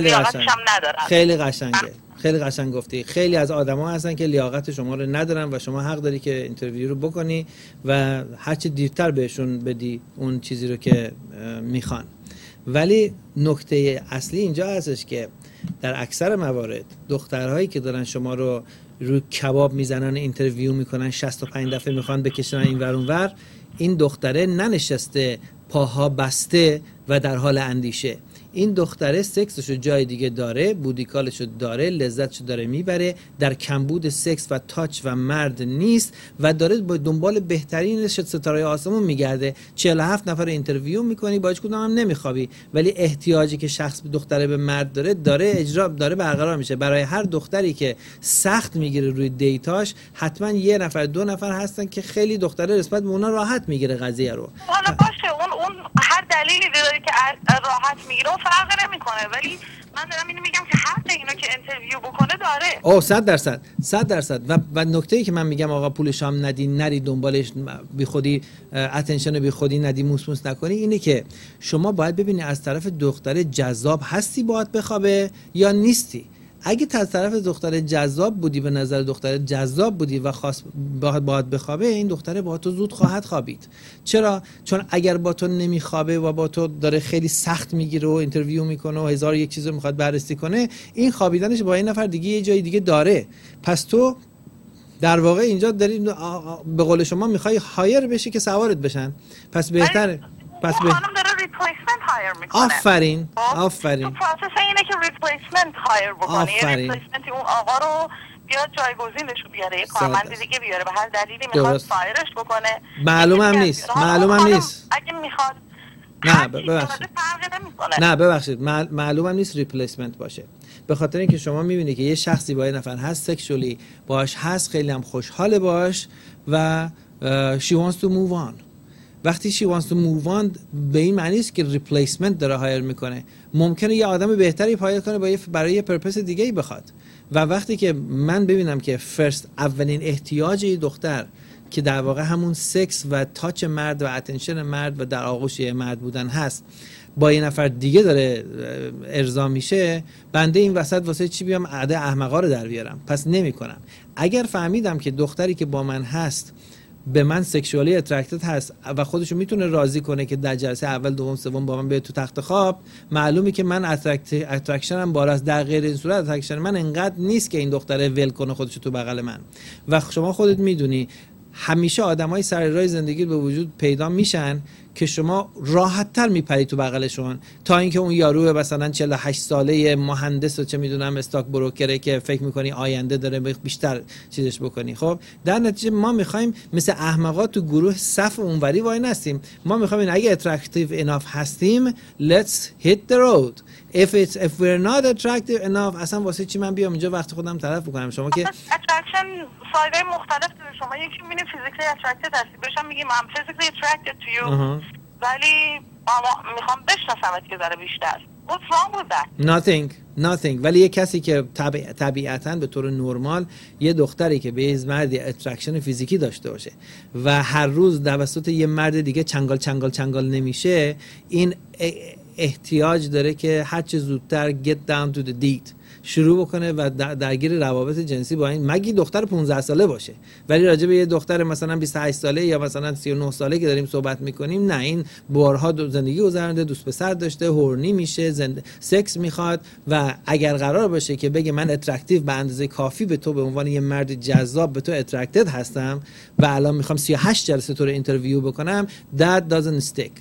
خیلی قشنگه. خیلی قشنگ گفتی. خیلی از آدما هستن که لیاقت شما رو ندارن و شما حق داری که اینترویو رو بکنی و هرچی دیرتر بهشون بدی اون چیزی رو که میخوان. ولی نکته اصلی اینجا هستش که در اکثر موارد دخترهایی که دارن شما رو کباب میزنن اینترویو میکنن 65 دفعه میخوان بکشن این ور اون ور، این دختره ننشسته پاها بسته و در حال اندیشه. این دختره سکسشو جای دیگه داره، بودیکالشو داره، لذتشو داره میبره، در کمبود سکس و تاچ و مرد نیست و داره با دنبال بهترین ستاره آسمون میگرده. 47 نفر اینترویو میکنی با هیچ کدوم هم نمیخوابی، ولی احتیاجی که شخص دختره به مرد داره اجرا داره برقرار میشه. برای هر دختری که سخت میگیره روی دیتاش حتما یه نفر دو نفر هستن که خیلی دختره نسبت به اونا راحت میگیره قضیه رو. حالا باشه اون هر دلیلی داره که راحت میگیره فرق نمیکنه، ولی من دارم اینو میگم که حق اینو که اینترویو بکنه داره. 100% و نکته‌ای که من میگم آقا پولش هم ندی، نری دنبالش بی خودی اتنشن بی خودی ندی، موس نکنی، اینه که شما باید ببینی از طرف دختر جذاب هستی باهات بخوابه یا نیستی. اگه از طرف دختر جذاب بودی، به نظر دختر جذاب بودی و خواست باهات بخوابه، این دختره با تو زود خواهد خوابید. چرا؟ چون اگر با تو نمیخوابه و با تو داره خیلی سخت میگیره و اینترویو میکنه و هزار یک چیز رو میخواد بررسی کنه، این خوابیدنش با این نفر دیگه یه جای دیگه داره. پس تو در واقع اینجا داری به قول شما میخوای هایر بشی که سوارت بشن. پس بهتره. خانم داره ریپلیسمنت هایر میکنه. آفرین تو پروسس اینه که ریپلیسمنت هایر بکنه، یه ریپلیسمنتی اون آقا رو بیاد جایگزینش رو بیاره، یه کارمند دیگه بیاره، به هر دلیلی میخواد فایرش بکنه. معلومم نیست اگه میخواد نه ببخشید معلومم نیست ریپلیسمنت باشه، به خاطر اینکه شما میبینی که یه شخصی با یه نفر هست، سکشوالی باش هست، خیلی هم خوشحاله باش و she wants to move on. وقتی she wants to move on به این معنی است که ریپلیسمنت داره هایر میکنه. ممکنه یه آدم بهتری هایر کنه برای یه پرپس دیگه ای بخواد. و وقتی که من ببینم که فرست اولین احتیاج یه دختر که در واقع همون سکس و تاچ مرد و اتنشن مرد و در آغوش مرد بودن هست با یه نفر دیگه داره ارضا میشه، بنده این وسط واسه چی بیام عده احمقا رو در بیارم؟ پس نمی کنم. اگر فهمیدم که دختری که با من هست به من سکشوالی اترکتد هست و خودشو میتونه راضی کنه که در جلسه اول دوم سوم با من بیاد تو تخت خواب، معلومه که من اترکشنم بالاست. در غیر این صورت اترکشن من انقدر نیست که این دختره ول کنه خودشو تو بغل من. و شما خودت میدونی همیشه آدمای سر راه زندگی به وجود پیدا میشن که شما راحت‌تر میپری تو بغلشون تا اینکه اون یارو مثلا 48 ساله مهندس و چه میدونم استاک بروکره که فکر میکنی آینده داره بیشتر چیزش بکنی. خب در نتیجه ما میخوایم مثل احمقا تو گروه صف اونوری وای نستیم. ما میخوایم اگه اترکتیو اناف هستیم let's hit the road. if we're not attractive enough اصلا واسه چی من بیام اینجا وقت خودم تلف بکنم؟ شما که اترکشن سایدهای مختلف داره. شما یکی میبینی فیزیکلی اترکتد هستی، بهشم میگیم I'm physically attracted to you، ولی میخوام بشناسمت که ذره بیشتر. What's wrong with that? Nothing. ولی یه کسی که طبیعتاً به طور نرمال یه دختری که به یه مردی اترکشن فیزیکی داشته باشه و هر روز توسط یه مرد دیگه چنگال نمیشه، این احتیاج داره که هر چه زودتر get down to the deed شروع بکنه و درگیر روابط جنسی با این مگی دختر 15 ساله باشه. ولی راجع به یه دختر مثلا 28 ساله یا مثلا 39 ساله که داریم صحبت میکنیم، نه، این بارها زندگی گذرونده، دوست پسر داشته، هورنی میشه، سکس میخواد و اگر قرار باشه که بگه من اترکتیو به اندازه کافی به تو به عنوان یه مرد جذاب به تو اترکتد هستم و الان میخوام 38 جلسه تو رو اینترویو بکنم، that doesn't stick.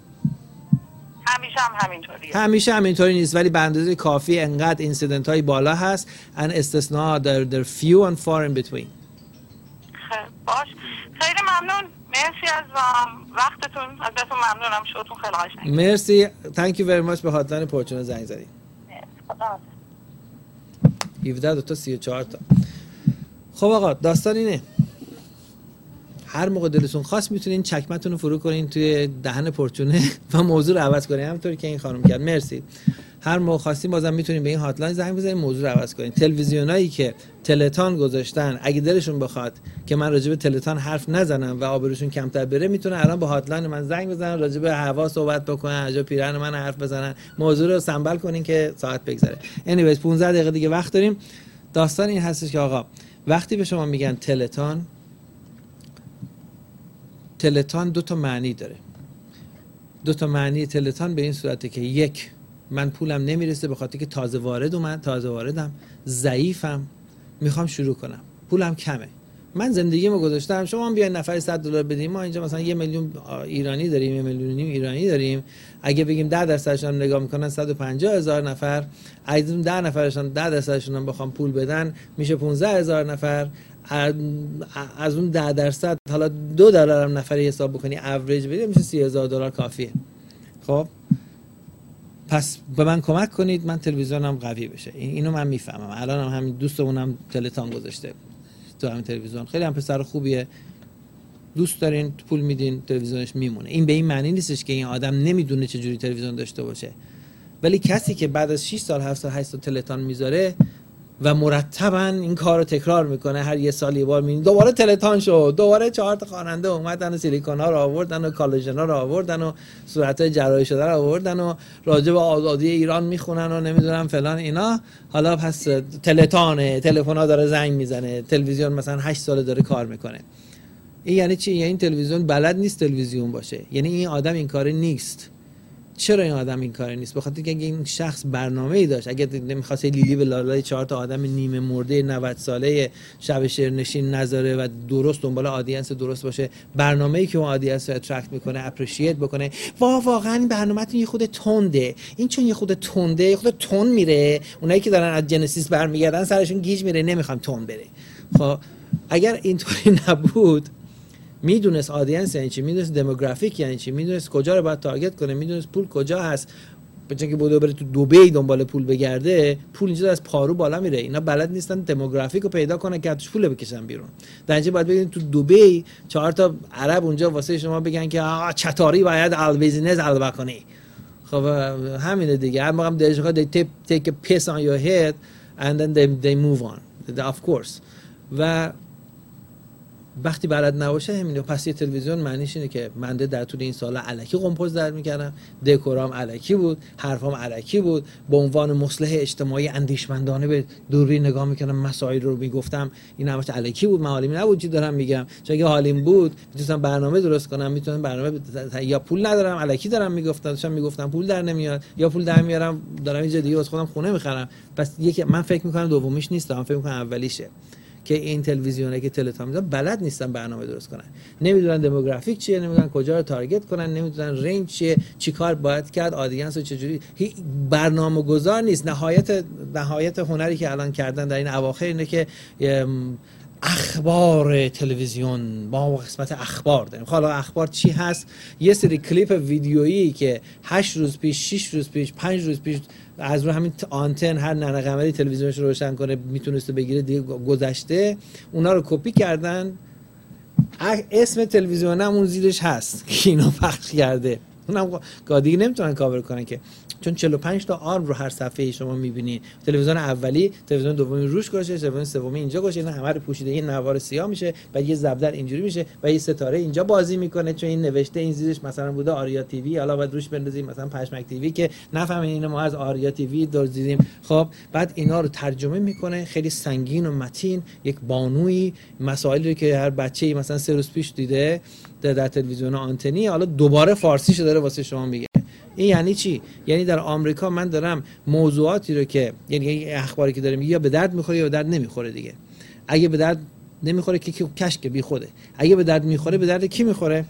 همیشه همینطوری نیست، ولی به اندازه کافی انقدر اینسیدنت های بالا هست ان استثناء در few and far in between. باش، خیلی ممنون، مرسی از وقتتون، ازتون ممنونم، شوتون خیلی قشنگ. مرسی، thank you very much. به هاتلاین پورچونا زنگ زدید. 17 تا 34 تا. خب آقا داستان اینه، هر موقع دلتون خواست میتونین چکمتون رو فرو کنین توی دهن پورچونه و موضوع رو عوض کنین، همونطوری که این خانم کرد. مرسی. هر موقع خواستین بازم میتونین به این هاتلاین زنگ بزنین، موضوع رو عوض کنین. تلویزیونایی که تلتان گذاشتن اگه دلشون بخواد که من راجع به تلتان حرف نزنم و آبروشون کمتر بره، میتونن الان به هاتلاین من زنگ بزنن، راجع به هوا صحبت بکنن، راجع به پیرهن من حرف بزنن، موضوع رو سنبال کنین که ساعت بگذره. anyways 15 دقیقه دیگه وقت داریم. داستان این هستش که آقا وقتی به شما میگن تلتان دو تا معنی داره. دو تا معنی تلتان به این صورته که یک، من پولم نمیرسه به خاطر که تازه واردم، ضعیفم، میخوام شروع کنم، پولم کمه، من زندگیمو گذاشتم، شما هم بیاین نفری $100 بدیم، ما اینجا مثلا 1 میلیون ایرانی داریم، 1.5 میلیون ایرانی داریم، اگه بگیم 10% هم نگاه میکنن 150,000 نفر، از اون 10 نفرشون 10% هم بخوام پول بدن میشه 15,000 نفر، از اون 10% حالا $2 هم نفری حساب بکنی اوریج بدی میشه $30,000 کافیه. خب پس به من کمک کنید من تلویزیونم قوی بشه. اینو من میفهمم. الان هم همین دوستمونم تلتان گذاشته تو همین تلویزیون، خیلی هم پسر خوبیه، دوست دارین پول میدین تلویزیونش میمونه. این به این معنی نیستش که این آدم نمیدونه چه جوری تلویزیون داشته باشه، ولی کسی که بعد از 6 سال 7 سال 8 سال تلتان میذاره و مرتبا این کار رو تکرار میکنه، هر یه سال یه بار میبینی دوباره تلتان شد، دوباره 4 تا خواننده اومدن و سیلیکون ها رو آوردن و کالاژن ها رو آوردن و صورتای جراحی شده رو آوردن و راجع به آزادی ایران میخونن و نمیدونم فلان اینا. حالا پس تلتانه، تلفن‌ها داره زنگ میزنه، تلویزیون مثلا 8 سال داره کار میکنه. این یعنی چی؟ یعنی این تلویزیون بلد نیست تلویزیون باشه، یعنی این آدم این کاره نیست. چرا این آدم این کار نیست؟ بخاطر که اگه این شخص برنامه‌ای داشت، اگه نمی‌خواست لیلی به لالای 4 تا آدم نیمه مرده 90 ساله شب شعرنشین نذاره و درست دنبال آدینس درست باشه، برنامه‌ای که اون آدینس رو اترکت میکنه، اپریشییت بکنه، واقعا این برنامه‌تون یه خود تنده، این چون یه خود تنده، یه خود تون میره، اونایی که دارن از جنسیس برمیگردن سرشون گیج میره، نمیخوام تون بره. خب اگر اینطوری نبود، میدونست آدینس یعنی چی، میدونست دموگرافیک یعنی چی، میدونست کجا رو باید تارگت کنه، میدونست پول کجا هست، بچن که بره تو دبی دنبال پول بگرده، پول اینجا از پارو بالا میره. اینا بلد نیستن دموگرافیک رو پیدا کنن که ازش پول بکشن بیرون. در اینجا باید بگین تو دبی 4 تا عرب اونجا واسه شما بگن که چطاری باید البیزینس البا کنی. خب همینه دیگه. هر موقع دلشون they take a piss on your head and then they move on. Of course. و وقتی بلد نباشه همینه. پس یه تلویزیون معنیش اینه که من در طول این سالا الکی قمپوز در میکردم، دکورام الکی بود، حرفام الکی بود، به عنوان مصلح اجتماعی اندیشمندانه به دوربین نگاه میکردم، مسائل رو میگفتم، این همش الکی بود، معالمی نبود چی دارم میگم. چون اگه حالیم بود میتونستم برنامه درست کنم، میتونم برنامه یا پول ندارم الکی دارم میگفتم پول در نمیاد، یا پول در میارم دارم اینجا دیگه واسه خودم خونه میخرم. پس یکی من فکر میکنم دومیش نیست، من فکر میکنم اولیشه که این تلویزیونه که تلتام میذارن بلد نیستن برنامه درست کنن، نمیدونن دموگرافیک چیه، نمیدونن کجا رو تارگت کنن، نمیدونن رنج چیه، چیکار باید کرد، آدینس رو چجوری. برنامه‌گذار نیست. نهایت هنری که الان کردن در این اواخر اینه که اخبار تلویزیون با قسمت اخبار داریم. حالا اخبار چی هست؟ یه سری کلیپ ویدیویی که 8 روز پیش، 6 روز پیش، 5 روز پیش از رو همین آنتن هر ننه قمری تلویزیونش رو روشن کنه میتونسته بگیره دیگه گذشته، اونا رو کپی کردن، اسم تلویزیون هم اون زیرش هست که اینو پخش کرده. اونم دیگه نمیتونن کاور کنن که، چون 45 تا آرم رو هر صفحه شما میبینید. تلویزیون اولی، تلویزیون دومی روش گذاشته، تلویزیون سومی اینجا گذاشته، اینا همه رو پوشیده، این نوار سیاه میشه و یه زبدر اینجوری میشه و یه ستاره اینجا بازی میکنه، چون این نوشته این زیرش مثلا بوده آریا تیوی، حالا باید روش بندازیم مثلا پشمک تیوی که نفهمین اینو ما از آریا تیوی دزدیدیم. خب بعد اینا رو ترجمه میکنه خیلی سنگین و متین، یک بانوی مسائلی رو که هر بچه‌ای مثلا 3 روز پیش دیده در تلویزیون آنتنی، حالا دوباره فارسیشو داره واسه شما میگه. این یعنی چی؟ یعنی در آمریکا من دارم موضوعاتی رو که یعنی اخباری که داریم یا به درد میخوره یا به درد نمیخوره دیگه. اگه به درد نمیخوره که کشک بی خوده، اگه به درد میخوره به درد کی میخوره؟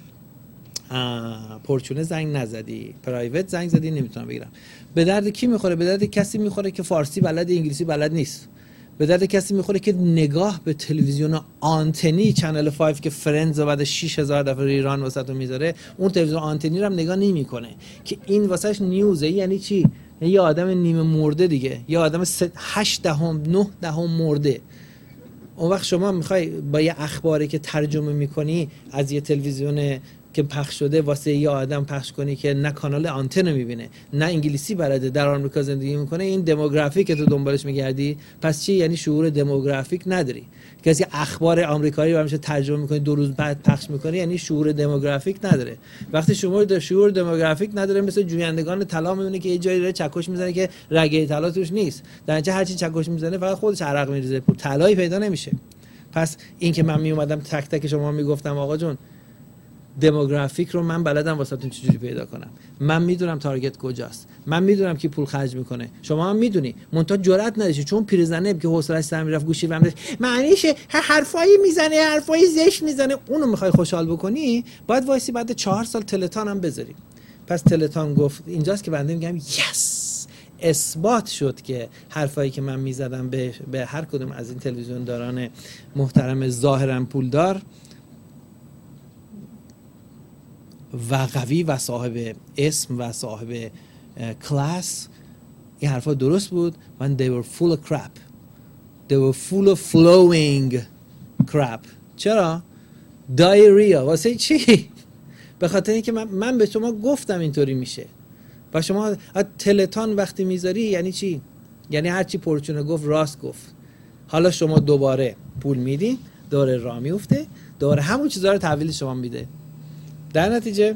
پرچونه زنگ نزدی، پرایوت زنگ زدی، نمیتونم بگیرم. به درد کی میخوره؟ به درد کسی میخوره که فارسی بلد، انگلیسی بلد نیست. به درد کسی میخوره که نگاه به تلویزیون آنتنی چنل 5 که فرندز و بعد 6000 دفعه ایران واسهتون میذاره، اون تلویزیون آنتنی رو هم نگاه نمیکنه که این واسهش نیوزه. یعنی چی؟ یه آدم نیمه مرده دیگه، یه آدم 8 دهم 9 دهم مرده. اون وقت شما میخوای با یه اخباری که ترجمه میکنی از یه تلویزیون که پخش شده واسه یه آدم پخش کنی که نه کانال آنتن میبینه، نه انگلیسی بلده، در آمریکا زندگی میکنه، این دموگرافیک که تو دنبالش میگردی. پس چی؟ یعنی شعور دموگرافیک نداری. کسی اخبار آمریکایی رو همیشه ترجمه میکنی 2 روز بعد پخش میکنی، یعنی شعور دموگرافیک نداره. وقتی شما شعور دموگرافیک نداره، مثل جویندگان طلا میمونه که یه جایی داره چکش میزنه که رگه طلا توش نیست، در نتیجه هر چی چکش میزنه فقط خودش عرق میریزه، طلایی پیدا نمیشه. پس این که من میومدم تک تک شما میگفتم آقا جون دموگرافیک رو من بلدم واسهتون چجوری پیدا کنم، من میدونم تارگت کجاست، من میدونم کی پول خرج میکنه، شما هم میدونی، منتها جرئت نداشتی چون پیرزنه که حوصله‌اش سر میرفت گوشی وام معنیش حرفایی میزنه، حرفای زشت میزنه، اونو میخوای خوشحال بکنی، باید وایسی بعد 4 سال تلتان هم بذاری. پس تلتان گفت اینجاست که بنده میگم یس، اثبات شد که حرفایی که من میزدم به هر کدوم از این تلویزیون داران محترم ظاهرا پولدار و قوی و صاحب اسم و صاحب کلاس، این حرفا درست بود. when they were full of crap, they were full of flowing crap. چرا؟ دایریا. واسه چی؟ به خاطر اینکه من به شما گفتم اینطوری میشه و شما تلتان وقتی میذاری یعنی چی؟ یعنی هرچی پرچونه گفت راست گفت. حالا شما دوباره پول میدی، دوباره راه میفته، دوباره همون چیزا رو تحویل شما میده. در نتیجه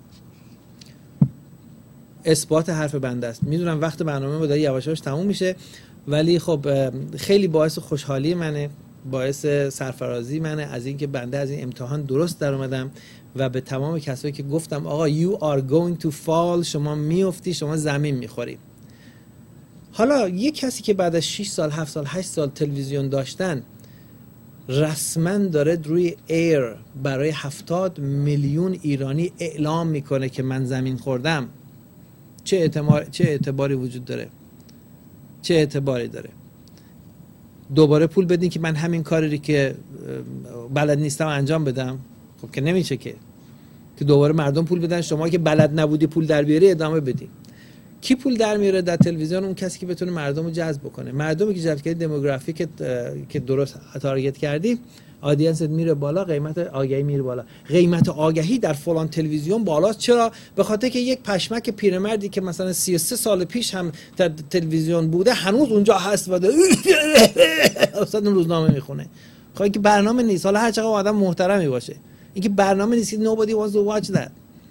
اثبات حرف بنده است. میدونم وقت برنامه با داره یواش یواش تموم میشه، ولی خب خیلی باعث خوشحالی منه باعث سرفرازی منه از اینکه بنده از این امتحان درست در اومدم و به تمام کسایی که گفتم آقا you are going to fall، شما میافتی، شما زمین میخوری. حالا یک کسی که بعد از 6 سال 7 سال 8 سال تلویزیون داشتن رسما داره روی ایر برای 70 میلیون ایرانی اعلام میکنه که من زمین خوردم، چه اعتباری وجود داره؟ چه اعتباری داره؟ دوباره پول بدین که من همین کاری که بلد نیستم انجام بدم؟ خب که نمیشه که دوباره مردم پول بدن شما که بلد نبودی پول در بیاری ادامه بدی. کی پول در میاره در تلویزیون؟ اون کسی که بتونه مردم رو جذب بکنه. مردمی که جذب کردی، دموگرافیک که درست تارگت کردی، آدینست میره بالا، قیمت آگهی میره بالا. قیمت آگهی در فلان تلویزیون بالاست. چرا؟ به خاطر که یک پشمک پیرمردی که مثلا 33 سال پیش هم در تلویزیون بوده هنوز اونجا هست و اصلا روزنامه میخونه. خب که برنامه نیست. حالا هر چقدر آدم محترمی باشه، این که برنامه نیست. nobody wants to watch that.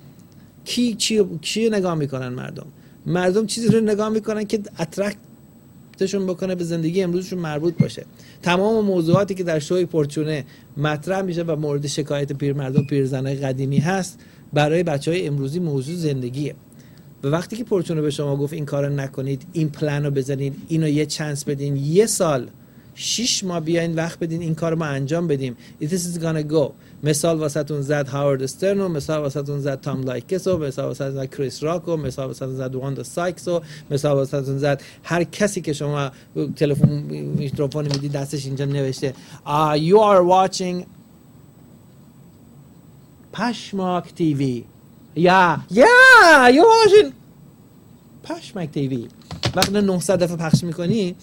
چی نگاه میکنن مردم چیزی رو نگاه میکنن که اترکتشون بکنه به زندگی امروزشون مربوط باشه. تمام موضوعاتی که در شوی پرچونه مطرح میشه و مورد شکایت پیرمرد و پیرزنای قدیمی هست برای بچهای امروزی موضوع زندگیه. و وقتی که پرچونه به شما گفت این کارو نکنید، این پلن رو بزنید، اینو یه چانس بدین، 1 سال 6 ماه بیاین وقت بدین این کارو ما انجام بدیم، this is gonna go. مثال واسهتون زد هاوارد استرن، مثال واسهتون زد تام لایکس، مثال واسهتون زد کریس راک، مثال واسهتون زد واندا سایکس، مثال واسهتون زد هر کسی که شما تلفن میکروفون میدی دستش اینجا نوشته you are watching پشماک تیوی. you're watching پشماک تیوی. وقتی 900 دفعه پخش میکنی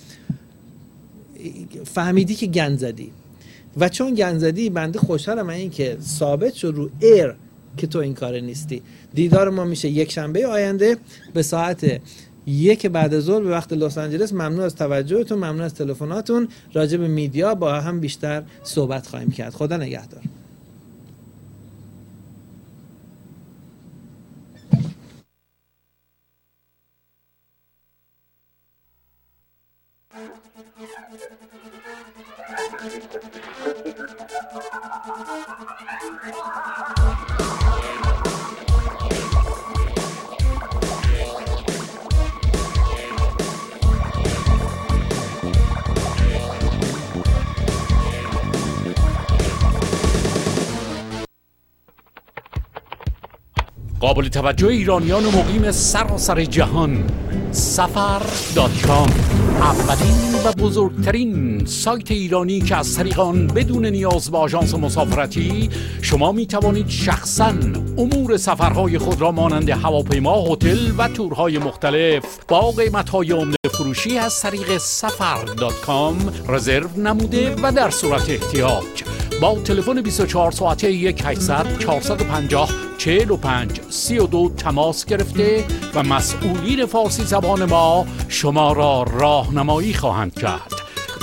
فهمیدی که گند زدی. و چون گند زدی بنده خوشحالم این که ثابت شد رو ایر که تو این کار نیستی. دیدار ما میشه یک شنبه آینده به ساعت 1 بعد از ظهر به وقت لس آنجلس. ممنون از توجهتون، ممنون از تلفناتون. راجع به میدیا با هم بیشتر صحبت خواهیم کرد. خدا نگهدار. قابل توجه ایرانیان مقیم سراسر جهان، سفر.com، اولین و بزرگترین سایت ایرانی که از طریق آن بدون نیاز به آژانس مسافرتی شما می توانید شخصاً امور سفرهای خود را مانند هواپیما، هتل و تورهای مختلف با قیمت‌های عمده فروشی از طریق سفر.com رزرو نموده و در صورت احتیاج با تلفن 24 ساعته 1-800-450-45-32 تماس گرفته و مسئولین فارسی زبان ما شما را راهنمایی خواهند کرد.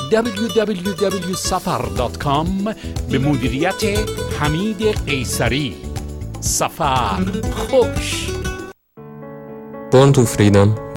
www.safar.com به مدیریت حمید قیصری. سفر خوش. Born to Freedom